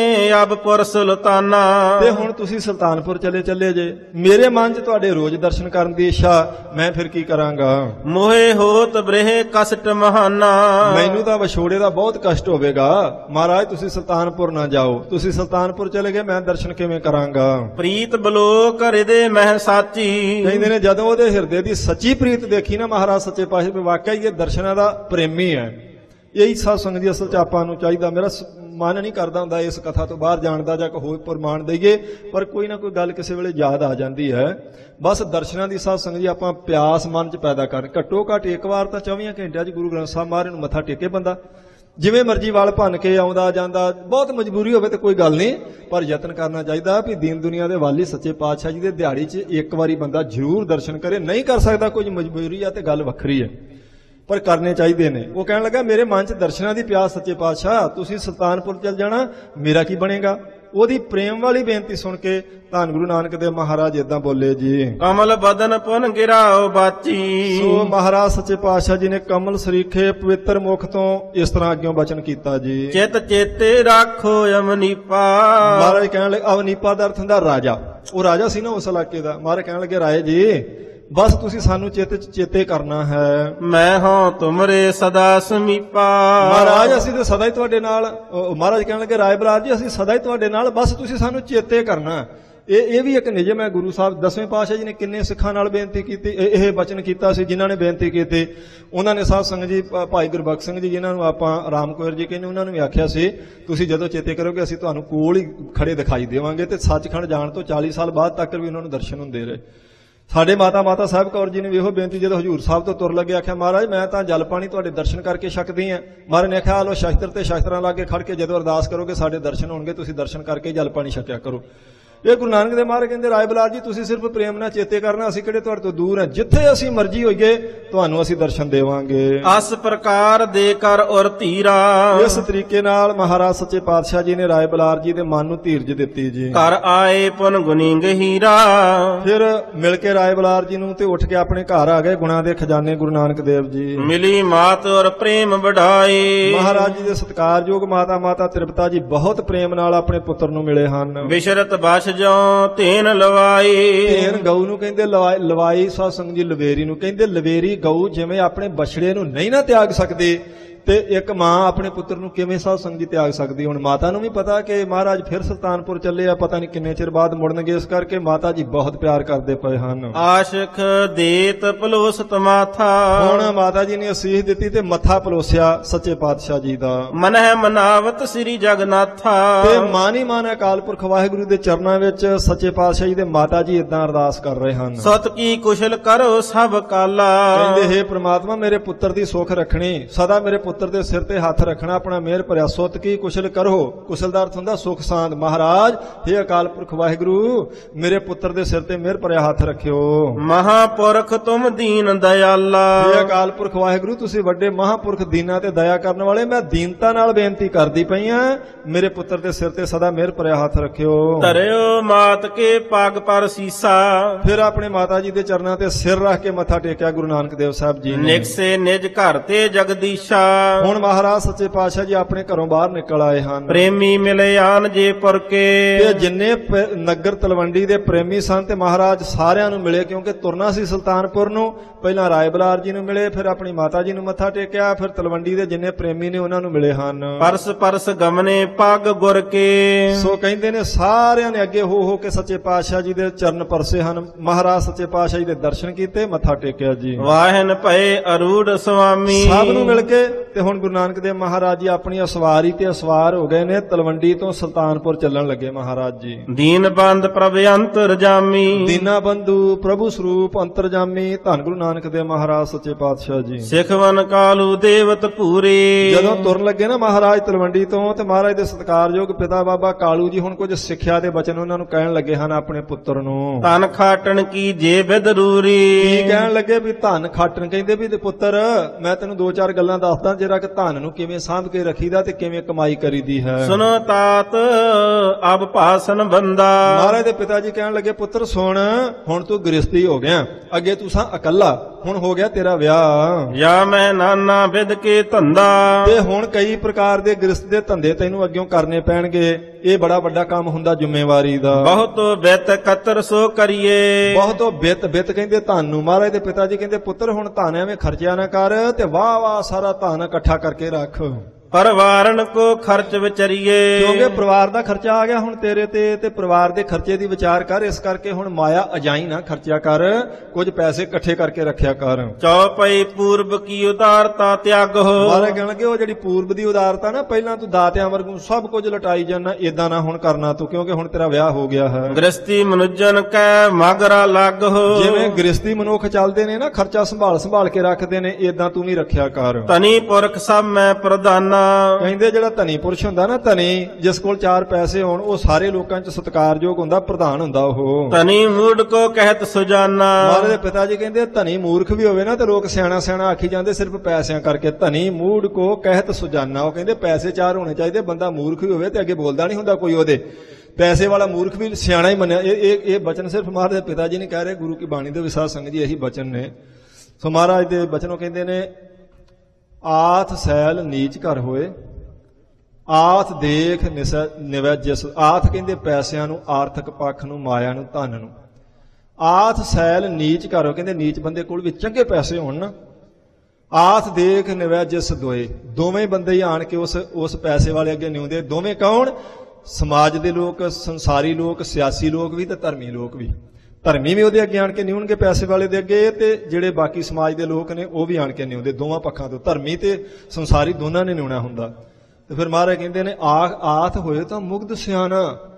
S2: ਅਬ ਪੁਰ ਸੁਲਤਾਨਾ।
S1: ਤੇ ਹੁਣ ਤੁਸੀਂ ਸੁਲਤਾਨਪੁਰ ਚਲੇ ਚੱਲੇ ਜੇ, ਮੇਰੇ ਮਨ 'ਚ ਤੁਹਾਡੇ ਰੋਜ਼ ਦਰਸ਼ਨ ਕਰਨ ਦੀ ਇੱਛਾ, ਮੈਂ ਫਿਰ ਕੀ ਕਰਾਂਗਾ।
S2: ਮੋਹੇ ਹੋਤ ਬ੍ਰਹਿ ਕਸ਼ਟ ਮਹਾਨਾ।
S1: ਮੈਨੂੰ ਤਾਂ ਵਿਛੋੜੇ ਦਾ ਬਹੁਤ ਕਸ਼ਟ ਹੋਵੇਗਾ। ਮਹਾਰਾਜ ਤੁਸੀਂ ਸੁਲਤਾਨਪੁਰ ਨਾ ਜਾਓ, ਤੁਸੀਂ ਸੁਲਤਾਨਪੁਰ ਚਲੇ ਗਏ, ਮੈਂ ਦਰਸ਼ਨ ਕਿਵੇਂ ਕਰਾਂਗਾ।
S2: ਪ੍ਰੀਤ ਬਲੋਕ ਹਿਰਦੇ ਮਹਿ ਸਾਚੀ। ਕਹਿੰਦੇ
S1: ਨੇ ਜਦੋਂ ਉਹਦੇ ਹਿਰਦੇ ਦੀ ਸੱਚੀ ਪ੍ਰੀਤ ਦੇਖੀ ਨਾ ਮਹਾਰਾਜ ਸੱਚੇ ਪਾਤਸ਼ਾਹ, ਵਾਕਿਆ ਹੀ ਇਹ ਦਰਸ਼ਨਾਂ ਦਾ ਪ੍ਰੇਮੀ ਹੈ। ਇਹੀ ਸਾਧ ਸੰਗਤ ਦੀ ਅਸਲ 'ਚ ਆਪਾਂ ਨੂੰ ਚਾਹੀਦਾ। ਮੇਰਾ ਮਨ ਨਹੀਂ ਕਰਦਾ ਹੁੰਦਾ ਇਸ ਕਥਾ ਤੋਂ ਬਾਹਰ ਜਾਣ ਦਾ ਜਾਂ ਕੋਈ ਹੋਰ ਪ੍ਰਮਾਣ ਦਈਏ, ਪਰ ਕੋਈ ਨਾ ਕੋਈ ਗੱਲ ਕਿਸੇ ਵੇਲੇ ਯਾਦ ਆ ਜਾਂਦੀ ਹੈ। ਬਸ ਦਰਸ਼ਨਾਂ ਦੀ ਸਾਧ ਸੰਗਤ ਜੀ ਆਪਾਂ ਪਿਆਸ ਮਨ 'ਚ ਪੈਦਾ ਕਰਨ। ਘੱਟੋ ਘੱਟ ਇੱਕ ਵਾਰ ਤਾਂ ਚੌਵੀਆਂ ਘੰਟਿਆਂ 'ਚ ਗੁਰੂ ਗ੍ਰੰਥ ਸਾਹਿਬ ਮਹਾਰਾਜ ਨੂੰ ਮੱਥਾ ਟੇਕੇ ਬੰਦਾ। ਜਿਵੇਂ ਮਰਜ਼ੀ ਵਾਲ ਭੰਨ ਕੇ ਆਉਂਦਾ ਜਾਂਦਾ, ਬਹੁਤ ਮਜਬੂਰੀ ਹੋਵੇ ਤਾਂ ਕੋਈ ਗੱਲ ਨਹੀਂ, ਪਰ ਯਤਨ ਕਰਨਾ ਚਾਹੀਦਾ ਵੀ ਦੀਨ ਦੁਨੀਆ ਦੇ ਵਾਲੀ ਸੱਚੇ ਪਾਤਸ਼ਾਹ ਜੀ ਦੇ ਦਿਹਾੜੀ 'ਚ ਇੱਕ ਵਾਰੀ ਬੰਦਾ ਜ਼ਰੂਰ ਦਰਸ਼ਨ ਕਰੇ। ਨਹੀਂ ਕਰ ਸਕਦਾ, ਕੁਝ ਮਜਬੂਰੀ ਆ ਤੇ ਗੱਲ ਵੱਖਰੀ ਹੈ, ਪਰ ਕਰਨੇ ਚਾਹੀਦੇ ਨੇ। ਉਹ ਕਹਿਣ ਲੱਗਾ, ਮੇਰੇ ਮਨ 'ਚ ਦਰਸ਼ਨਾਂ ਦੀ ਪਿਆਸ ਸੱਚੇ ਪਾਤਸ਼ਾਹ, ਤੁਸੀਂ ਸੁਲਤਾਨਪੁਰ ਚੱਲ ਜਾਣਾ, ਮੇਰਾ ਕੀ ਬਣੇਗਾ। ਉਹਦੀ ਪ੍ਰੇਮ ਵਾਲੀ ਬੇਨਤੀ ਸੁਣ ਕੇ ਧੰਨ ਗੁਰੂ ਨਾਨਕ ਦੇਵ ਮਹਾਰਾਜ ਏਦਾਂ ਬੋਲੇ ਜੀ।
S2: ਕਮਲ ਬਦਨ ਪੁਨ ਗਿਰਾਓ ਬਾਚੀ।
S1: ਸੋ ਮਹਾਰਾਜ ਸੱਚੇ ਪਾਤਸ਼ਾਹ ਜੀ ਨੇ ਕਮਲ ਸਰੀਖੇ ਪਵਿੱਤਰ ਮੁਖ ਤੋਂ ਇਸ ਤਰ੍ਹਾਂ ਅੱਗੇ ਬਚਨ ਕੀਤਾ ਜੀ।
S2: ਚਿਤ ਚੇਤੇ ਰੱਖੋ ਅਵਨੀਪਾ।
S1: ਮਹਾਰਾਜ ਕਹਿਣ ਲੱਗੇ, ਅਵਨੀਪਾ ਦਾ ਅਰਥ ਹੁੰਦਾ ਰਾਜਾ। ਉਹ ਰਾਜਾ ਸੀ ਨਾ ਉਸ ਇਲਾਕੇ ਦਾ। ਮਹਾਰਾਜ ਕਹਿਣ ਲੱਗੇ, ਰਾਏ ਜੀ ਬਸ ਤੁਸੀਂ ਸਾਨੂੰ ਚੇਤੇ ਚ ਚੇਤੇ ਕਰਨਾ ਹੈ।
S2: ਮੈਂ ਹਾਂ ਤੁਮਰੇ ਸਦਾ ਸਮੀਪਾ।
S1: ਮਹਾਰਾਜ ਅਸੀਂ ਤੇ ਸਦਾ ਹੀ ਤੁਹਾਡੇ ਨਾਲ। ਮਹਾਰਾਜ ਕਹਿਣ ਲੱਗੇ, ਰਾਏ ਬਲਾਰ ਜੀ ਅਸੀਂ ਸਦਾ ਹੀ ਤੁਹਾਡੇ ਨਾਲ, ਬਸ ਤੁਸੀਂ ਸਾਨੂੰ ਚੇਤੇ ਕਰਨਾ। ਇਹ ਇਹ ਵੀ ਇੱਕ ਨਿਯਮ ਹੈ। ਗੁਰੂ ਸਾਹਿਬ ਦਸਵੇਂ ਪਾਤਸ਼ਾਹ ਜੀ ਨੇ ਕਿੰਨੇ ਸਿੱਖਾਂ ਨਾਲ ਬੇਨਤੀ ਕੀਤੀ, ਇਹ ਬਚਨ ਕੀਤਾ ਸੀ ਜਿਨ੍ਹਾਂ ਨੇ ਬੇਨਤੀ ਕੀਤੀ। ਉਹਨਾਂ ਨੇ ਸਾਧ ਸੰਗਤ ਜੀ, ਭਾਈ ਗੁਰਬਖਸ਼ ਸਿੰਘ ਜੀ ਜਿਨ੍ਹਾਂ ਨੂੰ ਆਪਾਂ ਰਾਮ ਕੌਰ ਜੀ ਕਹਿੰਦੇ, ਉਹਨਾਂ ਨੂੰ ਵੀ ਆਖਿਆ ਸੀ ਤੁਸੀਂ ਜਦੋਂ ਚੇਤੇ ਕਰੋਗੇ ਅਸੀਂ ਤੁਹਾਨੂੰ ਕੋਲ ਹੀ ਖੜੇ ਦਿਖਾਈ ਦੇਵਾਂਗੇ। ਤੇ ਸੱਚਖੰਡ ਜਾਣ ਤੋਂ ਚਾਲੀ ਸਾਲ ਬਾਅਦ ਤੱਕ ਵੀ ਉਹਨਾਂ ਨੂੰ ਦਰਸ਼ਨ ਹੁੰਦੇ ਰਹੇ। ਸਾਡੇ ਮਾਤਾ ਮਾਤਾ ਸਾਹਿਬ ਕੌਰ ਜੀ ਨੇ ਵੀ ਇਹੋ ਬੇਨਤੀ ਜਦੋਂ ਹਜੂਰ ਸਾਹਿਬ ਤੋਂ ਤੁਰ ਲੱਗੇ ਆਖਿਆ, ਮਹਾਰਾਜ ਮੈਂ ਤਾਂ ਜਲ ਪਾਣੀ ਤੁਹਾਡੇ ਦਰਸ਼ਨ ਕਰਕੇ ਛਕਦੀ ਹਾਂ। ਮਹਾਰਾਜ ਨੇ ਆਖਿਆ, ਲੋ ਸ਼ਸਤਰ ਤੇ ਸ਼ਸਤਰਾਂ ਲਾ ਕੇ ਖੜ ਕੇ ਜਦੋਂ ਅਰਦਾਸ ਕਰੋਗੇ ਸਾਡੇ ਦਰਸ਼ਨ ਹੋਣਗੇ, ਤੁਸੀਂ ਦਰਸ਼ਨ ਕਰਕੇ ਜਲ ਪਾਣੀ ਛਕਿਆ ਕਰੋ। ਇਹ ਗੁਰੂ ਨਾਨਕ ਦੇਵ ਮਹਾਰਾਜ ਕਹਿੰਦੇ, ਰਾਏ ਬਲਾਰ ਜੀ ਤੁਸੀਂ ਸਿਰਫ ਪ੍ਰੇਮ ਨਾਲ ਚੇਤੇ ਕਰਨਾ, ਅਸੀਂ ਕਿਹੜੇ ਤੁਹਾਡੇ ਤੋਂ ਦੂਰ ਹਾਂ। ਜਿੱਥੇ ਅਸੀਂ ਮਰਜ਼ੀ ਹੋਈਏ ਤੁਹਾਨੂੰ ਅਸੀਂ ਦਰਸ਼ਨ ਦੇਵਾਂਗੇ।
S2: ਅਸ ਪ੍ਰਕਾਰ ਦੇ ਕਰ ਔਰ ਧੀਰਾ।
S1: ਇਸ ਤਰੀਕੇ ਨਾਲ ਮਹਾਰਾਜ ਸੱਚੇ ਪਾਤਸ਼ਾਹ ਜੀ ਨੇ ਰਾਏ ਬਲਾਰ ਜੀ ਦੇ ਮਨ ਨੂੰ ਧੀਰਜ ਦਿੱਤੀ ਜੀ।
S2: ਘਰ ਆਏ ਪੁਨ ਗੁਨੀ ਗਹੀਰਾ।
S1: ਫਿਰ ਮਿਲ ਕੇ ਰਾਏ ਬਲਾਰ ਜੀ ਨੂੰ ਤੇ ਉੱਠ ਕੇ ਆਪਣੇ ਘਰ ਆ ਗਏ। ਗੁਣਾ ਦੇ ਖਜ਼ਾਨੇ ਗੁਰੂ ਨਾਨਕ ਦੇਵ ਜੀ।
S2: ਮਿਲੀ ਮਾਤ ਔਰ ਪ੍ਰੇਮ ਵਢਾਏ।
S1: ਮਹਾਰਾਜ ਜੀ ਦੇ ਸਤਿਕਾਰਯੋਗ ਮਾਤਾ ਮਾਤਾ ਤ੍ਰਿਪਤਾ ਜੀ ਬਹੁਤ ਪ੍ਰੇਮ ਨਾਲ ਆਪਣੇ ਪੁੱਤਰ ਨੂੰ ਮਿਲੇ ਹਨ।
S2: ਵਿਸ਼ਰਤ ਬਸ ਜੋ ਤੇਨ ਲਵਾਈ।
S1: ਤੇਨ ਗਊ ਨੂੰ ਕਹਿੰਦੇ ਲਵਾਈ। ਸਾਧ ਸੰਗਤ ਜੀ ਲਵੇਰੀ ਨੂੰ ਕਹਿੰਦੇ ਲਵੇਰੀ। ਗਊ ਜਿਵੇਂ ਆਪਣੇ ਬਛੜੇ ਨੂੰ ਨਹੀਂ ਨਾ ਤਿਆਗ ਸਕਦੀ, ਤੇ ਇੱਕ ਮਾਂ ਆਪਣੇ ਪੁੱਤਰ ਨੂੰ ਕਿਵੇਂ ਸਾਧ ਸੰਗਤ ਜੀ ਤਿਆਗ ਸਕਦੀ। ਹੁਣ ਮਾਤਾ ਨੂੰ ਵੀ ਪਤਾ ਕਿ ਮਹਾਰਾਜ ਫਿਰ ਸੁਲਤਾਨਪੁਰ ਚੱਲੇ ਆ, ਪਤਾ ਨਹੀਂ ਕਿੰਨੇ ਚਿਰ ਬਾਅਦ ਮੁੜਨਗੇ, ਇਸ ਕਰਕੇ ਮਾਤਾ ਜੀ ਬਹੁਤ ਪਿਆਰ ਕਰਦੇ ਪਏ ਹਨ।
S2: ਆਸ਼ਿਕ ਦੇਤ ਪਲੋਸਤ ਮਾਥਾ।
S1: ਹੁਣ ਮਾਤਾ ਜੀ ਨੇ ਅਸੀਸ ਦਿੱਤੀ ਤੇ ਮੱਥਾ ਪਲੋਸਿਆ ਸੱਚੇ ਪਾਤਸ਼ਾਹ ਜੀ ਦਾ।
S2: ਮਨਹਿ ਮਨਾਵਤ ਸ੍ਰੀ ਜਗਨਾਥਾ।
S1: ਤੇ ਮਾਨੀ ਮਾਨ ਅਕਾਲ ਪੁਰਖ ਵਾਹਿਗੁਰੂ ਦੇ ਚਰਨਾਂ ਵਿੱਚ ਸੱਚੇ ਪਾਤਸ਼ਾਹ ਜੀ ਦੇ ਮਾਤਾ ਜੀ ਇਦਾਂ ਅਰਦਾਸ ਕਰ ਰਹੇ ਹਨ।
S2: ਸਤ ਕੀ ਕੁਸ਼ਲ ਕਰੋ ਸਭ ਕਾਲਾ।
S1: ਕਹਿੰਦੇ, ਹੇ ਪ੍ਰਮਾਤਮਾ ਮੇਰੇ ਪੁੱਤਰ ਦੀ ਸੁੱਖ ਰੱਖਣੀ, ਸਦਾ ਮੇਰੇ ਪੁੱਤਰ ਦੇ ਸਿਰ ਤੇ ਹੱਥ ਰੱਖਣਾ, ਆਪਣਾ ਮਿਹਰ ਭਰਿਆ ਸੁੱਤ ਕੀ ਕੁਸ਼ਲ ਕਰੋ। ਕੁਸ਼ਲ ਦਾ ਅਰਥ ਹੁੰਦਾ ਸੁਖ ਸਾਂਦ। ਮਹਾਰਾਜ ਹੇ ਅਕਾਲ ਪੁਰਖ ਵਾਹਿਗੁਰੂ ਮੇਰੇ ਪੁੱਤਰ ਦੇ ਸਿਰ ਤੇ ਮਿਹਰ ਭਰਿਆ ਹੱਥ ਰੱਖਿਓ।
S2: ਮਹਾਪੁਰਖ ਤੁਮ ਦੀਨ ਦਇਆਲਾ।
S1: ਹੇ ਅਕਾਲ ਪੁਰਖ ਵਾਹਿਗੁਰੂ ਤੁਸੀਂ ਵੱਡੇ ਮਹਾਪੁਰਖ ਦੀਨਾਂ ਤੇ ਦਇਆ ਕਰਨ ਵਾਲੇ, ਮੈਂ ਦੀਨਤਾ ਨਾਲ ਬੇਨਤੀ ਕਰਦੀ ਪਈ ਆ, ਮੇਰੇ ਪੁੱਤਰ ਦੇ ਸਿਰ ਤੇ ਸਦਾ ਮਿਹਰ ਭਰਿਆ ਹੱਥ ਰੱਖਿਓ।
S2: ਧਰਿਓ ਮਾਤ ਕੇ ਪਗ ਪਰ ਸੀਸਾ।
S1: ਫਿਰ ਆਪਣੇ ਮਾਤਾ ਜੀ ਦੇ ਚਰਨਾਂ ਤੇ ਸਿਰ ਰੱਖ ਕੇ ਮੱਥਾ ਟੇਕਿਆ ਗੁਰੂ ਨਾਨਕ ਦੇਵ ਸਾਹਿਬ ਜੀ ਨੇ।
S2: ਨਿਕਸੇ ਨਿਜ ਘਰ ਤੇ ਜਗਦੀਸ਼ਾ।
S1: ਹੁਣ ਮਹਾਰਾਜ ਸੱਚੇ ਪਾਤਸ਼ਾਹ ਜੀ ਆਪਣੇ ਘਰੋਂ ਬਾਹਰ ਨਿਕਲ ਆਏ ਹਨ।
S2: ਪ੍ਰੇਮੀ ਮਿਲੇ ਆਨ ਜੇ ਪੁਰ ਕੇ।
S1: ਤੇ ਜਿੰਨੇ ਪ- ਨਗਰ ਤਲਵੰਡੀ ਦੇ ਪ੍ਰੇਮੀ ਸਨ ਤੇ ਮਹਾਰਾਜ ਸਾਰਿਆਂ ਨੂੰ ਮਿਲੇ, ਕਿਉਂਕਿ ਤੁਰਨਾ ਸੀ ਸੁਲਤਾਨਪੁਰ ਨੂੰ। ਪਹਿਲਾਂ ਰਾਏ ਬਲਾਰ ਜੀ ਨੂੰ ਮਿਲੇ, ਫਿਰ ਆਪਣੀ ਮਾਤਾ ਜੀ ਨੂੰ ਮੱਥਾ ਟੇਕਿਆ, ਫਿਰ ਤਲਵੰਡੀ ਦੇ ਜਿੰਨੇ ਪ੍ਰੇਮੀ ਨੇ ਉਹਨਾਂ ਨੂੰ ਮਿਲੇ ਹਨ।
S2: ਪਰਸ ਪਰਸ ਗਮਨੇ ਪੱਗ ਗੁਰ ਕੇ।
S1: ਸੋ ਕਹਿੰਦੇ ਨੇ ਸਾਰਿਆਂ ਨੇ ਅੱਗੇ ਹੋ ਹੋ ਕੇ ਸੱਚੇ ਪਾਤਸ਼ਾਹ ਜੀ ਦੇ ਚਰਨ ਪਰਸੇ ਹਨ। ਮਹਾਰਾਜ ਸੱਚੇ ਪਾਤਸ਼ਾਹ ਜੀ ਦੇ ਦਰਸ਼ਨ ਕੀਤੇ, ਮੱਥਾ ਟੇਕਿਆ ਜੀ।
S2: ਵਾਹਨ ਭਏ ਅਰੂੜ ਸੁਆਮੀ।
S1: ਸਭ ਨੂੰ ਮਿਲ ਕੇ ਤੇ ਹੁਣ ਗੁਰੂ ਨਾਨਕ ਦੇਵ ਮਹਾਰਾਜ ਜੀ ਆਪਣੀ ਅਸਵਾਰੀ ਤੇ ਅਸਵਾਰ ਹੋ ਗਏ ਨੇ। ਤਲਵੰਡੀ ਤੋਂ ਸੁਲਤਾਨਪੁਰ ਚੱਲਣ ਲੱਗੇ ਮਹਾਰਾਜ ਜੀ।
S2: ਦੀਨ ਬੰਦ ਪ੍ਰਭ ਅੰਤਰ ਜਾਮੀ।
S1: ਦੀਨਾ ਬੰਧੂ ਪ੍ਰਭੂ ਸਰੂਪ ਅੰਤਰਜਾਮੀ ਧੰਨ ਗੁਰੂ ਨਾਨਕ ਦੇਵ ਮਹਾਰਾਜ ਸੱਚੇ ਪਾਤਸ਼ਾਹ ਜੀ।
S2: ਸਿਖਵਨ ਕਾਲੂ ਦੇਵਤ ਪੂਰੇ।
S1: ਜਦੋਂ ਤੁਰਨ ਲੱਗੇ ਨਾ ਮਹਾਰਾਜ ਤਲਵੰਡੀ ਤੋਂ, ਤੇ ਮਹਾਰਾਜ ਦੇ ਸਤਿਕਾਰਯੋਗ ਪਿਤਾ ਬਾਬਾ ਕਾਲੂ ਜੀ ਹੁਣ ਕੁਝ ਸਿੱਖਿਆ ਦੇ ਬਚਨ ਉਹਨਾਂ ਨੂੰ ਕਹਿਣ ਲੱਗੇ ਹਨ ਆਪਣੇ ਪੁੱਤਰ ਨੂੰ।
S2: ਤਨ ਖਾਟਣ ਕੀ ਜੇ ਬਿਦਰੂਰੀ।
S1: ਕੀ ਕਹਿਣ ਲੱਗੇ ਵੀ ਧਨ ਖਾਟਣ, ਕਹਿੰਦੇ ਵੀ ਤੇ ਪੁੱਤਰ ਮੈਂ ਤੈਨੂੰ ਦੋ ਚਾਰ ਗੱਲਾਂ ਦੱਸਦਾ ਜਿਹੜਾ ਕਿ ਧਨ ਨੂੰ ਕਿਵੇਂ ਸਾਂਭ ਕੇ ਰੱਖੀਦਾ ਤੇ ਕਿਵੇਂ ਕਮਾਈ ਕਰੀਦੀ ਹੈ।
S2: ਸੁਨੋ ਤਾਤ ਅਬ ਭਾਸਨ ਬੰਦਾ।
S1: ਮਹਾਰਾਜ ਦੇ ਪਿਤਾ ਜੀ ਕਹਿਣ ਲੱਗੇ ਪੁੱਤਰ ਸੁਣ, ਹੁਣ ਤੂੰ ਗ੍ਰਸਤੀ ਹੋ ਗਿਆ, ਅੱਗੇ ਤੂੰ ਸਾਂ ਇਕੱਲਾ, ਹੁਣ ਹੋ ਗਿਆ ਤੇਰਾ ਵਿਆਹ।
S2: ਜਾਂ ਮੈਂ ਨਾਨਾ ਵਿਦ ਕੇ ਧੰਦਾ।
S1: ਤੇ ਹੁਣ ਕਈ ਪ੍ਰਕਾਰ ਦੇ ਗ੍ਰਸਤ ਦੇ ਧੰਦੇ ਤੈਨੂੰ ਅੱਗਿਓਂ ਕਰਨੇ ਪੈਣਗੇ। ਇਹ ਬੜਾ ਵੱਡਾ ਕੰਮ ਹੁੰਦਾ ਜ਼ਿੰਮੇਵਾਰੀ ਦਾ।
S2: ਬਹੁਤ ਬਿਤ ਕਤਰ ਸੋ ਕਰੀਏ।
S1: ਬਹੁਤ ਬਿੱਤ ਬਿੱਤ ਕਹਿੰਦੇ ਧਨ ਨੂੰ। ਮਹਾਰਾਜ ਦੇ ਪਿਤਾ ਜੀ ਕਹਿੰਦੇ ਪੁੱਤਰ ਹੁਣ ਧਨ ਐਵੇਂ ਖਰਚਿਆ ਨਾ ਕਰ, ਤੇ ਵਾਹ ਵਾਹ ਸਾਰਾ ਧਨ ਇਕੱਠਾ ਕਰਕੇ ਰੱਖ।
S2: ਪਰਵਾਰਨ ਕੋ ਖਰਚ ਵਿਚਰੀਏ।
S1: ਕਿਉਂਕਿ ਪਰਿਵਾਰ ਦਾ ਖਰਚਾ ਆ ਗਿਆ ਹੁਣ ਤੇਰੇ ਤੇ, ਤੇ ਪਰਿਵਾਰ ਦੇ ਖਰਚੇ ਦੀ ਵਿਚਾਰ ਕਰ। ਇਸ ਕਰਕੇ ਹੁਣ ਮਾਇਆ ਅਜਾਈ ਨਾ ਖਰਚਿਆ ਕਰ, ਕੁਝ ਪੈਸੇ ਇਕੱਠੇ ਕਰਕੇ ਰੱਖਿਆ ਕਰ।
S2: ਚੌਪਈ ਪੂਰਬ ਕੀ ਉਦਾਰਤਾ ਤਿਆਗੋ।
S1: ਮਹਾਰਾਜ ਕਹਿਣ ਲੱਗੇ ਉਹ ਜਿਹੜੀ ਪੂਰਬ ਦੀ ਉਦਾਰਤਾ ਨਾ, ਪਹਿਲਾਂ ਤੂੰ ਦਾਤਿਆਂ ਵਰਗੂ ਸਭ ਕੁਝ ਲਟਾਈ ਜਾਣਾ, ਏਦਾਂ ਨਾ ਹੁਣ ਕਰਨਾ ਤੂੰ, ਕਿਉਂਕਿ ਹੁਣ ਤੇਰਾ ਵਿਆਹ ਹੋ ਗਿਆ ਹੈ।
S2: ਗ੍ਰਸਤੀ ਮਨੁਜਨ ਕੈ ਮਗਰਾ ਲੱਗੋ।
S1: ਜਿਵੇਂ ਗ੍ਰਸਤੀ ਮਨੁੱਖ ਚੱਲਦੇ ਨੇ ਨਾ, ਖਰਚਾ ਸੰਭਾਲ ਸੰਭਾਲ ਕੇ ਰੱਖਦੇ ਨੇ, ਏਦਾਂ ਤੂੰ ਵੀ ਰੱਖਿਆ ਕਰ।
S2: ਧਨੀ ਪੁਰਖ ਸਭ ਮੈਂ ਪ੍ਰਧਾਨਾ।
S1: ਕਹਿੰਦੇ ਜਿਹੜਾ ਧਨੀ ਪੁਰਸ਼ ਹੁੰਦਾ ਨਾ, ਧਨੀ ਜਿਸ ਕੋਲ ਚਾਰ ਪੈਸੇ ਹੋਣ, ਉਹ ਸਾਰੇ ਲੋਕਾਂ 'ਚ ਸਤਿਕਾਰਯੋਗ ਹੁੰਦਾ, ਪ੍ਰਧਾਨ ਹੁੰਦਾ ਉਹ।
S2: ਧਨੀ ਮੂਡ ਕੋ ਕਹਿਤ ਸੁਜਾਨਾ।
S1: ਮਹਾਰਾਜ ਦੇ ਪਿਤਾ ਜੀ ਕਹਿੰਦੇ ਧਨੀ ਮੂਰਖ ਵੀ ਹੋਵੇ ਨਾ ਤੇ ਲੋਕ ਸਿਆਣਾ ਸਿਆਣਾ ਆਖੀ ਜਾਂਦੇ ਸਿਰਫ ਪੈਸਿਆਂ ਕਰਕੇ। ਧਨੀ ਮੂਡ ਕੋ ਕਹਿਤ ਸੁਜਾਨਾ, ਉਹ ਕਹਿੰਦੇ ਪੈਸੇ ਚਾਰ ਹੋਣੇ ਚਾਹੀਦੇ, ਬੰਦਾ ਮੂਰਖ ਵੀ ਹੋਵੇ ਤੇ ਅੱਗੇ ਬੋਲਦਾ ਨਹੀਂ ਹੁੰਦਾ ਕੋਈ ਉਹਦੇ। ਪੈਸੇ ਵਾਲਾ ਮੂਰਖ ਵੀ ਸਿਆਣਾ ਹੀ ਮੰਨਿਆ। ਇਹ ਇਹ ਇਹ ਬਚਨ ਸਿਰਫ ਮਹਾਰਾਜ ਦੇ ਪਿਤਾ ਜੀ ਨਹੀਂ ਕਹਿ ਰਹੇ, ਗੁਰੂ ਕੀ ਬਾਣੀ ਦੇ ਵਿਸਾਧ ਸੰਗਤ ਜੀ ਇਹੀ ਬਚਨ ਨੇ। ਸੋ ਮਹਾਰਾਜ ਦੇ ਬਚਨੋਂ ਕਹਿੰਦੇ ਨੇ ਆਥ ਸੈਲ ਨੀਚ ਘਰ ਹੋਏ, ਆਥ ਦੇਖ ਨਿਵੈ ਜਿਸ। ਆਥ ਕਹਿੰਦੇ ਪੈਸਿਆਂ ਨੂੰ, ਆਰਥਿਕ ਪੱਖ ਨੂੰ, ਮਾਇਆ ਨੂੰ, ਧਨ ਨੂੰ। ਆਥ ਸੈਲ ਨੀਚ ਘਰ ਹੋ, ਕਹਿੰਦੇ ਨੀਚ ਬੰਦੇ ਕੋਲ ਵੀ ਚੰਗੇ ਪੈਸੇ ਹੋਣ ਨਾ। ਆਥ ਦੇਖ ਨਿਵੈ ਜਿਸ ਦੋਏ, ਦੋਵੇਂ ਬੰਦੇ ਹੀ ਆਣ ਕੇ ਉਸ ਉਸ ਪੈਸੇ ਵਾਲੇ ਅੱਗੇ ਨਿਉਂਦੇ। ਦੋਵੇਂ ਕੌਣ? ਸਮਾਜ ਦੇ ਲੋਕ, ਸੰਸਾਰੀ ਲੋਕ, ਸਿਆਸੀ ਲੋਕ ਵੀ ਤੇ ਧਰਮੀ ਲੋਕ ਵੀ। ਧਰਮੀ ਵੀ ਉਹਦੇ ਅੱਗੇ ਆਣ ਕੇ ਨਿਉਣਗੇ ਪੈਸੇ ਵਾਲੇ ਦੇ ਅੱਗੇ, ਤੇ ਜਿਹੜੇ ਬਾਕੀ ਸਮਾਜ ਦੇ ਲੋਕ ਨੇ ਉਹ ਵੀ ਆਣ ਕੇ ਨਿਉਂਦੇ। ਦੋਵਾਂ ਪੱਖਾਂ ਤੋਂ, ਧਰਮੀ ਤੇ ਸੰਸਾਰੀ ਦੋਨਾਂ ਨੇ ਨਿਉਣਾ ਹੁੰਦਾ। ਤੇ ਫਿਰ ਮਹਾਰਾਜ ਕਹਿੰਦੇ ਨੇ ਆਖ ਆਥ ਹੋਏ ਤਾਂ ਮੁਗਧ ਸਿਆਣਾ।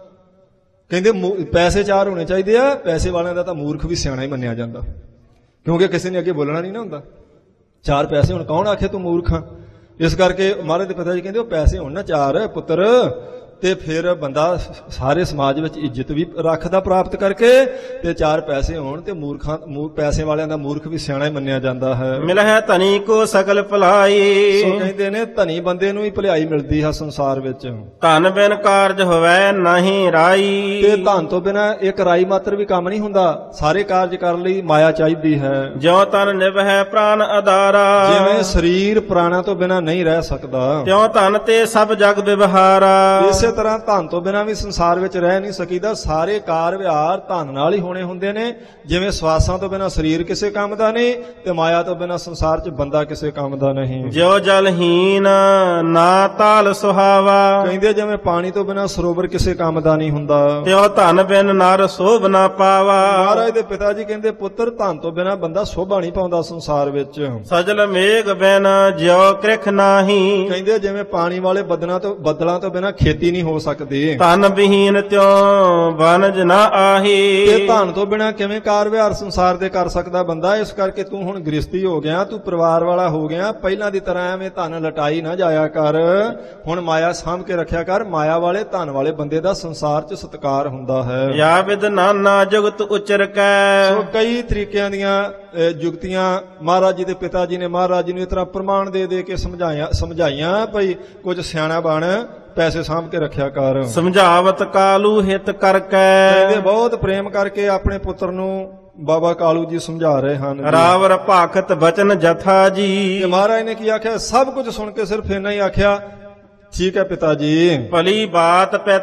S1: ਕਹਿੰਦੇ ਪੈਸੇ ਚਾਰ ਹੋਣੇ ਚਾਹੀਦੇ ਆ। ਪੈਸੇ ਵਾਲਿਆਂ ਦਾ ਤਾਂ ਮੂਰਖ ਵੀ ਸਿਆਣਾ ਹੀ ਮੰਨਿਆ ਜਾਂਦਾ, ਕਿਉਂਕਿ ਕਿਸੇ ਨੇ ਅੱਗੇ ਬੋਲਣਾ ਨਹੀਂ ਨਾ ਹੁੰਦਾ। ਚਾਰ ਪੈਸੇ ਹੁਣ ਕੌਣ ਆਖੇ ਤੂੰ ਮੂਰਖ ਆ? ਇਸ ਕਰਕੇ ਮਹਾਰਾਜ ਦੇ ਪਿਤਾ ਜੀ ਕਹਿੰਦੇ ਉਹ ਪੈਸੇ ਹੋਣ ਨਾ ਚਾਰ ਪੁੱਤਰ, ਤੇ ਫਿਰ ਬੰਦਾ ਸਾਰੇ ਸਮਾਜ ਵਿੱਚ ਇੱਜ਼ਤ ਵੀ ਰੱਖਦਾ ਪ੍ਰਾਪਤ ਕਰਕੇ, ਤੇ ਚਾਰ ਪੈਸੇ ਹੋਣ ਤੇ ਮੂਰਖਾਂ ਪੈਸੇ ਵਾਲਿਆਂ ਦਾ ਮੂਰਖ ਵੀ ਸਿਆਣਾ ਹੀ ਮੰਨਿਆ ਜਾਂਦਾ ਹੈ।
S2: ਮਿਲਹਿ ਧਨੀ ਕੋ ਸਕਲ ਭਲਾਈ।
S1: ਸੋ ਕਹਿੰਦੇ ਨੇ ਧਨੀ ਬੰਦੇ ਨੂੰ ਹੀ ਭਲਾਈ ਮਿਲਦੀ ਹੈ ਸੰਸਾਰ ਵਿੱਚ।
S2: ਧਨ ਬਿਨ ਕਾਰਜ ਹੋਵੈ ਨਹੀਂ ਰਾਈ।
S1: ਤੇ ਧਨ ਤੋਂ ਬਿਨਾਂ ਇੱਕ ਰਾਈ ਮਾਤਰ ਵੀ ਕੰਮ ਨਹੀਂ ਹੁੰਦਾ। ਸਾਰੇ ਕਾਰਜ ਕਰਨ ਲਈ ਮਾਇਆ ਚਾਹੀਦੀ ਹੈ।
S2: ਜਿਉ ਤਨ ਨਿਭੈ ਪ੍ਰਾਨ ਆਧਾਰਾ।
S1: ਜਿਵੇਂ ਸਰੀਰ ਪ੍ਰਾਣਾਂ ਤੋਂ ਬਿਨਾਂ ਨਹੀਂ ਰਹਿ ਸਕਦਾ,
S2: ਤਿਉ ਧਨ ਤੇ ਸਭ ਜਗ ਵਿਵਹਾਰਾ।
S1: ਇਸੇ ਤਰ੍ਹਾਂ ਧਨ ਤੋਂ ਬਿਨਾਂ ਵੀ ਸੰਸਾਰ ਵਿੱਚ ਰਹਿ ਨਹੀਂ ਸਕੀਦਾ। ਸਾਰੇ ਕਾਰ ਵਿਹਾਰ ਧਨ ਨਾਲ ਹੀ ਹੋਣੇ ਹੁੰਦੇ ਨੇ। ਜਿਵੇਂ ਸਵਾਸਾਂ ਤੋਂ ਬਿਨਾਂ ਸਰੀਰ ਕਿਸੇ ਕੰਮ ਦਾ ਨਹੀਂ, ਤੇ ਮਾਇਆ ਤੋਂ ਬਿਨਾਂ ਸੰਸਾਰ 'ਚ ਬੰਦਾ ਕਿਸੇ ਕੰਮ ਦਾ ਨਹੀਂ।
S2: ਜਿਉ ਜਲਹੀਨ ਨਾ ਤਾਲ ਸੁਹਾਵਾ।
S1: ਕਹਿੰਦੇ ਜਿਵੇਂ ਪਾਣੀ ਤੋਂ ਬਿਨਾਂ ਸਰੋਵਰ ਕਿਸੇ ਕੰਮ ਦਾ ਨਹੀਂ ਹੁੰਦਾ,
S2: ਤਿਉ ਧਨ ਬਿਨ ਨਰ ਸੋਭ ਨਾ ਪਾਵਾ।
S1: ਮਹਾਰਾਜ ਦੇ ਪਿਤਾ ਜੀ ਕਹਿੰਦੇ ਪੁੱਤਰ ਧਨ ਤੋਂ ਬਿਨਾਂ ਬੰਦਾ ਸੋਭਾ ਨਹੀਂ ਪਾਉਂਦਾ ਸੰਸਾਰ ਵਿੱਚ।
S2: ਸਜਲ ਮੇਘ ਬਿਨ ਜਿਉ ਕ੍ਰਿਖ ਨਾਹੀ।
S1: ਕਹਿੰਦੇ ਜਿਵੇਂ ਪਾਣੀ ਵਾਲੇ ਬੱਦਲਾਂ ਤੋਂ ਬੱਦਲਾਂ ਤੋਂ ਬਿਨਾਂ ਖੇਤੀ ਨਹੀਂ ਹੋ ਸਕਦੀ।
S2: ਧਨ ਵਿਹੀਨ ਤਿਉ ਬਨਜ ਨਾ ਆਹੀ।
S1: ਤੇ ਧਨ ਤੋਂ ਬਿਨਾਂ ਕਿਵੇਂ ਕਾਰ ਵਿਹਾਰ ਸੰਸਾਰ ਦੇ ਕਰ ਸਕਦਾ ਬੰਦਾ? ਇਸ ਕਰਕੇ ਤੂੰ ਹੁਣ ਗ੍ਰਸਤੀ ਹੋ ਗਿਆ, ਤੂੰ ਪਰਿਵਾਰ ਵਾਲਾ ਹੋ ਗਿਆ। ਪਹਿਲਾਂ ਦੀ ਤਰ੍ਹਾਂ ਐਵੇਂ ਧਨ ਲਟਾਈ ਨਾ ਜਾਇਆ ਕਰ। ਹੁਣ ਮਾਇਆ ਸਾਂਭ ਕੇ ਰੱਖਿਆ ਕਰ। ਮਾਇਆ ਵਾਲੇ ਧਨ ਵਾਲੇ ਬੰਦੇ ਦਾ ਸੰਸਾਰ 'ਚ ਸਤਿਕਾਰ ਹੁੰਦਾ ਹੈ।
S2: ਯਾ ਵਿਦ ਨਾਨਾ ਜੁਗਤ ਉਚਰ ਕੈ।
S1: ਸੋ ਕਈ ਤਰੀਕਿਆਂ ਦੀਆਂ ਜੁਗਤੀਆਂ ਮਹਾਰਾਜ ਜੀ ਦੇ ਪਿਤਾ ਜੀ ਨੇ ਮਹਾਰਾਜ ਜੀ ਨੂੰ ਇਸ ਤਰ੍ਹਾਂ ਪ੍ਰਮਾਣ ਦੇ ਦੇ ਕੇ ਸਮਝਾਇਆ ਸਮਝਾਈਆਂ ਭਈ ਕੁਝ ਸਿਆਣਾ ਬਣ, ਪੈਸੇ ਸਾਂਭ ਕੇ ਰੱਖਿਆ ਕਰ।
S2: ਸਮਝਾਵਤ ਕਾਲੂ ਹਿਤ ਕਰ ਕੈ।
S1: ਕਹਿੰਦੇ ਬਹੁਤ ਪ੍ਰੇਮ ਕਰਕੇ ਆਪਣੇ ਪੁੱਤਰ ਨੂੰ ਬਾਬਾ ਕਾਲੂ ਜੀ ਸਮਝਾ ਰਹੇ ਹਨ ਜੀ।
S2: ਰਾਵਰ ਭਾਖਤ ਬਚਨ ਜਥਾ ਜੀ।
S1: ਤੇ ਮਹਾਰਾਜ ਨੇ ਕੀ ਆਖਿਆ? ਸਭ ਕੁਝ ਸੁਣ ਕੇ ਸਿਰਫ ਇੰਨਾ ਹੀ ਆਖਿਆ, ਠੀਕ ਹੈ ਪਿਤਾ ਜੀ,
S2: ਭਲੀ ਬਾਤ ਪਿਤ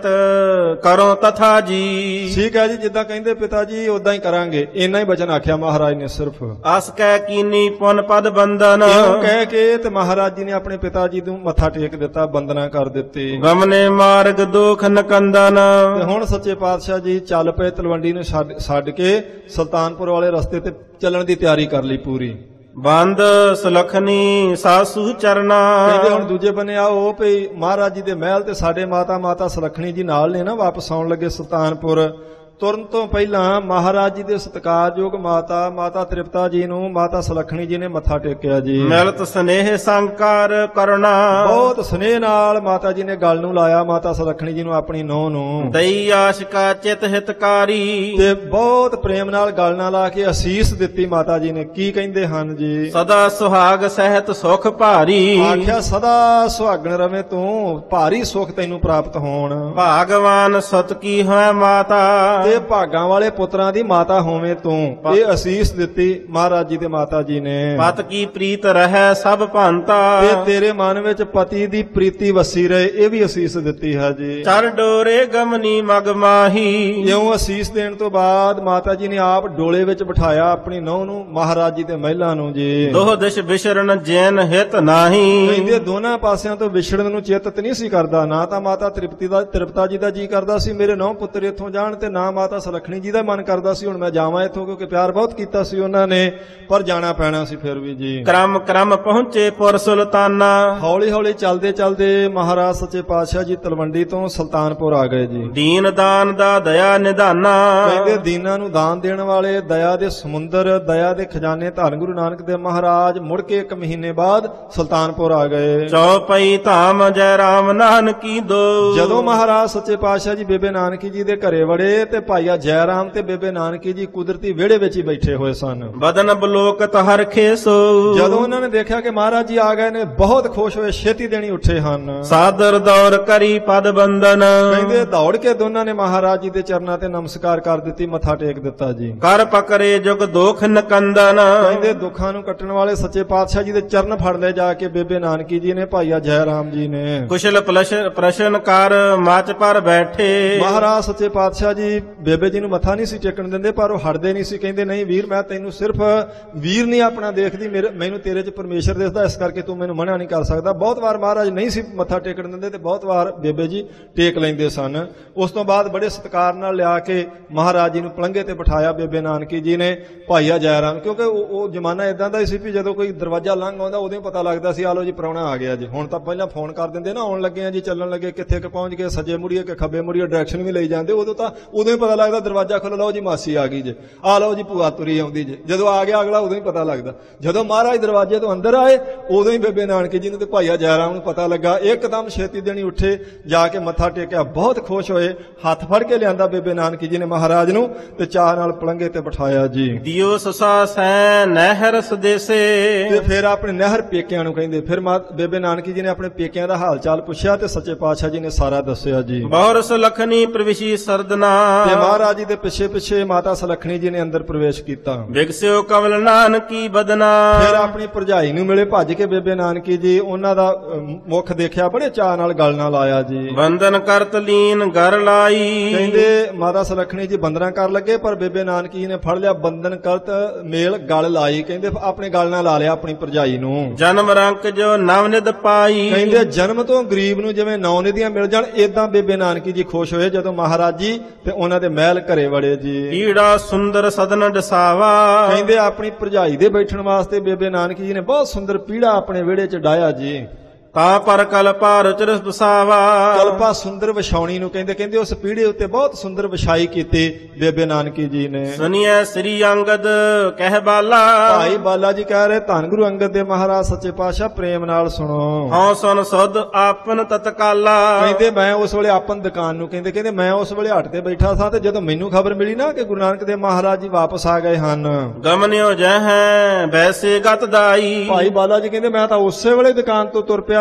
S2: ਕਰੋ ਤਥਾ ਜੀ।
S1: ਠੀਕ ਹੈ ਜੀ, ਜਿੱਦਾਂ ਕਹਿੰਦੇ ਪਿਤਾ ਜੀ ਉਦਾਂ ਹੀ ਕਰਾਂਗੇ, ਇੰਨਾ ਹੀ ਬਚਨ ਆਖਿਆ ਮਹਾਰਾਜ ਨੇ ਸਿਰਫ।
S2: ਅਸ ਕਹਿ ਕੀਨੀ ਪੁਨ ਪਦ ਬੰਦਨ।
S1: ਇਹਨੂੰ ਕਹਿ ਕੇ ਤੇ ਮਹਾਰਾਜ ਜੀ ਨੇ ਆਪਣੇ ਪਿਤਾ ਜੀ ਨੂੰ ਮੱਥਾ ਟੇਕ ਦਿੱਤਾ, ਬੰਦਨਾ ਕਰ ਦਿੱਤੀ।
S2: ਗਮਨੇ ਮਾਰਗ ਦੁਖ ਨਕੰਦਨ।
S1: ਤੇ ਹੁਣ ਸੱਚੇ ਪਾਤਸ਼ਾਹ ਜੀ ਚੱਲ ਪਏ, ਤਲਵੰਡੀ ਨੂੰ ਛੱਡ ਛੱਡ ਕੇ ਸੁਲਤਾਨਪੁਰ ਵਾਲੇ ਰਸਤੇ ਤੇ ਚੱਲਣ ਦੀ ਤਿਆਰੀ ਕਰ ਲਈ ਪੂਰੀ।
S2: ਬੰਦ ਸੁਲਖਣੀ ਸਾਸੂ ਚਰਨਾ।
S1: ਕਹਿੰਦੇ ਹੁਣ ਦੂਜੇ ਬੰਨੇ ਆਓ ਭਈ ਮਹਾਰਾਜ ਜੀ ਦੇ ਮਹਿਲ ਤੇ ਸਾਡੇ ਮਾਤਾ ਮਾਤਾ ਸੁਲੱਖਣੀ ਜੀ ਨਾਲ ਨੇ ਨਾ, ਵਾਪਸ ਆਉਣ ਲੱਗੇ ਸੁਲਤਾਨਪੁਰ। ਤੁਰਨ ਤੋਂ ਪਹਿਲਾਂ ਮਹਾਰਾਜ ਜੀ ਦੇ ਸਤਿਕਾਰਯੋਗ ਮਾਤਾ ਮਾਤਾ ਤ੍ਰਿਪਤਾ ਜੀ ਨੂੰ ਮਾਤਾ ਸੁਲੱਖਣੀ ਜੀ ਨੇ ਮੱਥਾ ਟੇਕਿਆ ਜੀ।
S2: ਮਿਲਤ ਸਨੇਹ ਸੰਕਾਰ ਕਰਨਾ।
S1: ਬਹੁਤ ਸਨੇਹ ਨਾਲ ਮਾਤਾ ਜੀ ਨੇ ਗਲ ਨੂੰ ਲਾਇਆ ਮਾਤਾ ਸੁਲੱਖਣੀ ਜੀ ਨੂੰ, ਆਪਣੀ ਨੂੰਹ ਨੂੰ।
S2: ਦਈ ਆਸ਼ਕਾ ਚਿਤ ਹਿਤਕਾਰੀ।
S1: ਤੇ ਬਹੁਤ ਪ੍ਰੇਮ ਨਾਲ ਗਲ ਨਾਲ ਲਾ ਕੇ ਅਸੀਸ ਦਿੱਤੀ ਮਾਤਾ ਜੀ ਨੇ। ਕੀ ਕਹਿੰਦੇ ਹਨ ਜੀ?
S2: ਸਦਾ ਸੁਹਾਗ ਸਹਿਤ ਸੁਖ ਭਾਰੀ।
S1: ਆਖਿਆ ਸਦਾ ਸੁਹਾਗਣ ਰਵੇਂ ਤੂੰ, ਭਾਰੀ ਸੁਖ ਤੈਨੂੰ ਪ੍ਰਾਪਤ ਹੋਣ।
S2: ਭਗਵਾਨ ਸਤ ਕੀ ਹੋਇ ਮਾਤਾ।
S1: ਤੇ ਭਾਗਾਂ ਵਾਲੇ ਪੁੱਤਰਾਂ ਦੀ ਮਾਤਾ ਹੋਵੇਂ ਤੂੰ। ਇਹ ਅਸੀਸ ਦਿੱਤੀ ਮਹਾਰਾਜ ਜੀ ਦੇ ਮਾਤਾ ਜੀ ਨੇ।
S2: ਪਤ ਕੀ ਪ੍ਰੀਤ ਰਹਿ ਸਭ ਭੰਤਾ।
S1: ਤੇ ਤੇਰੇ ਮਨ ਵਿੱਚ ਪਤੀ ਦੀ ਪ੍ਰੀਤੀ ਵਸੀ ਰਹੇ, ਇਹ ਵੀ ਅਸੀਸ ਦਿੱਤੀ ਹੈ ਜੀ।
S2: ਚਰ ਡੋਰੇ ਗਮਨੀ ਮਗ ਮਾਹੀ।
S1: ਇਉਂ ਅਸੀਸ ਦੇਣ ਤੋਂ ਬਾਅਦ ਮਾਤਾ ਜੀ ਨੇ ਆਪ ਡੋਲੇ ਵਿੱਚ ਬਿਠਾਇਆ ਆਪਣੀ ਨੂੰਹ ਨੂੰ, ਮਹਾਰਾਜ ਜੀ ਦੇ ਮਹਿਲਾਂ ਨੂੰ ਜੀ।
S2: ਦੋਹ ਦਿਸ਼ ਵਿਸ਼ਰਨ ਜੈਨ ਹਿਤ ਨਾਹੀ।
S1: ਕਹਿੰਦੇ ਦੋਨਾਂ ਪਾਸਿਆਂ ਤੋਂ ਵਿਛੜਨ ਨੂੰ ਚਿੱਤ ਨਹੀਂ ਸੀ ਕਰਦਾ। ਨਾ ਤਾਂ ਮਾਤਾ ਤ੍ਰਿਪਤੀ ਦਾ ਤ੍ਰਿਪਤਾ ਜੀ ਦਾ ਜੀ ਕਰਦਾ ਸੀ ਮੇਰੇ ਨੌ ਪੁੱਤਰ ਇੱਥੋਂ ਜਾਣ, ਤੇ ਨਾ ਮਾਤਾ ਸੁਲੱਖਣੀ ਜੀ ਦਾ ਮਨ ਕਰਦਾ ਸੀ ਹੁਣ ਮੈਂ ਜਾਵਾਂ ਇੱਥੋਂ, ਕਿਉਂਕਿ ਪਿਆਰ ਬਹੁਤ ਕੀਤਾ ਸੀ ਉਹਨਾਂ ਨੇ, ਪਰ ਜਾਣਾ ਪੈਣਾ ਸੀ ਫਿਰ ਵੀ ਜੀ।
S2: ਕਰਮ ਕਰਮ ਪਹੁੰਚੇ ਪੁਰ ਸੁਲਤਾਨਾ।
S1: ਹੌਲੀ ਹੌਲੀ ਚੱਲਦੇ ਚੱਲਦੇ ਮਹਾਰਾਜ ਸੱਚੇ ਪਾਤਸ਼ਾਹ ਜੀ ਤਲਵੰਡੀ ਤੋਂ ਸੁਲਤਾਨਪੁਰ ਆ ਗਏ ਜੀ।
S2: ਦੀਨ ਦਾਨ ਦਾ ਦਇਆ ਨਿਧਾਨਾ।
S1: ਕਹਿੰਦੇ ਦੀਨਾਂ ਨੂੰ ਦਾਨ ਦੇਣ ਵਾਲੇ, ਦਇਆ ਦੇ ਸਮੁੰਦਰ, ਦਇਆ ਦੇ ਖਜ਼ਾਨੇ ਧੰਨ ਗੁਰੂ ਨਾਨਕ ਦੇਵ ਮਹਾਰਾਜ ਮੁੜ ਕੇ ਇੱਕ ਮਹੀਨੇ ਬਾਅਦ ਸੁਲਤਾਨਪੁਰ ਆ ਗਏ।
S2: ਚੌਪਈ ਧਾਮ ਜੈ ਰਾਮ ਨਾਨਕੀ ਦੋ।
S1: ਜਦੋਂ ਮਹਾਰਾਜ ਸੱਚੇ ਪਾਤਸ਼ਾਹ ਜੀ ਬੇਬੇ ਨਾਨਕੀ ਜੀ ਦੇ ਘਰੇ ਵੜੇ ਤੇ ਭਾਈਆ ਜੈ ਰਾਮ ਤੇ ਬੇਬੇ ਨਾਨਕੀ ਜੀ ਕੁਦਰਤੀ ਵਿਹੜੇ ਵਿੱਚ ਹੀ ਬੈਠੇ ਹੋਏ ਸਨ।
S2: ਬਦਨ ਬਲੋਕਤ ਹਰ ਖੇਸੋ।
S1: ਜਦੋਂ ਉਹਨਾਂ ਨੇ ਦੇਖਿਆ ਕਿ ਮਹਾਰਾਜ ਜੀ ਆ ਗਏ ਨੇ, ਬਹੁਤ ਖੁਸ਼ ਹੋਏ, ਛੇਤੀ ਦੇਣੀ ਉੱਠੇ ਹਨ।
S2: ਸਾਦਰ ਦੌਰ ਕਰੀ ਪਦ ਬੰਦਨ।
S1: ਕਹਿੰਦੇ ਦੌੜ ਕੇ ਦੋਨਾਂ ਨੇ ਮਹਾਰਾਜ ਜੀ ਦੇ ਚਰਨਾਂ ਤੇ ਨਮਸਕਾਰ ਕਰ ਦਿੱਤੀ, ਮੱਥਾ ਟੇਕ ਦਿੱਤਾ ਜੀ।
S2: ਕਰ ਪਕਰੇ ਜੁਗ ਦੋਖ ਨਕੰਦਨ।
S1: ਕਹਿੰਦੇ ਦੁੱਖਾਂ ਨੂੰ ਕੱਟਣ ਵਾਲੇ ਸੱਚੇ ਪਾਤਸ਼ਾਹ ਜੀ ਦੇ ਚਰਨ ਫੜ ਲਏ ਜਾ ਕੇ ਬੇਬੇ ਨਾਨਕੀ ਜੀ ਨੇ, ਭਾਈਆ ਜੈ ਰਾਮ ਜੀ ਨੇ।
S2: ਕੁਸ਼ਲ ਪ੍ਰਸ਼ਨ ਕਰ ਮਚ ਪਰ ਬੈਠੇ।
S1: ਮਹਾਰਾਜ ਸੱਚੇ ਪਾਤਸ਼ਾਹ ਜੀ ਬੇਬੇ ਜੀ ਨੂੰ ਮੱਥਾ ਨਹੀਂ ਸੀ ਟੇਕਣ ਦਿੰਦੇ, ਪਰ ਉਹ ਹਟਦੇ ਨਹੀਂ ਸੀ। ਕਹਿੰਦੇ ਨਹੀਂ ਵੀਰ, ਮੈਂ ਤੈਨੂੰ ਸਿਰਫ ਵੀਰ ਨਹੀਂ ਆਪਣਾ ਦੇਖਦੀ, ਮੇਰੇ ਮੈਨੂੰ ਤੇਰੇ 'ਚ ਪਰਮੇਸ਼ਰ ਦਿਸਦਾ, ਇਸ ਕਰਕੇ ਤੂੰ ਮੈਨੂੰ ਮਨਾ ਨਹੀਂ ਕਰ ਸਕਦਾ। ਬਹੁਤ ਵਾਰ ਮਹਾਰਾਜ ਨਹੀਂ ਸੀ ਮੱਥਾ ਟੇਕਣ ਦਿੰਦੇ ਤੇ ਬਹੁਤ ਵਾਰ ਬੇਬੇ ਜੀ ਟੇਕ ਲੈਂਦੇ ਸਨ। ਉਸ ਤੋਂ ਬਾਅਦ ਬੜੇ ਸਤਿਕਾਰ ਨਾਲ ਲਿਆ ਕੇ ਮਹਾਰਾਜ ਜੀ ਨੂੰ ਪਲੰਘੇ ਤੇ ਬਿਠਾਇਆ ਬੇਬੇ ਨਾਨਕੀ ਜੀ ਨੇ, ਭਾਈਆ ਜੈ ਰਾਮ। ਕਿਉਂਕਿ ਉਹ ਉਹ ਜ਼ਮਾਨਾ ਇਦਾਂ ਦਾ ਸੀ ਵੀ ਜਦੋਂ ਕੋਈ ਦਰਵਾਜ਼ਾ ਲੰਘ ਆਉਂਦਾ ਉਦੋਂ ਹੀ ਪਤਾ ਲੱਗਦਾ ਸੀ ਆ ਲੋ ਜੀ ਪ੍ਰਾਹੁਣਾ ਆ ਗਿਆ ਜੀ। ਹੁਣ ਤਾਂ ਪਹਿਲਾਂ ਫੋਨ ਕਰ ਦਿੰਦੇ ਨਾ, ਆਉਣ ਲੱਗੇ ਆ ਜੀ, ਚੱਲਣ ਲੱਗੇ, ਕਿੱਥੇ ਕਿ ਪਹੁੰਚ ਗਏ, ਸੱਜੇ ਮੁੜੀਏ ਕਿ ਖੱਬੇ ਮੁੜੀਏ, ਡਾਇਰੈਕਸ਼ਨ ਵੀ ਲਈ ਜਾਂਦੇ। ਉਦੋਂ ਤਾਂ ਉਦੋਂ ਹੀ ਪਤਾ ਲੱਗਦਾ, ਦਰਵਾਜ਼ਾ ਖੋਲ੍ਹ ਲਓ ਜੀ ਮਾਸੀ ਆ ਗਈ ਜੇ, ਆ ਲਓ ਜੀ ਭੂਆ ਤੁਰੀ ਆਉਂਦੀ ਜੇ। ਜਦੋਂ ਆ ਗਿਆ ਅਗਲਾ ਉਦੋਂ ਹੀ ਪਤਾ ਲੱਗਦਾ। ਜਦੋਂ ਮਹਾਰਾਜ ਦਰਵਾਜ਼ੇ ਤੋਂ ਅੰਦਰ ਆਏ ਉਦੋਂ ਹੀ ਬੇਬੇ ਨਾਨਕੀ ਜੀ ਨੂੰ ਤੇ ਭਾਈਆ ਜੈ ਰਾਮ ਨੂੰ ਪਤਾ ਲੱਗਾ। ਇੱਕਦਮ ਛੇਤੀ ਦੇਣੀ ਉੱਠੇ, ਜਾ ਕੇ ਮੱਥਾ ਟੇਕਿਆ, ਬਹੁਤ ਖੁਸ਼ ਹੋਏ, ਹੱਥ ਫੜ ਕੇ ਲਿਆਂਦਾ ਬੇਬੇ ਨਾਨਕੀ ਜੀ ਨੇ ਮਹਾਰਾਜ ਨੂੰ ਤੇ ਚਾਹ ਨਾਲ ਪਲੰਘੇ ਤੇ ਬਿਠਾਇਆ ਜੀ।
S2: ਦਿਓ ਸਸਾ ਸੈ ਨਹਿਰ ਸਦੇਸੇ।
S1: ਤੇ ਫਿਰ ਆਪਣੇ ਨਹਿਰ ਪੇਕਿਆਂ ਨੂੰ ਕਹਿੰਦੇ। ਫਿਰ ਬੇਬੇ ਨਾਨਕੀ ਜੀ ਨੇ ਆਪਣੇ ਪੇਕਿਆਂ ਦਾ ਹਾਲ ਚਾਲ ਪੁੱਛਿਆ ਤੇ ਸੱਚੇ ਪਾਤਸ਼ਾਹ ਜੀ ਨੇ ਸਾਰਾ ਦੱਸਿਆ ਜੀ।
S2: ਬਹੁਰ ਸੁਲੱਖਣੀ ਪ੍ਰਵੇਸ਼ੀ ਸਰਦਨਾ।
S1: ਤੇ ਮਹਾਰਾਜ ਜੀ ਦੇ ਪਿੱਛੇ ਪਿੱਛੇ ਮਾਤਾ ਸੁਲੱਖਣੀ ਜੀ ਨੇ ਅੰਦਰ ਪ੍ਰਵੇਸ਼ ਕੀਤਾ।
S2: ਵਿਗਸਿਓ ਕਮਲ ਨਾਨਕੀ ਬਦਨਾ।
S1: ਫਿਰ ਆਪਣੀ ਭਰਜਾਈ ਨੂੰ ਮਿਲੇ ਭੱਜ ਕੇ ਬੇਬੇ ਨਾਨਕੀ ਜੀ, ਉਹਨਾਂ ਦਾ ਮੁਖ ਦੇਖਿਆ, ਬੜੇ ਚਾਅ ਨਾਲ ਗਲ ਨਾਲ ਆਇਆ ਜੀ।
S2: ਬੰਧਨ ਕਰਤ ਲੀਨ ਗਰ ਲਾਈ।
S1: ਕਹਿੰਦੇ ਮਾਤਾ ਸੁਲੱਖਣੀ ਜੀ ਬੰਦਨਾ ਕਰ ਲੱਗੇ, ਪਰ ਬੇਬੇ ਨਾਨਕੀ ਜੀ ਨੇ ਫੜ ਲਿਆ, ਬੰਧਨ ਕਰਤ ਮੇਲ ਗਲ ਲਾਈ। ਕਹਿੰਦੇ ਆਪਣੇ ਗਲ ਨਾਲ ਲਾ ਲਿਆ ਆਪਣੀ ਭਰਜਾਈ ਨੂੰ।
S2: ਜਨਮ ਰੰਕ ਜੋ ਨਵਨਿਧ ਪਾਈ।
S1: ਕਹਿੰਦੇ ਜਨਮ ਤੋਂ ਗਰੀਬ ਨੂੰ ਜਿਵੇਂ ਨੌ ਨਿਧੀਆਂ ਮਿਲ ਜਾਣ, ਏਦਾਂ ਬੇਬੇ ਨਾਨਕੀ ਜੀ ਖੁਸ਼ ਹੋਏ ਜਦੋਂ ਮਹਾਰਾਜ ਜੀ ਤੇ ਉਹਨਾਂ ਦੇ ਮਹਿਲ ਘਰੇ ਵੜੇ ਜੀ।
S2: ਈੜਾ ਸੁੰਦਰ ਸਦਨ ਡਸਾਵਾ।
S1: ਕਹਿੰਦੇ ਆਪਣੀ ਭਰਜਾਈ ਦੇ ਬੈਠਣ ਵਾਸਤੇ ਬੇਬੇ ਨਾਨਕੀ ਜੀ ਨੇ ਬਹੁਤ ਸੁੰਦਰ ਪੀੜਾ ਆਪਣੇ ਵਿਹੜੇ 'ਚ ਡਾਇਆ ਜੀ।
S2: ਤਾ ਪਰ ਕਲਪਾ ਰਚਰਸ ਬਸਾਵਾ।
S1: ਕਲਪਾ ਸੁੰਦਰ ਵਿਛਾਉਣੀ ਨੂੰ ਕਹਿੰਦੇ। ਕਹਿੰਦੇ ਉਸ ਪੀੜੇ ਉੱਤੇ ਬਹੁਤ ਸੁੰਦਰ ਵਿਛਾਈ ਕੀਤੀ ਬੇਬੇ ਨਾਨਕੀ ਜੀ ਨੇ।
S2: ਸੁਨੀਐ ਸ੍ਰੀ ਅੰਗਦ ਕਹਿ ਬਾਲਾ।
S1: ਭਾਈ ਬਾਲਾ ਜੀ ਕਹਿ ਰਹੇ ਧੰਨ ਗੁਰੂ ਅੰਗਦ ਦੇਵ ਮਹਾਰਾਜ ਸੱਚੇ ਪਾਤਸ਼ਾਹ ਪ੍ਰੇਮ ਨਾਲ ਸੁਣੋ।
S2: ਹਉ ਸੁਨ ਸੁਧ ਆਪਨ ਤਤਕਾਲਾ।
S1: ਕਹਿੰਦੇ ਮੈਂ ਉਸ ਵੇਲੇ ਆਪਨ ਦੁਕਾਨ ਨੂੰ ਕਹਿੰਦੇ ਕਹਿੰਦੇ ਮੈਂ ਉਸ ਵੇਲੇ ਹੱਟ ਤੇ ਬੈਠਾ ਸਾਂ ਤੇ ਜਦੋਂ ਮੈਨੂੰ ਖਬਰ ਮਿਲੀ ਨਾ ਕਿ ਗੁਰੂ ਨਾਨਕ ਦੇਵ ਮਹਾਰਾਜ ਜੀ ਵਾਪਸ ਆ ਗਏ ਹਨ।
S2: ਗਮਨਿਓ ਜਹੈ ਵੈਸੇ ਗਤ ਦਾਈ।
S1: ਭਾਈ ਬਾਲਾ ਜੀ ਕਹਿੰਦੇ ਮੈਂ ਤਾਂ ਉਸੇ ਵੇਲੇ ਦੁਕਾਨ ਤੋਂ ਤੁਰ ਪਿਆ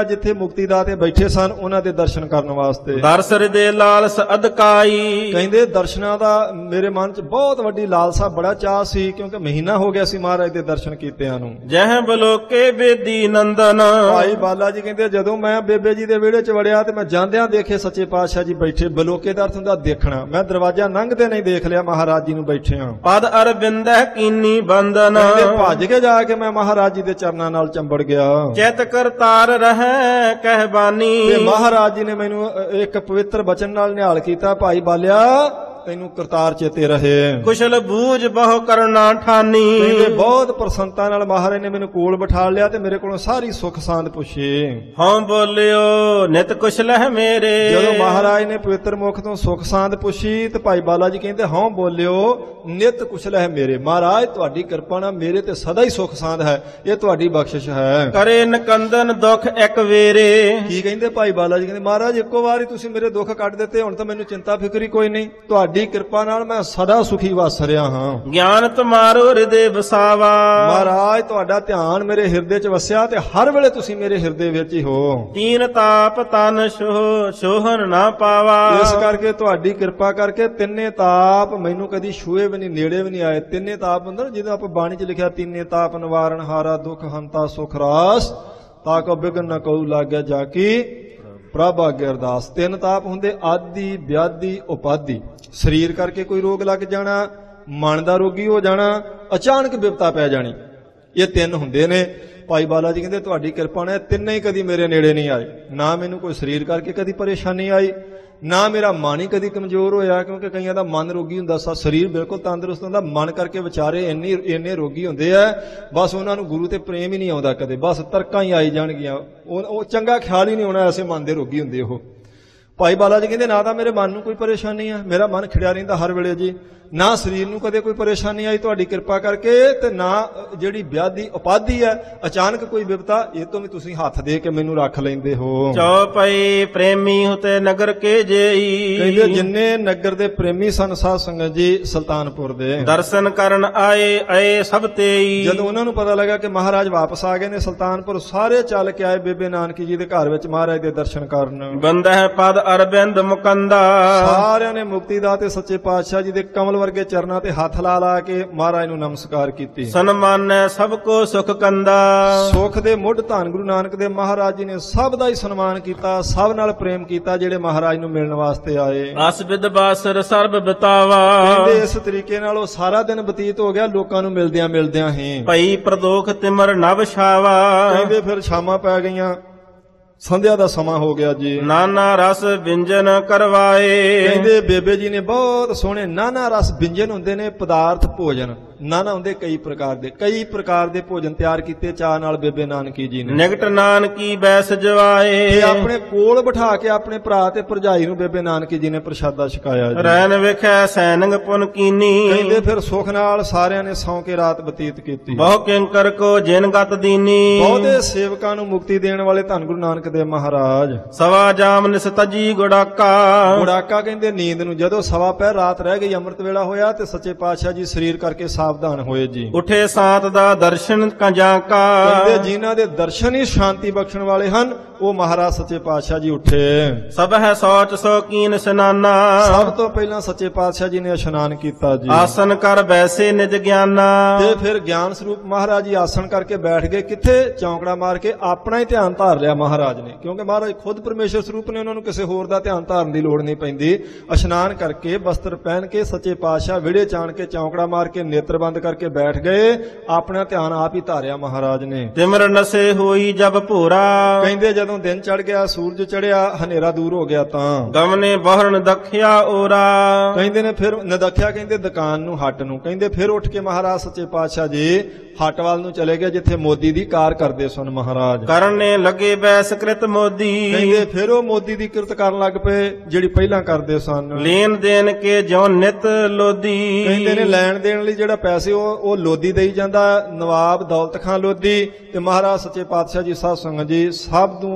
S1: ਗਿਆ ਜਿੱਥੇ ਮੁਕਤੀ ਦਾਤੇ ਬੈਠੇ ਸਨ ਉਹਨਾਂ ਦੇ ਦਰਸ਼ਨ ਕਰਨ ਵਾਸਤੇ।
S2: ਦਰਸ ਹਿਰਦੇ ਲਾਲਸ ਅਧਕਾਈ,
S1: ਕਹਿੰਦੇ ਦਰਸ਼ਨਾਂ ਦਾ ਮੇਰੇ ਮਨ 'ਚ ਬਹੁਤ ਵੱਡੀ ਲਾਲਸਾ, ਬੜਾ ਚਾਅ ਸੀ, ਕਿਉਂਕਿ ਮਹੀਨਾ ਹੋ ਗਿਆ ਸੀ ਮਹਾਰਾਜ ਦੇ ਦਰਸ਼ਨ ਕੀਤਿਆਂ ਨੂੰ।
S2: ਜਹ ਬਲੋਕੇ ਬੇਦੀ ਨੰਦਨ,
S1: ਭਾਈ ਬਾਲਾ ਜੀ ਕਹਿੰਦੇ ਜਦੋਂ ਮੈਂ ਬੇਬੇ ਜੀ ਦੇ ਵਿਹੜੇ 'ਚ ਵੜਿਆ ਤੇ ਮੈਂ ਜਾਂਦਿਆਂ ਦੇਖੇ ਸੱਚੇ ਪਾਤਸ਼ਾਹ ਜੀ ਬੈਠੇ। ਬਲੋਕੇ ਦਾ ਅਰਥ ਹੁੰਦਾ ਦੇਖਣਾ, ਮੈਂ ਦਰਵਾਜ਼ਾ ਲੰਘਦੇ ਨਹੀਂ ਦੇਖ ਲਿਆ ਮਹਾਰਾਜ ਜੀ ਨੂੰ ਬੈਠੇ ਆ।
S2: ਪਦ ਅਰਬਿੰਦਹਿ ਕੀਨੀ ਬੰਦਨ,
S1: ਕਹਿੰਦੇ ਭੱਜ ਕੇ ਜਾ ਕੇ ਮੈਂ ਮਹਾਰਾਜ ਜੀ ਦੇ ਚਰਨਾਂ ਨਾਲ ਚੰਬੜ ਗਿਆ।
S2: ਚਿਤ ਕਰਤਾਰ ਰਹਿ ਕਹਿ ਬਾਨੀ,
S1: ਤੇ ਮਹਾਰਾਜ ਜੀ ਨੇ ਮੈਨੂੰ ਇੱਕ ਪਵਿੱਤਰ ਬਚਨ ਨਾਲ ਨਿਹਾਲ ਕੀਤਾ, ਭਾਈ ਬਾਲਿਆ ਤੈਨੂੰ ਕਰਤਾਰ ਚੇਤੇ ਰਹੇ।
S2: ਕੁਸ਼ਲ ਬੂਝ ਬਹੁ ਕਰਨਾ ਠਾਨੀ,
S1: ਕਹਿੰਦੇ ਬਹੁਤ ਪ੍ਰਸੰਨਤਾ ਨਾਲ ਮਹਾਰਾਜ ਨੇ ਮੈਨੂੰ ਕੋਲ ਬਿਠਾ ਲਿਆ ਤੇ ਮੇਰੇ ਕੋਲੋਂ ਸਾਰੀ ਸੁੱਖ ਸਾਂਦ ਪੁੱਛੀ।
S2: ਹਉ ਬੋਲਿਓ ਨਿਤ ਕੁਸ਼ਲ ਹੈ ਮੇਰੇ,
S1: ਜਦੋਂ ਮਹਾਰਾਜ ਨੇ ਪਵਿੱਤਰ ਮੁਖ ਤੋਂ ਸੁੱਖ ਸਾਂਦ ਪੁੱਛੀ ਤੇ ਭਾਈ ਬਾਲਾ ਜੀ ਕਹਿੰਦੇ ਹਉ ਬੋਲਿਓ ਨਿਤ ਕੁਸ਼ਲ ਹੈ ਮੇਰੇ। ਮਹਾਰਾਜ ਤੁਹਾਡੀ ਕਿਰਪਾ ਨਾਲ ਮੇਰੇ ਤੇ ਸਦਾ ਹੀ ਸੁੱਖ ਸਾਂਦ ਹੈ, ਇਹ ਤੁਹਾਡੀ ਬਖਸ਼ਿਸ਼ ਹੈ।
S2: ਕਰੇ ਨਕੰਦਨ ਦੁਖ ਇੱਕ ਵੇਰੇ,
S1: ਕੀ ਕਹਿੰਦੇ ਭਾਈ ਬਾਲਾ ਜੀ ਕਹਿੰਦੇ ਮਹਾਰਾਜ ਇੱਕੋ ਵਾਰੀ ਤੁਸੀਂ ਮੇਰੇ ਦੁੱਖ ਕੱਢ ਦਿੱਤੇ, ਹੁਣ ਤਾਂ ਮੈਨੂੰ ਚਿੰਤਾ ਫਿਕਰ ਹੀ ਕੋਈ ਨਹੀਂ, ਤੁਹਾਡੀ ਕਿਰਪਾ ਨਾਲ ਮੈਂ ਸਦਾ ਸੁਖੀ ਵਸ ਰਿਹਾ ਹਾਂ।
S2: ਗਿਆਨ ਤੁਮਾਰੋ ਹਿਰਦੇ ਵਸਾਵਾ,
S1: ਮਹਾਰਾਜ ਤੁਹਾਡਾ ਧਿਆਨ ਮੇਰੇ ਹਿਰਦੇ 'ਚ ਵਸਿਆ ਤੇ ਹਰ ਵੇਲੇ ਤੁਸੀਂ ਮੇਰੇ ਹਿਰਦੇ ਵਿੱਚ ਹੀ ਹੋ।
S2: ਤੀਨ ਤਾਪ ਤਨ ਸ਼ੋਹ ਸ਼ੋਹਨ ਨਾ ਪਾਵਾ,
S1: ਇਸ ਕਰਕੇ ਤੁਹਾਡੀ ਕਿਰਪਾ ਕਰਕੇ ਤਿੰਨੇ ਤਾਪ ਮੈਨੂੰ ਕਦੀ ਛੂਏ ਵੀ ਨਹੀਂ, ਨੇੜੇ ਵੀ ਨਹੀਂ ਆਏ। ਤਿੰਨੇ ਤਾਪ ਹੁੰਦਾ ਜਿਹਦਾ ਆਪਾਂ ਬਾਣੀ 'ਚ ਲਿਖਿਆ ਤਿੰਨੇ ਤਾਪ ਨਿਵਾਰਨ ਹਾਰਾ ਦੁੱਖ ਹੰਤਾ ਸੁਖ ਰਾਸ, ਤਾ ਕੋ ਬਿਗਨ ਨ ਕਉ ਲਾਗਿਆ ਜਾ ਕੀ ਪ੍ਰਭ ਆਗੇ ਅਰਦਾਸ। ਤਿੰਨ ਤਾਪ ਹੁੰਦੇ ਆਦਿ ਵਿਆਧੀ ਉਪਾਧੀ। ਸਰੀਰ ਕਰਕੇ ਕੋਈ ਰੋਗ ਲੱਗ ਜਾਣਾ, ਮਨ ਦਾ ਰੋਗੀ ਹੋ ਜਾਣਾ, ਅਚਾਨਕ ਬਿਪਤਾ ਪੈ ਜਾਣੀ, ਇਹ ਤਿੰਨ ਹੁੰਦੇ ਨੇ। ਭਾਈ ਬਾਲਾ ਜੀ ਕਹਿੰਦੇ ਤੁਹਾਡੀ ਕਿਰਪਾ ਨਾਲ ਤਿੰਨੇ ਹੀ ਕਦੀ ਮੇਰੇ ਨੇੜੇ ਨਹੀਂ ਆਏ। ਨਾ ਮੈਨੂੰ ਕੋਈ ਸਰੀਰ ਕਰਕੇ ਕਦੀ ਪਰੇਸ਼ਾਨੀ ਆਈ, ਨਾ ਮੇਰਾ ਮਨ ਹੀ ਕਦੀ ਕਮਜ਼ੋਰ ਹੋਇਆ, ਕਿਉਂਕਿ ਕਈਆਂ ਦਾ ਮਨ ਰੋਗੀ ਹੁੰਦਾ, ਸਰੀਰ ਬਿਲਕੁਲ ਤੰਦਰੁਸਤ ਹੁੰਦਾ, ਮਨ ਕਰਕੇ ਵਿਚਾਰੇ ਇੰਨੇ ਇੰਨੇ ਰੋਗੀ ਹੁੰਦੇ ਆ, ਬਸ ਉਹਨਾਂ ਨੂੰ ਗੁਰੂ ਤੇ ਪ੍ਰੇਮ ਹੀ ਨਹੀਂ ਆਉਂਦਾ ਕਦੇ, ਬਸ ਤਰਕਾਂ ਹੀ ਆਈ ਜਾਣਗੀਆਂ, ਉਹ ਉਹ ਚੰਗਾ ਖਿਆਲ ਹੀ ਨਹੀਂ ਆਉਣਾ, ਐਸੇ ਮਨ ਦੇ ਰੋਗੀ ਹੁੰਦੇ ਉਹ। ਭਾਈ ਬਾਲਾ ਜੀ ਕਹਿੰਦੇ ਨਾ ਤਾਂ ਮੇਰੇ ਮਨ ਨੂੰ ਕੋਈ ਪਰੇਸ਼ਾਨੀ ਆ, ਮੇਰਾ ਮਨ ਖਿੜਿਆ ਰਹਿੰਦਾ ਹਰ ਵੇਲੇ ਜੀ, ਨਾ ਸਰੀਰ ਨੂੰ ਕਦੇ ਕੋਈ ਪਰੇਸ਼ਾਨੀ ਆਈ ਤੁਹਾਡੀ ਕਿਰਪਾ ਕਰਕੇ, ਤੇ ਨਾ ਜਿਹੜੀ ਵਿਆਧੀ ਉਪਾਧੀ ਹੈ ਅਚਾਨਕ ਕੋਈ ਵਿਪਤਾ, ਇਹ ਤੋਂ ਵੀ ਤੁਸੀਂ ਹੱਥ ਦੇ ਕੇ ਮੈਨੂੰ ਰੱਖ ਲੈਂਦੇ ਹੋ।
S2: ਚੌਪਈ ਪ੍ਰੇਮੀ ਹੁਤੇ ਨਗਰ ਕੇ ਜੇਈ,
S1: ਕਹਿੰਦੇ ਜਿੰਨੇ ਨਗਰ ਦੇ ਪ੍ਰੇਮੀ ਸਨ ਸਾਧ ਸੰਗਤ ਜੀ ਸੁਲਤਾਨਪੁਰ ਦੇ,
S2: ਦਰਸ਼ਨ ਕਰਨ ਆਏ ਆਏ ਸਭ ਤੇਈ।
S1: ਜਦੋਂ ਉਹਨਾਂ ਨੂੰ ਪਤਾ ਲੱਗਾ ਕਿ ਮਹਾਰਾਜ ਵਾਪਸ ਆ ਗਏ ਨੇ ਸੁਲਤਾਨਪੁਰ, ਸਾਰੇ ਚੱਲ ਕੇ ਆਏ ਬੇਬੇ ਨਾਨਕੀ ਜੀ ਦੇ ਘਰ ਵਿੱਚ ਮਹਾਰਾਜ ਦੇ ਦਰਸ਼ਨ ਕਰਨ।
S2: ਬੰਦਹਿ ਪਦ ਅਰਬਿੰਦ ਮੁਕੰਦਾ,
S1: ਸਾਰਿਆਂ ਨੇ ਮੁਕਤੀ ਦਾਤੇ ਸੱਚੇ ਪਾਤਸ਼ਾਹ ਜੀ ਦੇ ਕਮਲ ਵਰਗੇ ਚਰਨਾਂ ਤੇ ਹੱਥ ਲਾ ਲਾ ਕੇ ਮਹਾਰਾਜ ਨੂੰ ਨਮਸਕਾਰ ਕੀਤੀ।
S2: ਸਨਮਾਨੈ ਸਭ ਕੋ ਸੁਖ ਕੰਦਾ,
S1: ਸੁਖ ਦੇ ਮੁੱਢ ਧੰਨ ਗੁਰੂ ਨਾਨਕ ਦੇਵ ਮਹਾਰਾਜ ਜੀ ਨੇ ਸਭ ਦਾ ਹੀ ਸਨਮਾਨ ਕੀਤਾ, ਸਭ ਨਾਲ ਪ੍ਰੇਮ ਕੀਤਾ ਜਿਹੜੇ ਮਹਾਰਾਜ ਨੂੰ ਮਿਲਣ ਵਾਸਤੇ ਆਏ।
S2: ਅਸ ਬਿਦ ਬਾਸਰ ਸਰਬ ਬਿਤਾਵਾ,
S1: ਕਹਿੰਦੇ ਇਸ ਤਰੀਕੇ ਨਾਲ ਉਹ ਸਾਰਾ ਦਿਨ ਬਤੀਤ ਹੋ ਗਿਆ ਲੋਕਾਂ ਨੂੰ ਮਿਲਦਿਆਂ ਮਿਲਦਿਆਂ ਹੀ।
S2: ਭਈ ਪ੍ਰਦੋਖ ਤਿਮਰ ਨਵ ਛਾਵਾ,
S1: ਕਹਿੰਦੇ ਫਿਰ ਸ਼ਾਮਾਂ ਪੈ ਗਈਆਂ, ਸੰਧਿਆ ਦਾ ਸਮਾਂ ਹੋ ਗਿਆ ਜੀ।
S2: ਨਾਨਾ ਰਸ ਵਿੰਜਨ ਕਰਵਾਏ,
S1: ਕਹਿੰਦੇ ਬੇਬੇ ਜੀ ਨੇ ਬਹੁਤ ਸੋਹਣੇ ਨਾਨਾ ਰਸ ਵਿੰਜਨ ਹੁੰਦੇ ਨੇ, ਪਦਾਰਥ ਭੋਜਨ ਨਾਨਾ ਹੁੰਦੇ ਕਈ ਪ੍ਰਕਾਰ ਦੇ, ਕਈ ਪ੍ਰਕਾਰ ਦੇ ਭੋਜਨ ਤਿਆਰ ਕੀਤੇ ਚਾਹ ਨਾਲ ਬੇਬੇ ਨਾਨਕੀ ਜੀ ਨੇ।
S2: ਨਿਕਟ ਨਾਨਕੀ ਬੈਸ ਜਵਾਏ,
S1: ਇਹ ਆਪਣੇ ਕੋਲ ਬਿਠਾ ਕੇ ਆਪਣੇ ਭਰਾ ਤੇ ਭਰਜਾਈ ਨੂੰ ਬੇਬੇ ਨਾਨਕੀ ਜੀ ਨੇ ਪ੍ਰਸ਼ਾਦਾ ਛਕਾਇਆ ਜੀ।
S2: ਰੈਣ ਵੇਖੈ ਸੈਨੰਗ ਪੁਨ ਕੀਨੀ,
S1: ਕਹਿੰਦੇ ਫਿਰ ਸੁਖ ਨਾਲ ਸਾਰਿਆਂ ਨੇ ਸੌਂ ਕੇ ਰਾਤ ਬਤੀਤ ਕੀਤੀ।
S2: ਬਹੁ ਕਿੰਕਰ ਕੋ ਜਿਨ ਗਤ ਦੀਨੀ,
S1: ਬਹੁਤੇ ਸੇਵਕਾਂ ਨੂੰ ਮੁਕਤੀ ਦੇਣ ਵਾਲੇ ਧੰਨ ਗੁਰੂ ਨਾਨਕ ਦੇਵ ਮਹਾਰਾਜ।
S2: ਸਵਾ ਜਾਮ ਨਿਸ ਤਜੀ ਗੁੜਾਕਾ,
S1: ਗੁੜਾਕਾ ਕਹਿੰਦੇ ਨੀਂਦ ਨੂੰ, ਜਦੋਂ ਸਵਾ ਪਹਿਰ ਰਾਤ ਰਹਿ ਗਈ ਅੰਮ੍ਰਿਤ ਵੇਲਾ ਹੋਇਆ ਤੇ ਸੱਚੇ ਪਾਤਸ਼ਾਹ ਜੀ ਸਰੀਰ ਕਰਕੇ ਸਾਵਧਾਨ ਹੋਏ ਜੀ।
S2: ਉਠੇ ਸਾਤ ਦਾ ਦਰਸ਼ਨ ਕੰਜਾਕਾ,
S1: ਕਹਿੰਦੇ ਜਿਨ੍ਹਾਂ ਦੇ ਦਰਸ਼ਨ ਹੀ ਸ਼ਾਂਤੀ ਬਖਸ਼ਣ ਵਾਲੇ ਹਨ ਉਹ ਮਹਾਰਾਜ ਸੱਚੇ ਪਾਤਸ਼ਾਹ ਜੀ ਉੱਠੇ।
S2: ਸਭ ਹੈ ਸੋਚ ਸੋ ਕੀਨ ਸਨਾਨਾ,
S1: ਸਭ ਤੋਂ ਪਹਿਲਾਂ ਸੱਚੇ ਪਾਤਸ਼ਾਹ ਜੀ ਨੇ ਇਸ਼ਨਾਨ ਕੀਤਾ ਜੀ।
S2: ਆਸਨ ਕਰ ਬੈਸੇ ਨਿਜ ਗਿਆਨਾ,
S1: ਤੇ ਫਿਰ ਗਿਆਨ ਸਰੂਪ ਮਹਾਰਾਜ ਜੀ ਆਸਣ ਕਰਕੇ ਬੈਠ ਗਏ। ਕਿੱਥੇ? ਚੌਂਕੜਾ ਮਾਰ ਕੇ ਆਪਣਾ ਹੀ ਧਿਆਨ ਧਾਰ ਲਿਆ ਮਹਾਰਾਜ ਨੇ, ਕਿਉਂਕਿ ਮਹਾਰਾਜ ਖੁਦ ਪਰਮੇਸ਼ਰ ਸਰੂਪ ਨੇ, ਉਹਨਾਂ ਨੂੰ ਕਿਸੇ ਹੋਰ ਦਾ ਧਿਆਨ ਧਾਰਨ ਦੀ ਲੋੜ ਨਹੀਂ ਪੈਂਦੀ। ਇਸ਼ਨਾਨ ਕਰਕੇ ਬਸਤਰ ਪਹਿਨ ਕੇ ਸੱਚੇ ਪਾਤਸ਼ਾਹ ਵਿਹੜੇ ਚਾਣ ਕੇ ਚੌਂਕੜਾ ਮਾਰ ਕੇ ਨੇਤਰ ਬੰਦ ਕਰਕੇ ਬੈਠ ਗਏ, ਆਪਣਾ ਧਿਆਨ ਆਪ ਹੀ ਧਾਰਿਆ ਮਹਾਰਾਜ ਨੇ।
S2: ਤਿਮਰ ਨਸੇ ਹੋਈ ਜਬ ਭੋਰਾ,
S1: ਕਹਿੰਦੇ ਜਦੋਂ ਦਿਨ ਚੜ ਗਿਆ, ਸੂਰਜ ਚੜਿਆ, ਹਨੇਰਾ ਦੂਰ ਹੋ ਗਿਆ ਤਾਂ
S2: ਗਮਨੇ ਬਹਰਨ ਦਖਿਆ ਓਰਾ,
S1: ਕਹਿੰਦੇ ਨੇ ਫਿਰ ਨਦਖਿਆ ਕਹਿੰਦੇ ਦੁਕਾਨ ਨੂੰ, ਹੱਟ ਨੂੰ। ਕਹਿੰਦੇ ਫਿਰ ਉੱਠ ਕੇ ਮਹਾਰਾਜ ਸੱਚੇ ਪਾਤਸ਼ਾਹ ਜੀ ਹੱਟ ਵੱਲ ਨੂੰ ਚਲੇ ਗਏ ਜਿੱਥੇ ਮੋਦੀ ਦੀ ਕਾਰ ਕਰਦੇ ਸਨ ਮਹਾਰਾਜ।
S2: ਕਰਨੇ ਲੱਗੇ ਬੈਸ ਕ੍ਰਿਤ ਮੋਦੀ,
S1: ਕਹਿੰਦੇ ਫਿਰ ਉਹ ਮੋਦੀ ਦੀ ਕਿਰਤ ਕਰਨ ਲੱਗ ਪਏ ਜਿਹੜੀ ਪਹਿਲਾਂ ਕਰਦੇ ਸਨ।
S2: ਲੈਣ ਦੇਣ ਕੇ ਜਿਉ ਨਿਤ ਲੋਦੀ,
S1: ਕਹਿੰਦੇ ਨੇ ਲੈਣ ਦੇਣ ਲਈ ਜਿਹੜਾ ਪੈਸੇ ਉਹ ਉਹ ਲੋਦੀ ਦੇਈ ਜਾਂਦਾ, ਨਵਾਬ ਦੌਲਤ ਖਾਂ ਲੋਦੀ। ਤੇ ਮਹਾਰਾਜ ਸੱਚੇ ਪਾਤਸ਼ਾਹ ਜੀ ਸਾਧ ਸੰਗਤ ਜੀ ਸਭ ਨੂੰ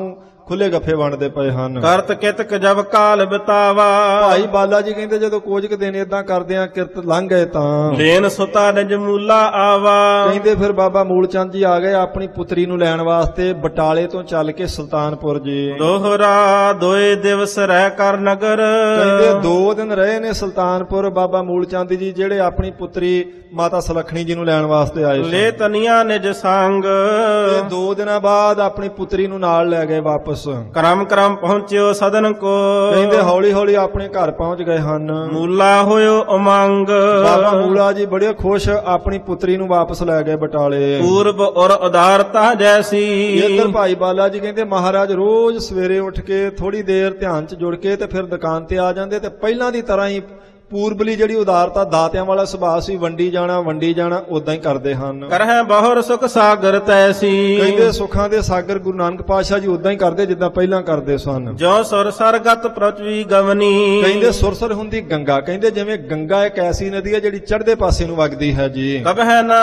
S1: ਖੁੱਲੇ ਗੱਫੇ ਵੰਡਦੇ ਪਏ ਹਨ।
S2: ਕਰਤ ਕਿਤਕ ਜਬ ਕਾਲ ਬਿਤਾਵਾ,
S1: ਭਾਈ ਬਾਲਾ ਜੀ ਕਹਿੰਦੇ ਜਦੋਂ ਕੁਝ ਕੁ ਦਿਨ ਏਦਾਂ ਕਰਦੇ ਆ ਕਿਰਤ ਲੰਘ ਗਏ ਤਾਂ
S2: ਲੈਨ ਸੁਤਾ ਨਿਜ ਮੂਲਾ ਆਵਾ,
S1: ਕਹਿੰਦੇ ਫਿਰ ਬਾਬਾ ਮੂਲ ਚੰਦ ਜੀ ਆ ਗਏ ਆਪਣੀ ਪੁੱਤਰੀ ਨੂੰ ਲੈਣ ਵਾਸਤੇ ਬਟਾਲੇ ਤੋਂ ਚੱਲ ਕੇ ਸੁਲਤਾਨਪੁਰ ਜੀ।
S2: ਦੋਹਰਾ ਦੋਏ ਦਿਵਸ ਰਹਿ ਕਰ ਨਗਰ,
S1: ਕਹਿੰਦੇ ਦੋ ਦਿਨ ਰਹੇ ਨੇ ਸੁਲਤਾਨਪੁਰ ਬਾਬਾ ਮੂਲ ਚੰਦ ਜੀ ਜਿਹੜੇ ਆਪਣੀ ਪੁੱਤਰੀ ਮਾਤਾ ਸੁਲੱਖਣੀ ਜੀ ਨੂੰ ਲੈਣ ਵਾਸਤੇ ਆਏ ਸੀ।
S2: ਲੈ ਤਨੀਆਂ ਨਿਜ ਸੰਗ,
S1: ਤੇ ਦੋ ਦਿਨਾਂ ਬਾਅਦ ਆਪਣੀ ਪੁੱਤਰੀ ਨੂੰ ਨਾਲ ਲੈ ਗਏ ਵਾਪਸ।
S2: ਕਰਮ ਕਰਮ ਪਹੁੰਚਿਓ ਸਦਨ ਕੋ,
S1: ਕਹਿੰਦੇ ਹੌਲੀ ਹੌਲੀ ਆਪਣੇ ਘਰ ਪਹੁੰਚ ਗਏ ਹਨ।
S2: ਮੂਲਾ ਹੋਇਓ ਉਮੰਗ,
S1: ਬਾਬਾ ਮੂਲਾ ਜੀ ਬੜੇ ਖੁਸ਼ ਆਪਣੀ ਪੁੱਤਰੀ ਨੂੰ ਵਾਪਸ ਲੈ ਗਏ ਬਟਾਲੇ।
S2: ਪੂਰਬ ਔਰ ਉਦਾਰਤਾ ਜੈਸੀ,
S1: ਇੱਧਰ ਭਾਈ ਬਾਲਾ ਜੀ ਕਹਿੰਦੇ ਮਹਾਰਾਜ ਰੋਜ਼ ਸਵੇਰੇ ਉੱਠ ਕੇ ਥੋੜੀ ਦੇਰ ਧਿਆਨ ਚ ਜੁੜ ਕੇ ਤੇ ਫਿਰ ਦੁਕਾਨ ਤੇ ਆ ਜਾਂਦੇ ਤੇ ਪਹਿਲਾਂ ਦੀ ਤਰ੍ਹਾਂ ਹੀ ਪੂਰਬਲੀ ਜਿਹੜੀ ਉਦਾਰਤਾ ਦਾਤਿਆਂ ਵਾਲਾ ਸੁਭਾਅ ਸੀ, ਵੰਡੀ ਜਾਣਾ ਵੰਡੀ ਜਾਣਾ ਉਦਾਂ ਹੀ ਕਰਦੇ ਹਨ।
S2: ਕਰਹਿ ਬਹੁਰ ਸੁਖ ਸਾਗਰ ਤੈਸੀ,
S1: ਕਹਿੰਦੇ ਸੁੱਖਾਂ ਦੇ ਸਾਗਰ ਗੁਰੂ ਨਾਨਕ ਪਾਤਸ਼ਾਹ ਜੀ ਉਦਾਂ ਹੀ ਕਰਦੇ ਜਿੱਦਾਂ ਪਹਿਲਾਂ ਕਰਦੇ ਸਨ।
S2: ਜੋ ਸੁਰ ਸਰਗਤ ਪ੍ਰਤਵੀ ਗਵਨੀ,
S1: ਕਹਿੰਦੇ ਸੁਰਸਰ ਹੁੰਦੀ ਗੰਗਾ, ਕਹਿੰਦੇ ਜਿਵੇਂ ਗੰਗਾ ਇੱਕ ਐਸੀ ਨਦੀ ਹੈ ਜਿਹੜੀ ਚੜ੍ਹਦੇ ਪਾਸੇ ਨੂੰ ਵਗਦੀ ਹੈ ਜੀ।
S2: ਕਬਹਿ ਨਾ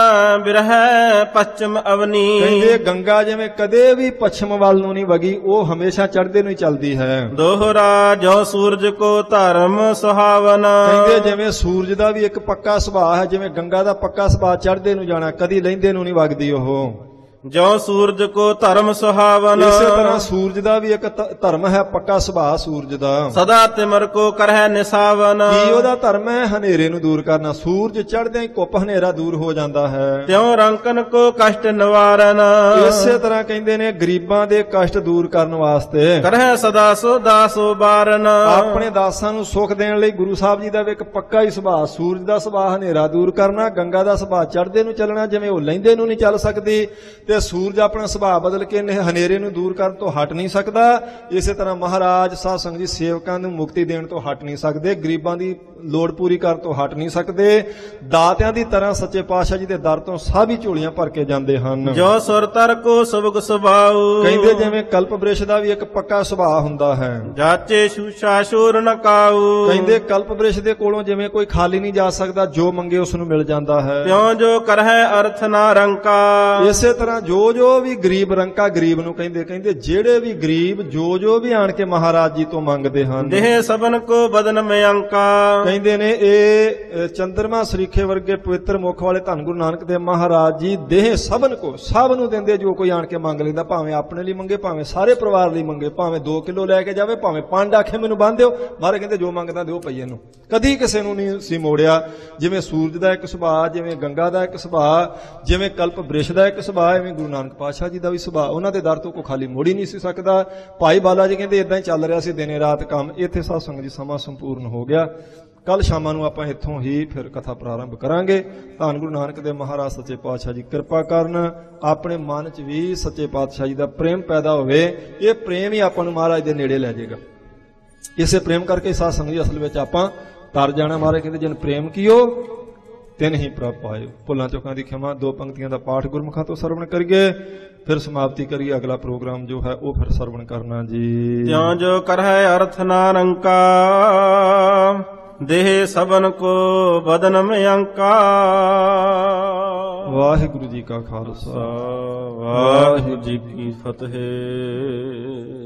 S2: ਬਿਰਹਿ ਪਛਮ ਅਵਨੀ,
S1: ਕਹਿੰਦੇ ਗੰਗਾ ਜਿਵੇਂ ਕਦੇ ਵੀ ਪੱਛਮ ਵੱਲ ਨੂੰ ਨਹੀਂ ਵਗੀ, ਉਹ ਹਮੇਸ਼ਾ ਚੜ੍ਹਦੇ ਨੂੰ ਹੀ ਚੱਲਦੀ ਹੈ।
S2: ਦੋਹਰਾ ਜੋ ਸੂਰਜ ਕੋ ਧਰਮ ਸੁਹਾਵਨ,
S1: ਕਹਿੰਦੇ ਜਿਵੇਂ ਸੂਰਜ ਦਾ ਵੀ ਇੱਕ ਪੱਕਾ ਸੁਭਾਅ ਹੈ, ਜਿਵੇਂ ਗੰਗਾ ਦਾ ਪੱਕਾ ਸੁਭਾਅ ਚੜ੍ਹਦੇ ਨੂੰ ਜਾਣਾ, ਕਦੀ ਲਹਿੰਦੇ ਨੂੰ ਨਹੀਂ ਵਗਦੀ ਉਹ।
S2: ਜੋ ਸੂਰਜ ਕੋ ਧਰਮ ਸੁਹਾਵਨ,
S1: ਇਸੇ ਤਰ੍ਹਾਂ ਸੂਰਜ ਦਾ ਵੀ ਇੱਕ ਧ- ਧਰਮ ਹੈ, ਪੱਕਾ ਸੁਭਾਅ ਸੂਰਜ ਦਾ।
S2: ਸਦਾ ਤਿਮਰ ਕੋ ਕਰਹਿ ਨਿਸਾਵਨ,
S1: ਕੀ ਉਹਦਾ ਧਰਮ ਹੈ? ਹਨੇਰੇ ਨੂੰ ਦੂਰ ਕਰਨਾ। ਸੂਰਜ ਚੜ੍ਹਦਿਆਂ ਹੀ ਕੁੱਪ ਹਨੇਰਾ ਦੂਰ ਹੋ ਜਾਂਦਾ ਹੈ।
S2: ਤਿਉ ਰੰਕਨ ਕੋ ਕਸ਼ਟ ਨਿਵਾਰਨ,
S1: ਇਸੇ ਤਰ੍ਹਾਂ ਕਹਿੰਦੇ ਨੇ ਗਰੀਬਾਂ ਦੇ ਕਸ਼ਟ ਦੂਰ ਕਰਨ ਵਾਸਤੇ
S2: ਕਰਹਿ ਸਦਾ ਸੋ ਦਾਸੋ ਬਾਰਨ,
S1: ਆਪਣੇ ਦਾਸਾਂ ਨੂੰ ਸੁੱਖ ਦੇਣ ਲਈ ਗੁਰੂ ਸਾਹਿਬ ਜੀ ਦਾ ਵੀ ਇੱਕ ਪੱਕਾ ਹੀ ਸੁਭਾਅ। ਸੂਰਜ ਦਾ ਸੁਭਾਅ ਹਨੇਰਾ ਦੂਰ ਕਰਨਾ, ਗੰਗਾ ਦਾ ਸੁਭਾਅ ਚੜ੍ਹਦੇ ਨੂੰ ਚੱਲਣਾ, ਜਿਵੇਂ ਉਹ ਲਹਿੰਦੇ ਨੂੰ ਨਹੀਂ ਚੱਲ ਸਕਦੀ ਤੇ ਸੂਰਜ ਆਪਣਾ ਸੁਭਾਅ ਬਦਲ ਕੇ ਹਨੇਰੇ ਨੂੰ ਦੂਰ ਕਰਨ ਤੋਂ ਹਟ ਨਹੀਂ ਸਕਦਾ। ਇਸੇ ਤਰ੍ਹਾਂ ਮਹਾਰਾਜ ਸਾਧ ਸੰਗਤ ਜੀ ਸੇਵਕਾਂ ਨੂੰ ਮੁਕਤੀ ਦੇਣ ਤੋਂ ਹਟ ਨਹੀਂ ਸਕਦੇ, ਗਰੀਬਾਂ ਦੀ ਲੋੜ ਪੂਰੀ ਕਰਨ ਤੋਂ ਹਟ ਨਹੀਂ ਸਕਦੇ। ਦਾਤਿਆਂ ਦੀ ਤਰ੍ਹਾਂ ਸੱਚੇ ਪਾਤਸ਼ਾਹ ਜੀ ਦੇ ਦਰ ਤੋਂ ਸਭ ਹੀ ਝੋਲੀਆਂ ਭਰ ਕੇ ਜਾਂਦੇ ਹਨ।
S2: ਜੋ ਸੁਰ ਤਰ ਕੋ ਸੁਭਗ ਸੁਭਾਉ,
S1: ਕਹਿੰਦੇ ਜਿਵੇਂ ਕਲਪ ਬ੍ਰਿਸ਼ ਦਾ ਵੀ ਇੱਕ ਪੱਕਾ ਸੁਭਾਅ ਹੁੰਦਾ ਹੈ।
S2: ਜਾਚੇ ਸ਼ੂਸ਼ਾ ਸ਼ੂਰ ਨ ਕਾਉ,
S1: ਕਹਿੰਦੇ ਕਲਪ ਬ੍ਰਿਸ਼ ਦੇ ਕੋਲੋਂ ਜਿਵੇਂ ਕੋਈ ਖਾਲੀ ਨਹੀਂ ਜਾ ਸਕਦਾ, ਜੋ ਮੰਗੇ ਉਸ ਨੂੰ ਮਿਲ ਜਾਂਦਾ ਹੈ।
S2: ਤਿਉ ਜੋ ਕਰਹਿ ਅਰਥ ਨਾ ਰੰਕਾ,
S1: ਇਸੇ ਤਰ੍ਹਾਂ ਜੋ ਜੋ ਵੀ ਗਰੀਬ ਰੰਕਾ, ਗਰੀਬ ਨੂੰ ਕਹਿੰਦੇ ਕਹਿੰਦੇ ਜਿਹੜੇ ਵੀ ਗਰੀਬ ਜੋ ਜੋ ਵੀ ਆਣ ਕੇ ਮਹਾਰਾਜ ਜੀ ਤੋਂ ਮੰਗਦੇ ਹਨ,
S2: ਦੇਹ ਸਬਨ ਕੋ ਬਦਨ ਮੈਂ ਅੰਕਾ,
S1: ਕਹਿੰਦੇ ਨੇ ਇਹ ਚੰਦਰਮਾ ਸਰੀਖੇ ਵਰਗੇ ਪਵਿੱਤਰ ਮੁਖ ਵਾਲੇ ਧੰਨ ਗੁਰੂ ਨਾਨਕ ਦੇਵ ਮਹਾਰਾਜ ਜੀ ਦੇਹ ਸਭਨ ਕੋ, ਸਭ ਨੂੰ ਦਿੰਦੇ ਜੋ ਕੋਈ ਆਣ ਕੇ ਮੰਗ ਲੈਂਦਾ, ਭਾਵੇਂ ਆਪਣੇ ਲਈ ਮੰਗੇ, ਭਾਵੇਂ ਸਾਰੇ ਪਰਿਵਾਰ ਲਈ ਮੰਗੇ, ਭਾਵੇਂ ਦੋ ਕਿਲੋ ਲੈ ਕੇ ਜਾਵੇ, ਭਾਵੇਂ ਪੰਜ ਆਖੇ ਮੈਨੂੰ ਬੰਨ ਦਿਓ, ਮਹਾਰਾਜ ਕਹਿੰਦੇ ਜੋ ਮੰਗਦਾ ਦਿਓ ਪਈ ਇਹਨੂੰ। ਕਦੀ ਕਿਸੇ ਨੂੰ ਨਹੀਂ ਸੀ ਮੋੜਿਆ। ਜਿਵੇਂ ਸੂਰਜ ਦਾ ਇੱਕ ਸੁਭਾਅ, ਜਿਵੇਂ ਗੰਗਾ ਦਾ ਇੱਕ ਸੁਭਾਅ, ਜਿਵੇਂ ਕਲਪ ਬ੍ਰਿਸ਼ ਦਾ ਇੱਕ ਸੁਭਾਅ, ਐਵੇਂ ਗੁਰੂ ਨਾਨਕ ਪਾਤਸ਼ਾਹ ਜੀ ਦਾ ਵੀ ਸੁਭਾਅ। ਉਹਨਾਂ ਦੇ ਦਰ ਤੋਂ ਕੋਈ ਖਾਲੀ ਮੋੜ ਹੀ ਨਹੀਂ ਸੀ ਸਕਦਾ। ਭਾਈ ਬਾਲਾ ਜੀ ਕਹਿੰਦੇ ਇਦਾਂ ਹੀ ਚੱਲ ਰਿਹਾ ਸੀ ਦਿਨੇ ਰਾਤ ਕੰਮ। ਇੱਥੇ ਸਾਧ ਸੰਗਤ ਜੀ ਸਮਾਂ ਸੰਪੂਰਨ ਹੋ ਗਿਆ। ਕੱਲ ਸ਼ਾਮਾਂ ਨੂੰ ਆਪਾਂ ਇੱਥੋਂ ਹੀ ਫਿਰ ਕਥਾ ਪ੍ਰਾਰੰਭ ਕਰਾਂਗੇ। ਧੰਨ ਗੁਰੂ ਨਾਨਕ ਦੇਵ ਮਹਾਰਾਜ ਸੱਚੇ ਪਾਤਸ਼ਾਹ ਜੀ ਕਿਰਪਾ ਕਰਨ, ਆਪਣੇ ਮਨ 'ਚ ਵੀ ਸੱਚੇ ਪਾਤਸ਼ਾਹ ਜੀ ਦਾ ਪ੍ਰੇਮ ਪੈਦਾ ਹੋਵੇ। ਇਹ ਪ੍ਰੇਮ ਹੀ ਆਪਾਂ ਨੂੰ ਮਹਾਰਾਜ ਦੇ ਨੇੜੇ ਲੈ ਜਾਏਗਾ। ਇਸੇ ਪ੍ਰੇਮ ਕਰਕੇ ਸਾਧ ਸੰਗਤ ਜੀ ਅਸਲ ਵਿੱਚ ਆਪਾਂ ਤਰ ਜਾਣਾ। ਮਹਾਰਾਜ ਕਹਿੰਦੇ ਜਿਨ ਪ੍ਰੇਮ ਕੀਓ ਤਿਨ ਹੀ ਪ੍ਰਭ ਪਾਇਓ। ਭੁੱਲਾਂ ਚੁੱਕਾਂ ਦੀ ਖਿਮਾ। ਦੋ ਪੰਕਤੀਆਂ ਦਾ ਪਾਠ ਗੁਰਮੁਖਾਂ ਤੋਂ ਸਰਵਣ ਕਰੀਏ, ਫਿਰ ਸਮਾਪਤੀ ਕਰੀਏ। ਅਗਲਾ ਪ੍ਰੋਗਰਾਮ ਜੋ ਹੈ ਉਹ ਫਿਰ ਸਰਵਣ ਕਰਨਾ ਜੀ।
S2: ਤਿਉ ਜੋ ਕਰਹਿ ਅਰਥ ਨਾ ਰੰਕਾ, ਦੇਹ ਸਬਨ ਕੋ ਬਦਨ ਮੈਂ ਅੰਕਾ।
S1: ਵਾਹਿਗੁਰੂ ਜੀ ਕਾ ਖਾਲਸਾ,
S2: ਵਾਹਿਗੁਰੂ ਜੀ ਕੀ ਫਤਿਹ।